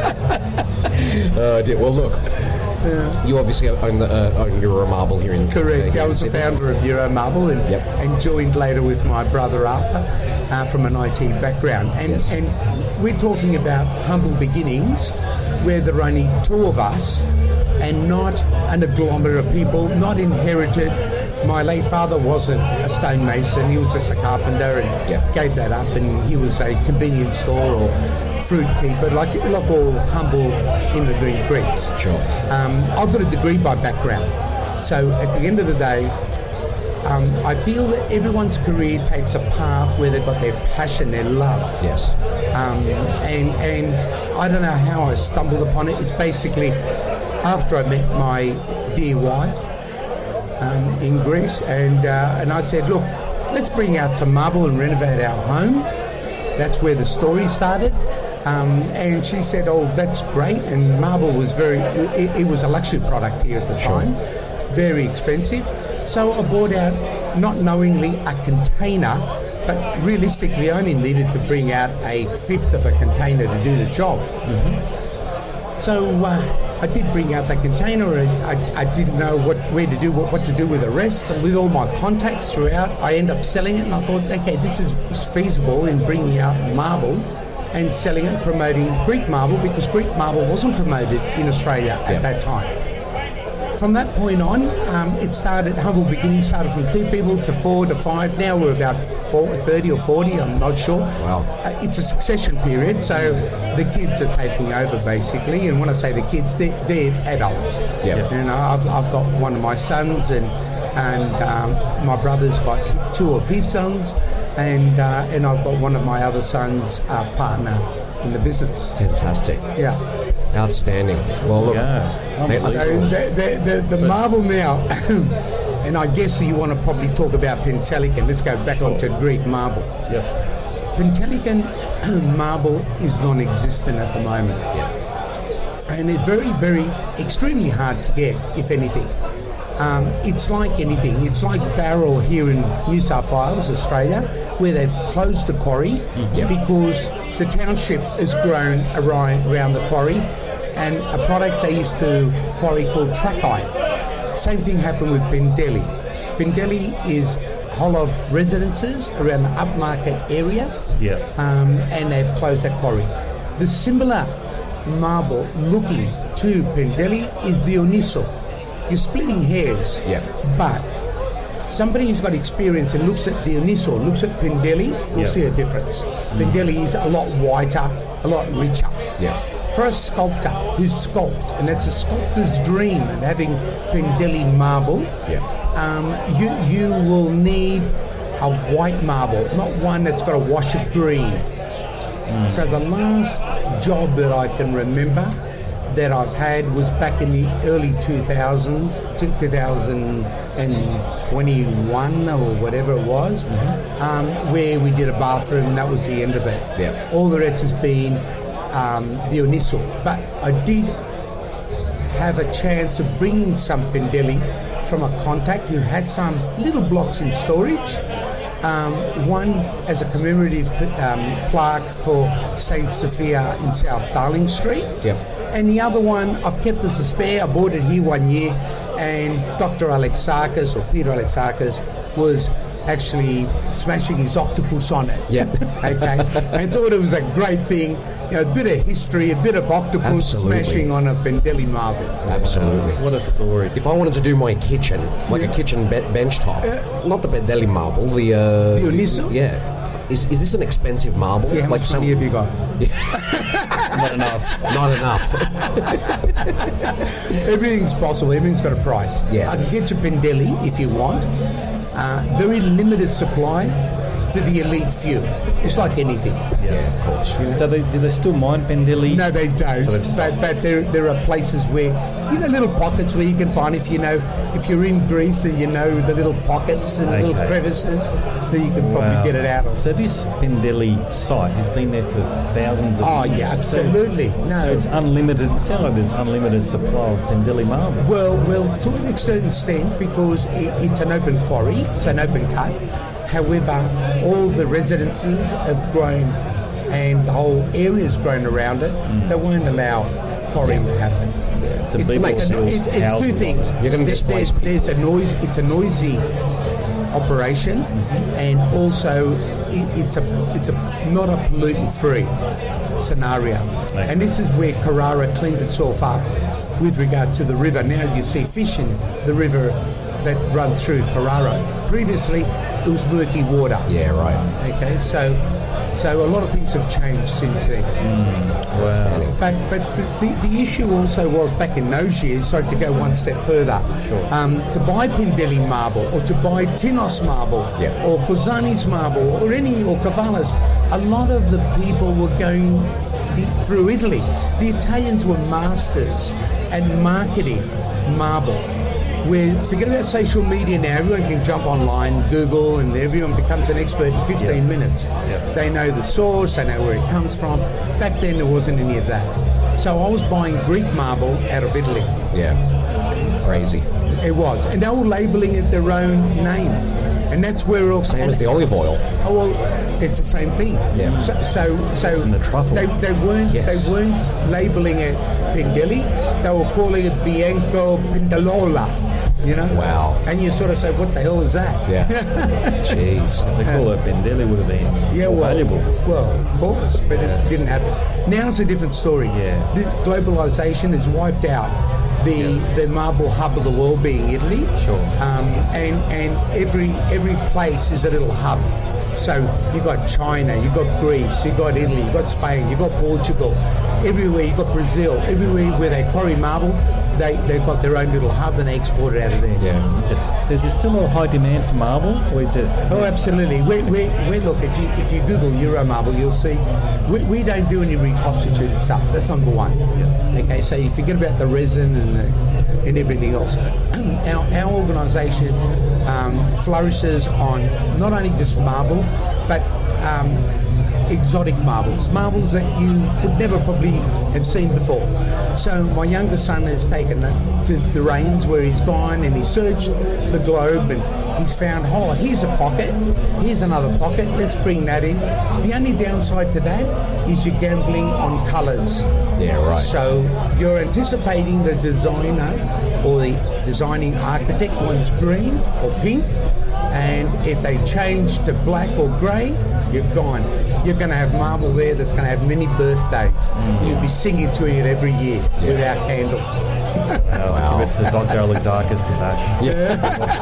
Uh, dear. Well, look, you obviously own, the, uh, own Euro Marble here in Correct. uh, here I in was the Sydney. founder of Euro Marble and, Yep. and joined later with my brother Arthur uh, from an I T background. And, Yes. and we're talking about humble beginnings where there are only two of us and not an agglomerate of people, not inherited. My late father wasn't a stonemason, he was just a carpenter and Yeah. gave that up, and he was a convenience store or fruit keeper, like, like all humble immigrant Greeks. Sure. Um, I've got a degree by background. So at the end of the day, um, I feel that everyone's career takes a path where they've got their passion, their love. Yes. Um, and, and I don't know how I stumbled upon it. It's basically after I met my dear wife um, in Greece, and, uh, and I said, look, let's bring out some marble and renovate our home. That's where the story started. Um, and she said, oh, that's great. And marble was very, it, it was a luxury product here at the time, very expensive. So I bought out, not knowingly, a container, but realistically only needed to bring out a fifth of a container to do the job. So uh, I did bring out that container. And I, I didn't know what where to do, what, what to do with the rest. And with all my contacts throughout, I ended up selling it. And I thought, okay, this is feasible in bringing out marble and selling it, promoting Greek marble, because Greek marble wasn't promoted in Australia at Yeah. that time. from that point on, um, it started, humble beginnings started from two people to four to five. Now we're about four, thirty or forty, I'm not sure. Wow. Uh, it's a succession period, so the kids are taking over basically. And when I say the kids, they're, they're adults. Yep. And I've, I've got one of my sons, and and um, my brother's got two of his sons, and uh, and I've got one of my other sons' uh, partner in the business. Fantastic. Yeah. Outstanding. Well, look. Yeah. Hey, So the, the, the, the marvel now, and I guess you want to probably talk about Pentelicon. Let's go back onto Greek marble. Yep. Pentelicon marble is non-existent at the moment. And it's very, very, extremely hard to get, if anything. Um, it's like anything. It's like Barrel here in New South Wales, Australia, where they've closed the quarry Yep. because the township has grown around, around the quarry, and a product they used to quarry called trachyte. Same thing happened with Pendelli. Pendelli is whole of residences around the upmarket area, Yeah. um, and they've closed that quarry. The similar marble looking to Pendelli is Dioniso. You're splitting hairs, Yeah. but somebody who's got experience and looks at Dioniso, looks at Pendelli, will Yeah. see a difference. Pendelli is a lot whiter, a lot richer. Yeah. For a sculptor who sculpts, and it's a sculptor's dream of having Pendelli marble, Yeah. um, you you will need a white marble, not one that's got a wash of green. So the last job that I can remember that I've had was back in the early two thousands, two thousand twenty-one or whatever it was, um, where we did a bathroom, and that was the end of it. Yeah. All the rest has been um, Dioniso. But I did have a chance of bringing some Pendelli from a contact who had some little blocks in storage. Um, one as a commemorative um, plaque for Saint Sophia in South Darling Street. Yep. And the other one I've kept as a spare. I bought it here one year, and Doctor Alexakis, or Peter Alexakis, was actually smashing his octopus on it. Yeah. Okay. I thought it was a great thing. You know, a bit of history, a bit of octopus Absolutely. smashing on a Pendelli marble. Absolutely. What a story. If I wanted to do my kitchen, like a kitchen be- bench top, not the Pendelli marble, the... Uh, Dioniso? Yeah. Is, is this an expensive marble? Yeah, how like much money have you got? Not enough. Not enough. Everything's possible. Everything's got a price. Yeah. I can get you Pendelli if you want. Uh, very limited supply for the elite few. It's like anything. Yeah, of course. So they, do they still mine Pendelli? No, they don't. So they've but but there, there are places where, you know, little pockets where you can find, if you know, if you're in Greece and you know the little pockets and the little Okay. crevices, then you can probably Wow. get it out of. So this Pendelli site has been there for thousands of Oh, years. yeah, So- absolutely. No. So it's unlimited. It sounds like there's unlimited supply of Pendelli marble. Well, well, to an certain extent, because it, it's an open quarry, it's an open cut. However, all the residences have grown, and the whole area has grown around it. They won't allow quarrying to happen. So It's, people it's, build it's, it's two houses on things. it. You're gonna There's- displace there's, there's a noise. It's a noisy operation, and also it, it's a it's a not a pollutant-free scenario. And this is where Carrara cleaned itself up with regard to the river. Now you see fish in the river that runs through Carrara. Previously, it was murky water. Yeah, right. Okay, so so a lot of things have changed since then. Outstanding. But but the, the, the issue also was back in those years, sorry to go one step further, um, to buy Pendelli marble or to buy Tinos marble Yeah. or Cosani's marble or any, or Cavallas, a lot of the people were going the, through Italy. The Italians were masters at marketing marble. Where, forget about social media now, everyone can jump online, Google, and everyone becomes an expert in fifteen minutes. They know the source, they know where it comes from. Back then there wasn't any of that. So I was buying Greek marble out of Italy. Yeah. Crazy. It was. And they were labelling it their own name. And that's where it all Same as the olive oil. Oh well, it's the same thing. Yeah. So so, so And the truffle. They, they weren't Yes. they weren't labelling it Pendelli. They were calling it Bianco Pendelola. You know. Wow. And you sort of say, what the hell is that? Yeah. Jeez. If they call it Pendelli, would have been Yeah, more well, valuable. well, of course, but it didn't happen. Now it's a different story. Yeah. The globalization has wiped out the the marble hub of the world being Italy. Sure. Um, and and every every place is a little hub. So you've got China, you've got Greece, you've got Italy, you've got Spain, you've got Portugal. Everywhere, you've got Brazil. Everywhere where they quarry marble, they, they've got their own little hub and they export it out of there. Yeah. So is there still a high demand for marble, or is it? Oh, absolutely. We, we, we look, if you if you Google Euro marble, you'll see we, we don't do any reconstituted stuff. That's number one. Yeah. Okay, so you forget about the resin and the, and everything else. our our organisation um, flourishes on not only just marble, but um, exotic marbles, marbles that you would never probably have seen before. So my younger son has taken it to the Rains where he's gone and he searched the globe and he's found, oh, here's a pocket, here's another pocket, let's bring that in. The only downside to that is you're gambling on colours. Yeah, right. So you're anticipating the designer or the designing architect wants green or pink, and if they change to black or grey, you're gone. You're going to have marble there that's going to have many birthdays. Mm. You'll be singing to it every year yeah. without candles. Oh, wow. Give it to Doctor Alexakis to bash. Yeah.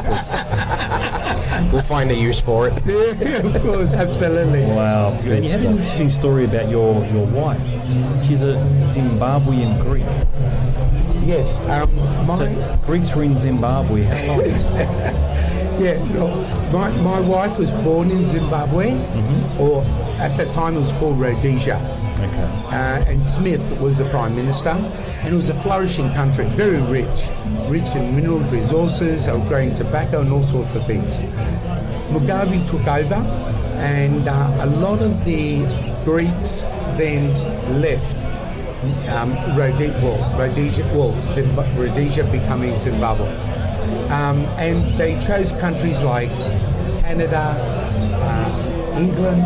We'll find a use for it. Yeah, of course, absolutely. Wow. Good and you stuff. Had an interesting story about your, your wife. She's a Zimbabwean Greek. Yes. Um, my so Greeks were in Zimbabwe. How long? Yeah, no, my, my wife was born in Zimbabwe, mm-hmm. or at that time it was called Rhodesia. Okay. Uh, and Smith was the Prime Minister, and it was a flourishing country, very rich, rich in minerals, resources, they were growing tobacco and all sorts of things. Mugabe took over, and uh, a lot of the Greeks then left um, Rhodesia, well, Rhodesia, well, Zimb- Rhodesia becoming Zimbabwe. Um, and they chose countries like Canada, uh, England,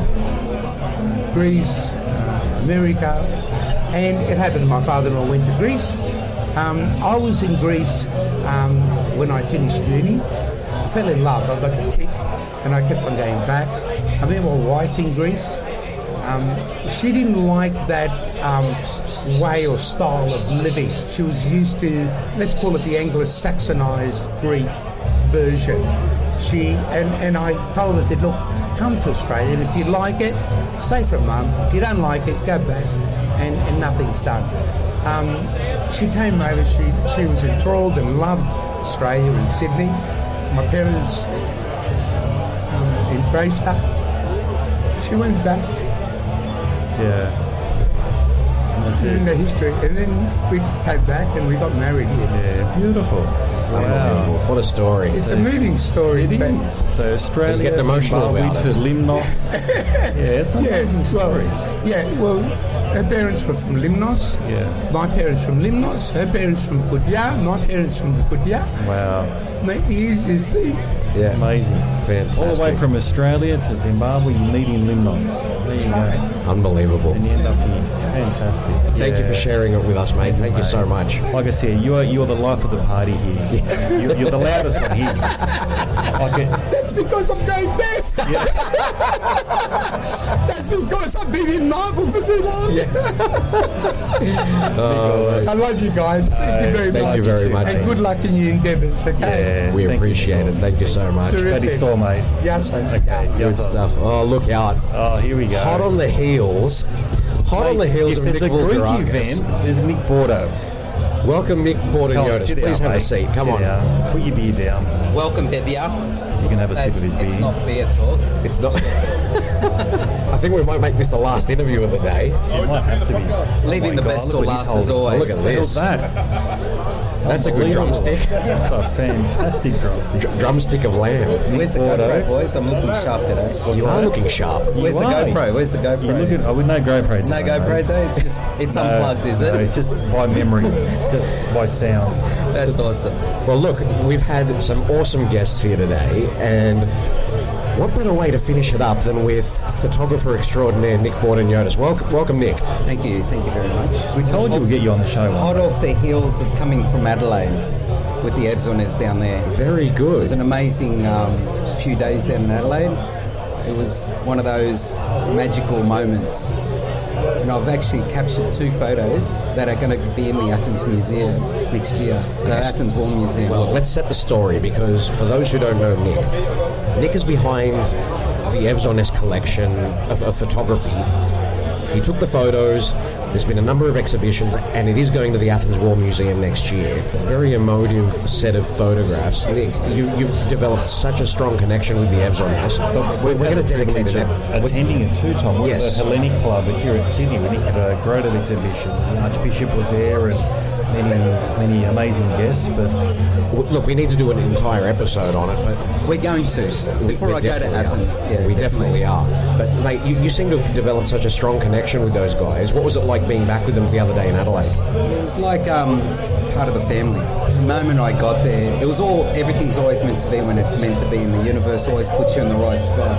Greece, uh, America, and it happened my father-in-law went to Greece. Um, I was in Greece um, when I finished uni. I fell in love. I got a tick, and I kept on going back. I met my wife in Greece. Um, she didn't like that um, way or style of living. She was used to, let's call it the Anglo-Saxonized Greek version. She and, and I told her, I said, look, come to Australia, and if you like it, stay for a month. If you don't like it, go back, and, and nothing's done. Um, she came over, she, she was enthralled and loved Australia and Sydney. My parents um, embraced her. She went back. Yeah. That's it. In the history, and then we came back and we got married here. Yeah, beautiful. Wow. What a story. It's so, a moving story. It is. So Australia, getting emotional Zimbabwe about to it. Limnos. Yeah, it's an yeah, amazing story. Well, yeah, well, her parents were from Limnos. Yeah. My parents from Limnos. Her parents from Kutia. My parents from Kutia. Wow. Mate, the easiest thing. Yeah. Amazing. Fantastic. All the way from Australia to Zimbabwe, you meet in Limnos. There you go. Unbelievable. And you end up here. Fantastic. Thank yeah. you for sharing it with us, mate. Thank mate. you so much. Like I said, you are you're the life of the party here. Yeah. You're, you're the loudest one here. Like That's because I'm going deaf. Yeah. That's because I've been in marble for too long. Yeah. uh, I love you guys. Thank uh, you very thank much. Thank you very much. And good luck in your endeavours. Okay. Yeah, we appreciate you. it. Thank you so much. Ready store, mate. Yes. Okay. Good yes, stuff. Oh, look out. Oh, here we go. Hot on the heels. Hot mate, on the heels if of there's Nick a Greek Vulgarakis. event, there's Nick Bordeaux. Welcome, Nick Bordeaux-Yotis. Please down, have mate. a seat. Come sit on. Down. Put your beer down. Welcome, Bevia. You can have a That's, sip of his beer. It's not beer talk. It's not. I think we might make this the last interview of the day. It might have to be. Leaving oh the God, best till last as Oh, always. look at this. How's that? That's a good drumstick. That's a fantastic drumstick. Dr- drumstick of lamb. Where's the Bordeaux. GoPro, boys? I'm looking sharp today. You are looking sharp. Where's You the are. GoPro? Where's the GoPro? You look at, oh, with no GoPro today, no GoPro mate. though? It's just, it's No, unplugged, is no, it? it's just by memory, just by sound. That's awesome. Well, look, we've had some awesome guests here today, and what better way to finish it up than with photographer extraordinaire Nick Bordeaux-Yotis. Welcome, welcome, Nick. Thank you, thank you very much. We told you we'd get you on the show. Hot off the heels of coming from Adelaide with the Evzones down there. Very It good. was an amazing um, few days down in Adelaide. It was one of those magical moments And I've actually captured two photos that are going to be in the Athens Museum next year, the Yes. Athens War Museum. Well, let's set the story, because for those who don't know Nick, Nick is behind the Evzones collection of, of photography. He took the photos. There's been a number of exhibitions, and it is going to the Athens War Museum next year. A very emotive set of photographs. Nick, you, you've developed such a strong connection with the Evzones. But We're we've going had to the dedicate privilege an of ep- attending it too, Tom. We're Yes. at the Hellenic Club here at Sydney. We had a great exhibition. The Archbishop was there, and many, many amazing guests. But W- Look, we need to do an entire episode on it, but We're going to. we, Before we I go to definitely Athens. are. Yeah, we definitely are. But mate, you, you seem to have developed such a strong connection with those guys. What was it like being back with them the other day in Adelaide? It was like um, part of the family. The moment I got there, it was all, everything's always meant to be when it's meant to be, and the universe always puts you in the right spot.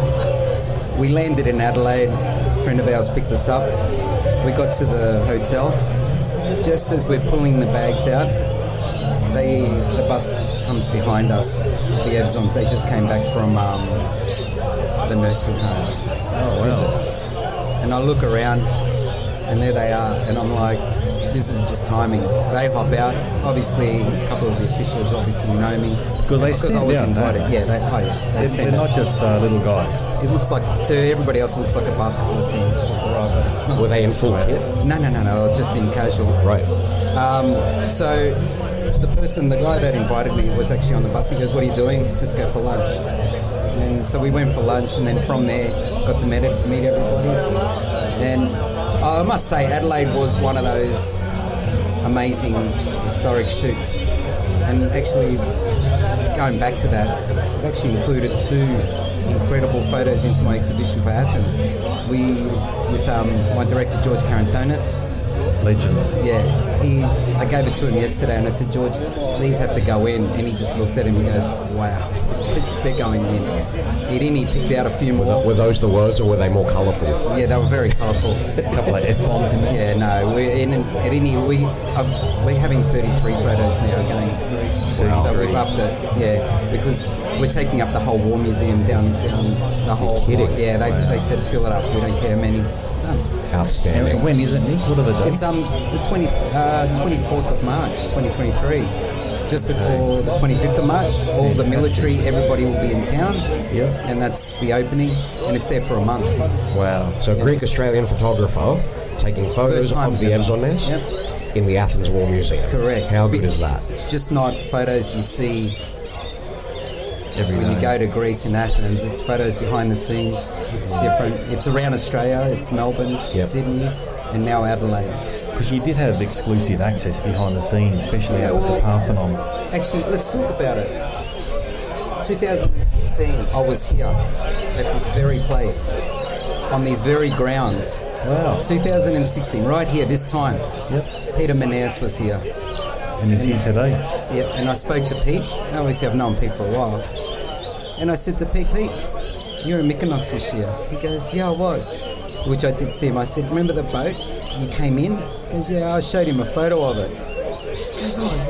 We landed in Adelaide, a friend of ours picked us up. We got to the hotel. Just as we're pulling the bags out, they, the bus comes behind us, the Evzons. They just came back from um, the nursing home. Oh, wow. And I look around, and there they are, and I'm like, this is just timing. They hop out. Obviously, a couple of the officials obviously know me. because they because stand I was out, don't invited. they? Yeah, they, oh yeah, they They're, stand they're out. not just uh, little guys. It looks like, to everybody else, it looks like a basketball team. It's just arrived, but it's not. Were they in full kit? No, no, no, no, just in casual. Right. Um, so the person, the guy that invited me was actually on the bus. He goes, what are you doing? Let's go for lunch. And so we went for lunch, and then from there got to meet, meet everybody. And I must say, Adelaide was one of those amazing historic shoots. And actually, going back to that, it actually included two incredible photos into my exhibition for Athens. We, with um, my director George Karantonis. Legend. Yeah, he. I gave it to him yesterday, and I said, George, these have to go in. And he just looked at him and goes, wow, they're going in. He didn't. He picked out a few more. Were those the words, or were they more colourful? Yeah, they were very colourful. A couple of F bombs in there. Yeah, no, we're in. At any, we uh, we're having thirty-three photos now going to Greece. Wow. So we've upped it. Yeah, because we're taking up the whole war museum down down the whole. kidding. Yeah, they they said fill it up. We don't care how many. Outstanding. And when is it, Nick? What are the dates? It's um the twenty uh, twenty-fourth of March, twenty twenty-three. Just before the twenty-fifth of March, all the military, everybody will be in town. Yep. And that's the opening, and it's there for a month. Wow. So, Greek-Australian photographer taking photos First time of the ever. Evzones Yep. in the Athens War Museum. Correct. How good is that? It's just not photos you see Every when you day. go to Greece and Athens. It's photos behind the scenes. It's different. It's around Australia. It's Melbourne, Yep. Sydney, and now Adelaide. Because you did have exclusive access behind the scenes, especially out with the Parthenon. Actually, let's talk about it. twenty sixteen, I was here at this very place, on these very grounds. Wow. twenty sixteen, right here, this time. Yep. Peter Menaeus was here. And he's here today. Yep, and I spoke to Pete. Obviously, I've known Pete for a while. And I said to Pete, Pete, you're in Mykonos this year. He goes, yeah, I was. Which I did see him. I said, remember the boat? You came in? He goes, yeah, I showed him a photo of it. He goes, oh,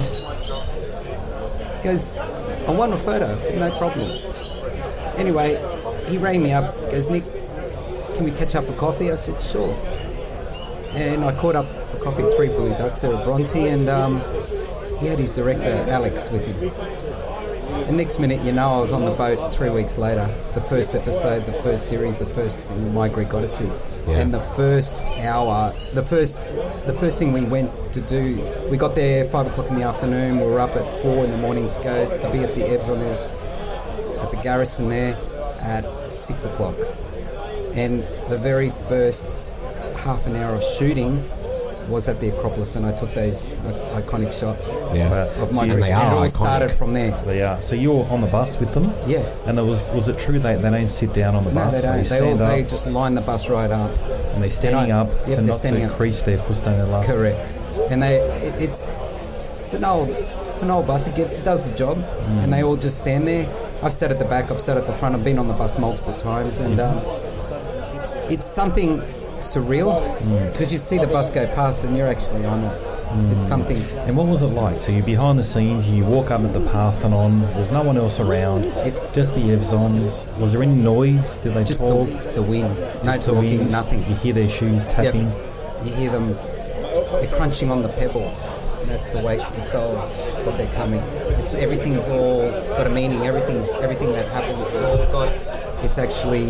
wow. He goes, I want a photo. I said, no problem. Anyway, he rang me up. He goes, Nick, can we catch up for coffee? I said, sure. And I caught up for coffee at Three Blue Ducks there at Bronte, and um, he had his director, Alex, with him. And next minute, you know, I was on the boat three weeks later. The first episode, the first series, the first My Greek Odyssey. Yeah. And the first hour, the first the first thing we went to do, we got there five o'clock in the afternoon. We were up at four in the morning to go to be at the Evzones, at the garrison there, at six o'clock. And the very first half an hour of shooting was at the Acropolis, and I took those i- iconic shots Yeah. Wow. of So my you- and Greek. they And are it all iconic. started from there. They are. So you're on the bus with them? Yeah. And it was was it true they, they don't sit down on the No, bus? they don't. They, all, stand up they just line the bus right up. and they're standing and I- up yep, so they're not standing to up. crease their footstone in love. Correct. And they, it, it's it's an old it's an old bus. It get, does the job, Mm. and they all just stand there. I've sat at the back. I've sat at the front. I've been on the bus multiple times, and um, it's something surreal because you see the bus go past, and you're actually on it. It's something. And what was it like? So you're behind the scenes, you walk up at the Parthenon, there's no one else around, It, just the Evzons. Was there any noise? Did they just talk? the, the wind. No Just the talking, wind? nothing. You hear their shoes tapping? Yep. You hear them, they're crunching on the pebbles. And that's the weight themselves that they're coming. It's everything's all got a meaning. Everything's everything that happens is all got. It's actually.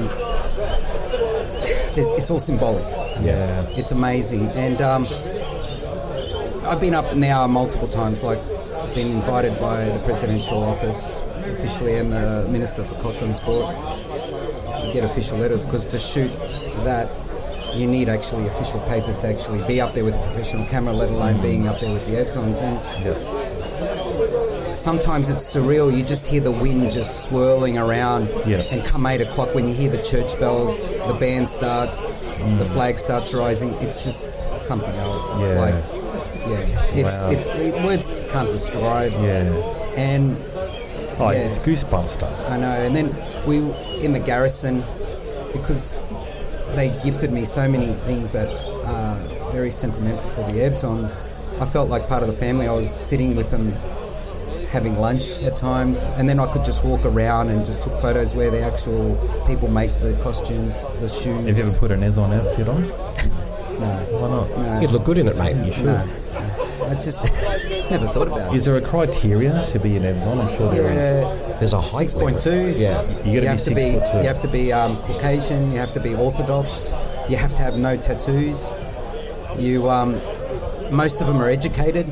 It's, it's all symbolic. Yeah. It's amazing, and um, I've been up now multiple times. Like, I've been invited by the presidential office officially and the Minister for Culture and Sport to get official letters, because to shoot that, you need actually official papers to actually be up there with a professional camera, let alone being up there with the Evzons. And sometimes it's surreal. You just hear the wind just swirling around, Yeah. and come eight o'clock when you hear the church bells, the band starts, the flag starts rising. It's just something else. It's Yeah. like, yeah, it's Wow. it's it, words can't describe. Yeah. And Oh, yeah. it's goosebump stuff. I know. And then we in the garrison, because they gifted me so many things that are very sentimental for the Evzons. I felt like part of the family. I was sitting with them, having lunch at times, and then I could just walk around and just took photos where the actual people make the costumes, the shoes. Have you ever put an Evzon outfit on? No, Why not? no, You'd look good in it, mate. You should. no. I just never thought about it. Is there a criteria to be an Evzon? I'm sure there is. Yeah, There's a height six point two. Yeah. You got to be have to six be, foot two. You have to be um, Caucasian. You have to be Orthodox. You have to have no tattoos. You, um, most of them are educated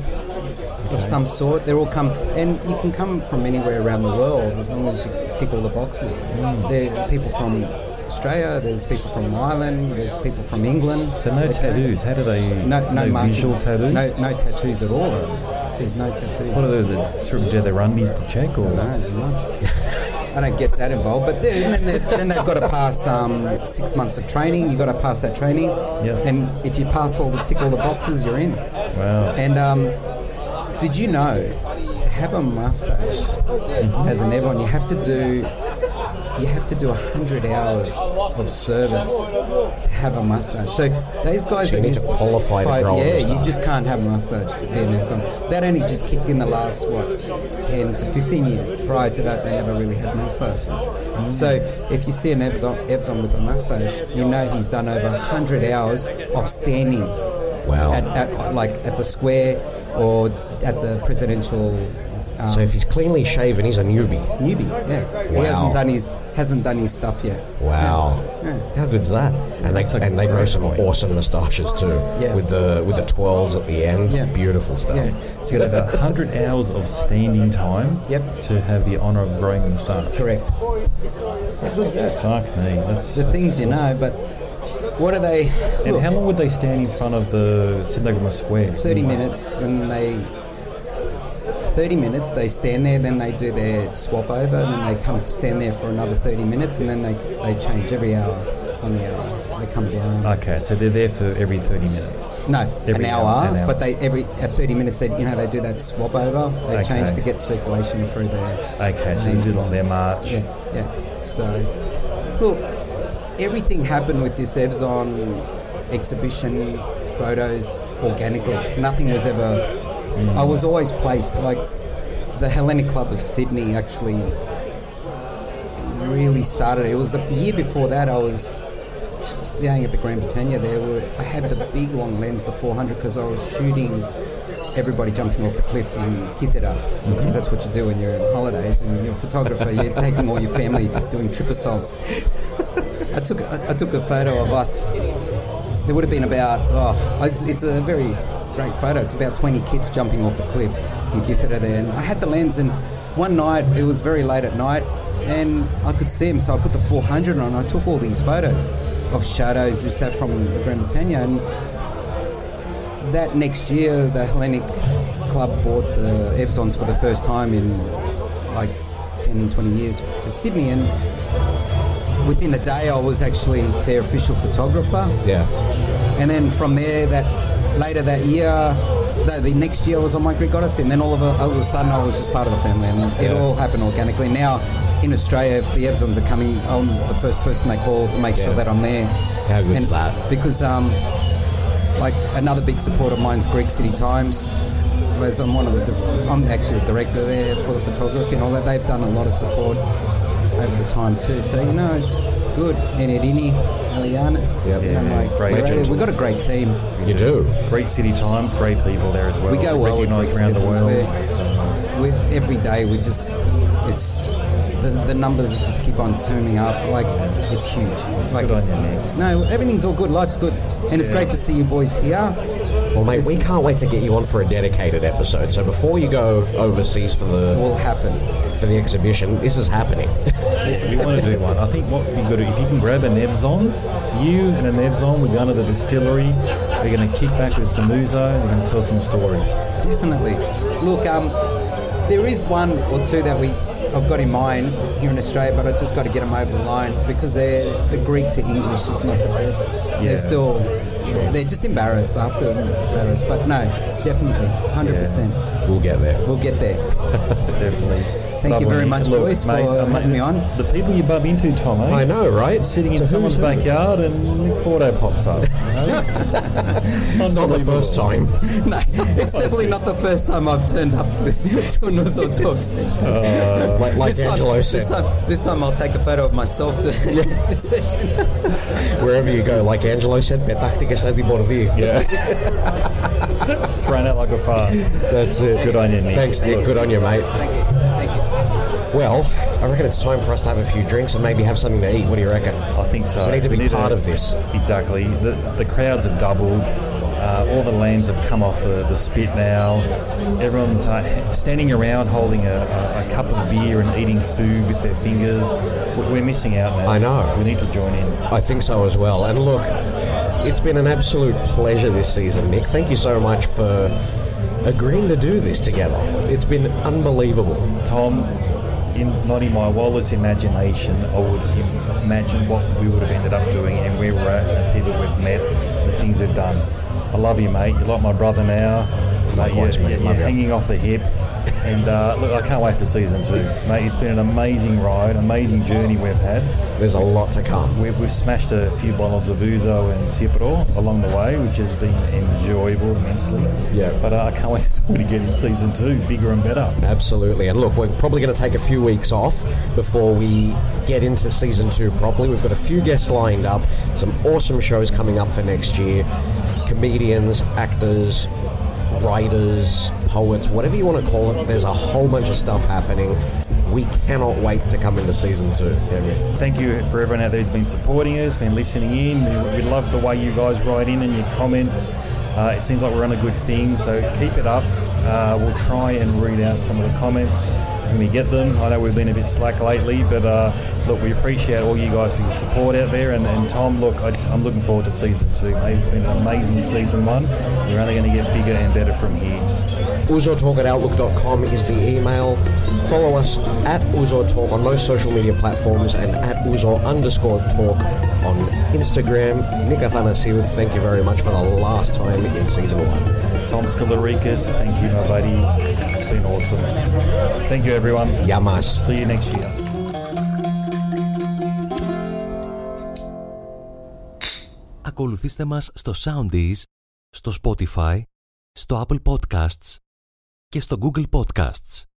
of some sort. They're all come, and you can come from anywhere around the world as long as you tick all the boxes. Mm. There are people from Australia. There's people from Ireland. There's people from England. So no Okay. tattoos. How do they? No, no, marking. visual tattoos. No, no tattoos at all. There's no tattoos. What are they? The, sort of, do their undies to check, or? No, you must. I don't get that involved, but then, then, they- then they've got to pass um, six months of training. You've got to pass that training, Yeah. and if you pass all the tick all the boxes, you're in. Wow. And um, did you know to have a mustache as an Evon, you have to do you have to do a hundred hours of service to have a mustache. So these guys, So you that need is to qualify to five- grow a Yeah, you moustache. just can't have a mustache to be an Evon. That only just kicked in the last what ten to fifteen years. Prior to that, they never really had mustaches. So if you see an Evzon with a mustache, you know he's done over a hundred hours of standing Wow. at, at like at the square or at the presidential. Um, So if he's cleanly shaven, he's a newbie. newbie, yeah, he Wow. hasn't done his hasn't done his stuff yet. Wow. Yeah. How good's that? And they like and they a grow great some point. awesome moustaches too. Yeah. With the with the twirls at the end. Yeah. Beautiful stuff. Yeah. So you got over one hundred hours of standing time Yep. to have the honour of growing a moustache. Correct. How good's that? Fuck me. That's, The that's things you know, but what are they? And Look, how long would they stand in front of the Syntagma Square? thirty minutes, and they. thirty minutes, they stand there, then they do their swap over, and then they come to stand there for another thirty minutes, and then they they change every hour on the hour. They come down. Okay, so they're there for every thirty minutes. No, Every an hour, hour, an hour. but they every at thirty minutes they you know they do that swap over. They Okay. change to get circulation through their Okay, so you veins do and it on all. their march. Yeah, yeah. So, look, everything happened with this Evzon exhibition, photos, organically. Nothing was ever. I was always placed like the Hellenic Club of Sydney. Actually, really started. It was the year before that. I was staying at the Grand Britannia. There were I had the big long lens, the four hundred, because I was shooting everybody jumping off the cliff in Kithera, because that's what you do when you're on holidays and you're a photographer. You're taking all your family doing trip assaults. I took I, I took a photo of us. There would have been about oh, it's, it's a very great photo. It's about twenty kids jumping off a cliff in Kithera there, and I had the lens. And one night it was very late at night, and I could see him, so I put the four hundred on. I took all these photos of shadows, this that from the Grand Britannia, and that next year the Hellenic Club bought the Evzons for the first time in like ten, twenty years to Sydney, and within a day I was actually their official photographer. Yeah. And then from there, that later that year, no, the next year I was on my Greek Odyssey, and then all of a, all of a sudden I was just part of the family, and it Yeah. all happened organically. Now in Australia, the Evzons are coming. I'm the first person they call to make Yeah. sure that I'm there. How good's And that? Because um, like another big support of mine's Greek City Times. Whereas I'm one of the, I'm actually a director there for the photography and all that. They've done a lot of support over the time too. So you know, it's good. Enedini, Elianis. Yep. You know, Yeah, like, great we're- legend. we've got a great team. You do. Great City Times, great people there as well. We go well with recognised Greek around the City world. Times. So, We, every day we just, it's, the, the numbers just keep on turning up. Like, it's huge. Like, Good on it's, you, Nick. no, everything's all good. Life's good. And it's Yeah. great to see you boys here. Well, mate, we can't wait to get you on for a dedicated episode. So before you go overseas for the Will happen. for the exhibition, this is happening. This is we want to do one. I think what would be good, if you can grab a Nevzon, you and a Nevzon, we're going to the distillery, we're going to kick back with some ouzo, we're going to tell some stories. Definitely. Look, um, there is one or two that we I've got in mind here in Australia, but I just got to get them over the line because they're the Greek to English is not the best. They're still, they're just embarrassed after embarrassed. But no, definitely, one hundred percent. We'll get there. We'll get there. Definitely. Thank you very much, Look, boys, mate, for uh, having me on. The people you bump into, Tom, eh? I know, right? Sitting in So someone's who's who? backyard and Nick Bordeaux pops up. It's not the first time. No, it's definitely not the first time I've turned up to, to a Nuzo Talk session. Uh, Like, like this, time, Angelo this, said, time, this time I'll take a photo of myself to the session. wherever you go, like Angelo said, πετάχτηκες σαν την πορδί. Yeah. Just thrown out like a fart. That's it. Good on you, Nick. Thanks, Nick. Good on you, mate. Thank you. Thank you. Well, I reckon it's time for us to have a few drinks and maybe have something to eat. What do you reckon? I think so. We need to be part of this. Exactly. The, the crowds have doubled. Uh, all the lambs have come off the, the spit now. Everyone's uh, standing around holding a, a, a cup of beer and eating food with their fingers. We- We're missing out, man. I know. We need to join in. I think so as well. And look, it's been an absolute pleasure this season, Nick. Thank you so much for agreeing to do this together. It's been unbelievable. Tom, in, not in my wildest imagination, I would im- imagine what we would have ended up doing and where we're at, the people we've met, the things we've done. I love you, mate. You're like my brother now. Mate, you're, Likewise, mate. you're, Love you're you. hanging off the hip. And uh, look, I can't wait for season two. Mate, it's been an amazing ride, amazing journey we've had. There's a lot to come. We've, we've smashed a few bottles of ouzo and Cipro along the way, which has been enjoyable immensely. Yeah. But uh, I can't wait to do it again in season two, bigger and better. Absolutely. And look, we're probably going to take a few weeks off before we get into season two properly. We've got a few guests lined up, some awesome shows coming up for next year. Comedians, actors, writers, poets, whatever you want to call it. There's a whole bunch of stuff happening. We cannot wait to come into season two. Thank you for everyone out there who's been supporting us, been listening in. We, we love the way you guys write in and your comments. Uh, it seems like we're on a good thing, so keep it up. Uh, we'll try and read out some of the comments when we get them. I know we've been a bit slack lately, but uh, look, we appreciate all you guys for your support out there. And, and Tom, look, I just, I'm looking forward to season two, mate. It's been an amazing season one. We're only going to get bigger and better from here. ouzotalk at outlook dot com is the email. Follow us at ouzotalk on most social media platforms and at ouzo underscore talk on Instagram. Nick Athanasiou, thank you very much for the last time in season one. Tom Skolarikas, thank you, my buddy. It's been awesome. Thank you, everyone. Yamas. See you next year. Ακολουθήστε μας στο Soundees, στο Spotify, στο Apple Podcasts και στο Google Podcasts.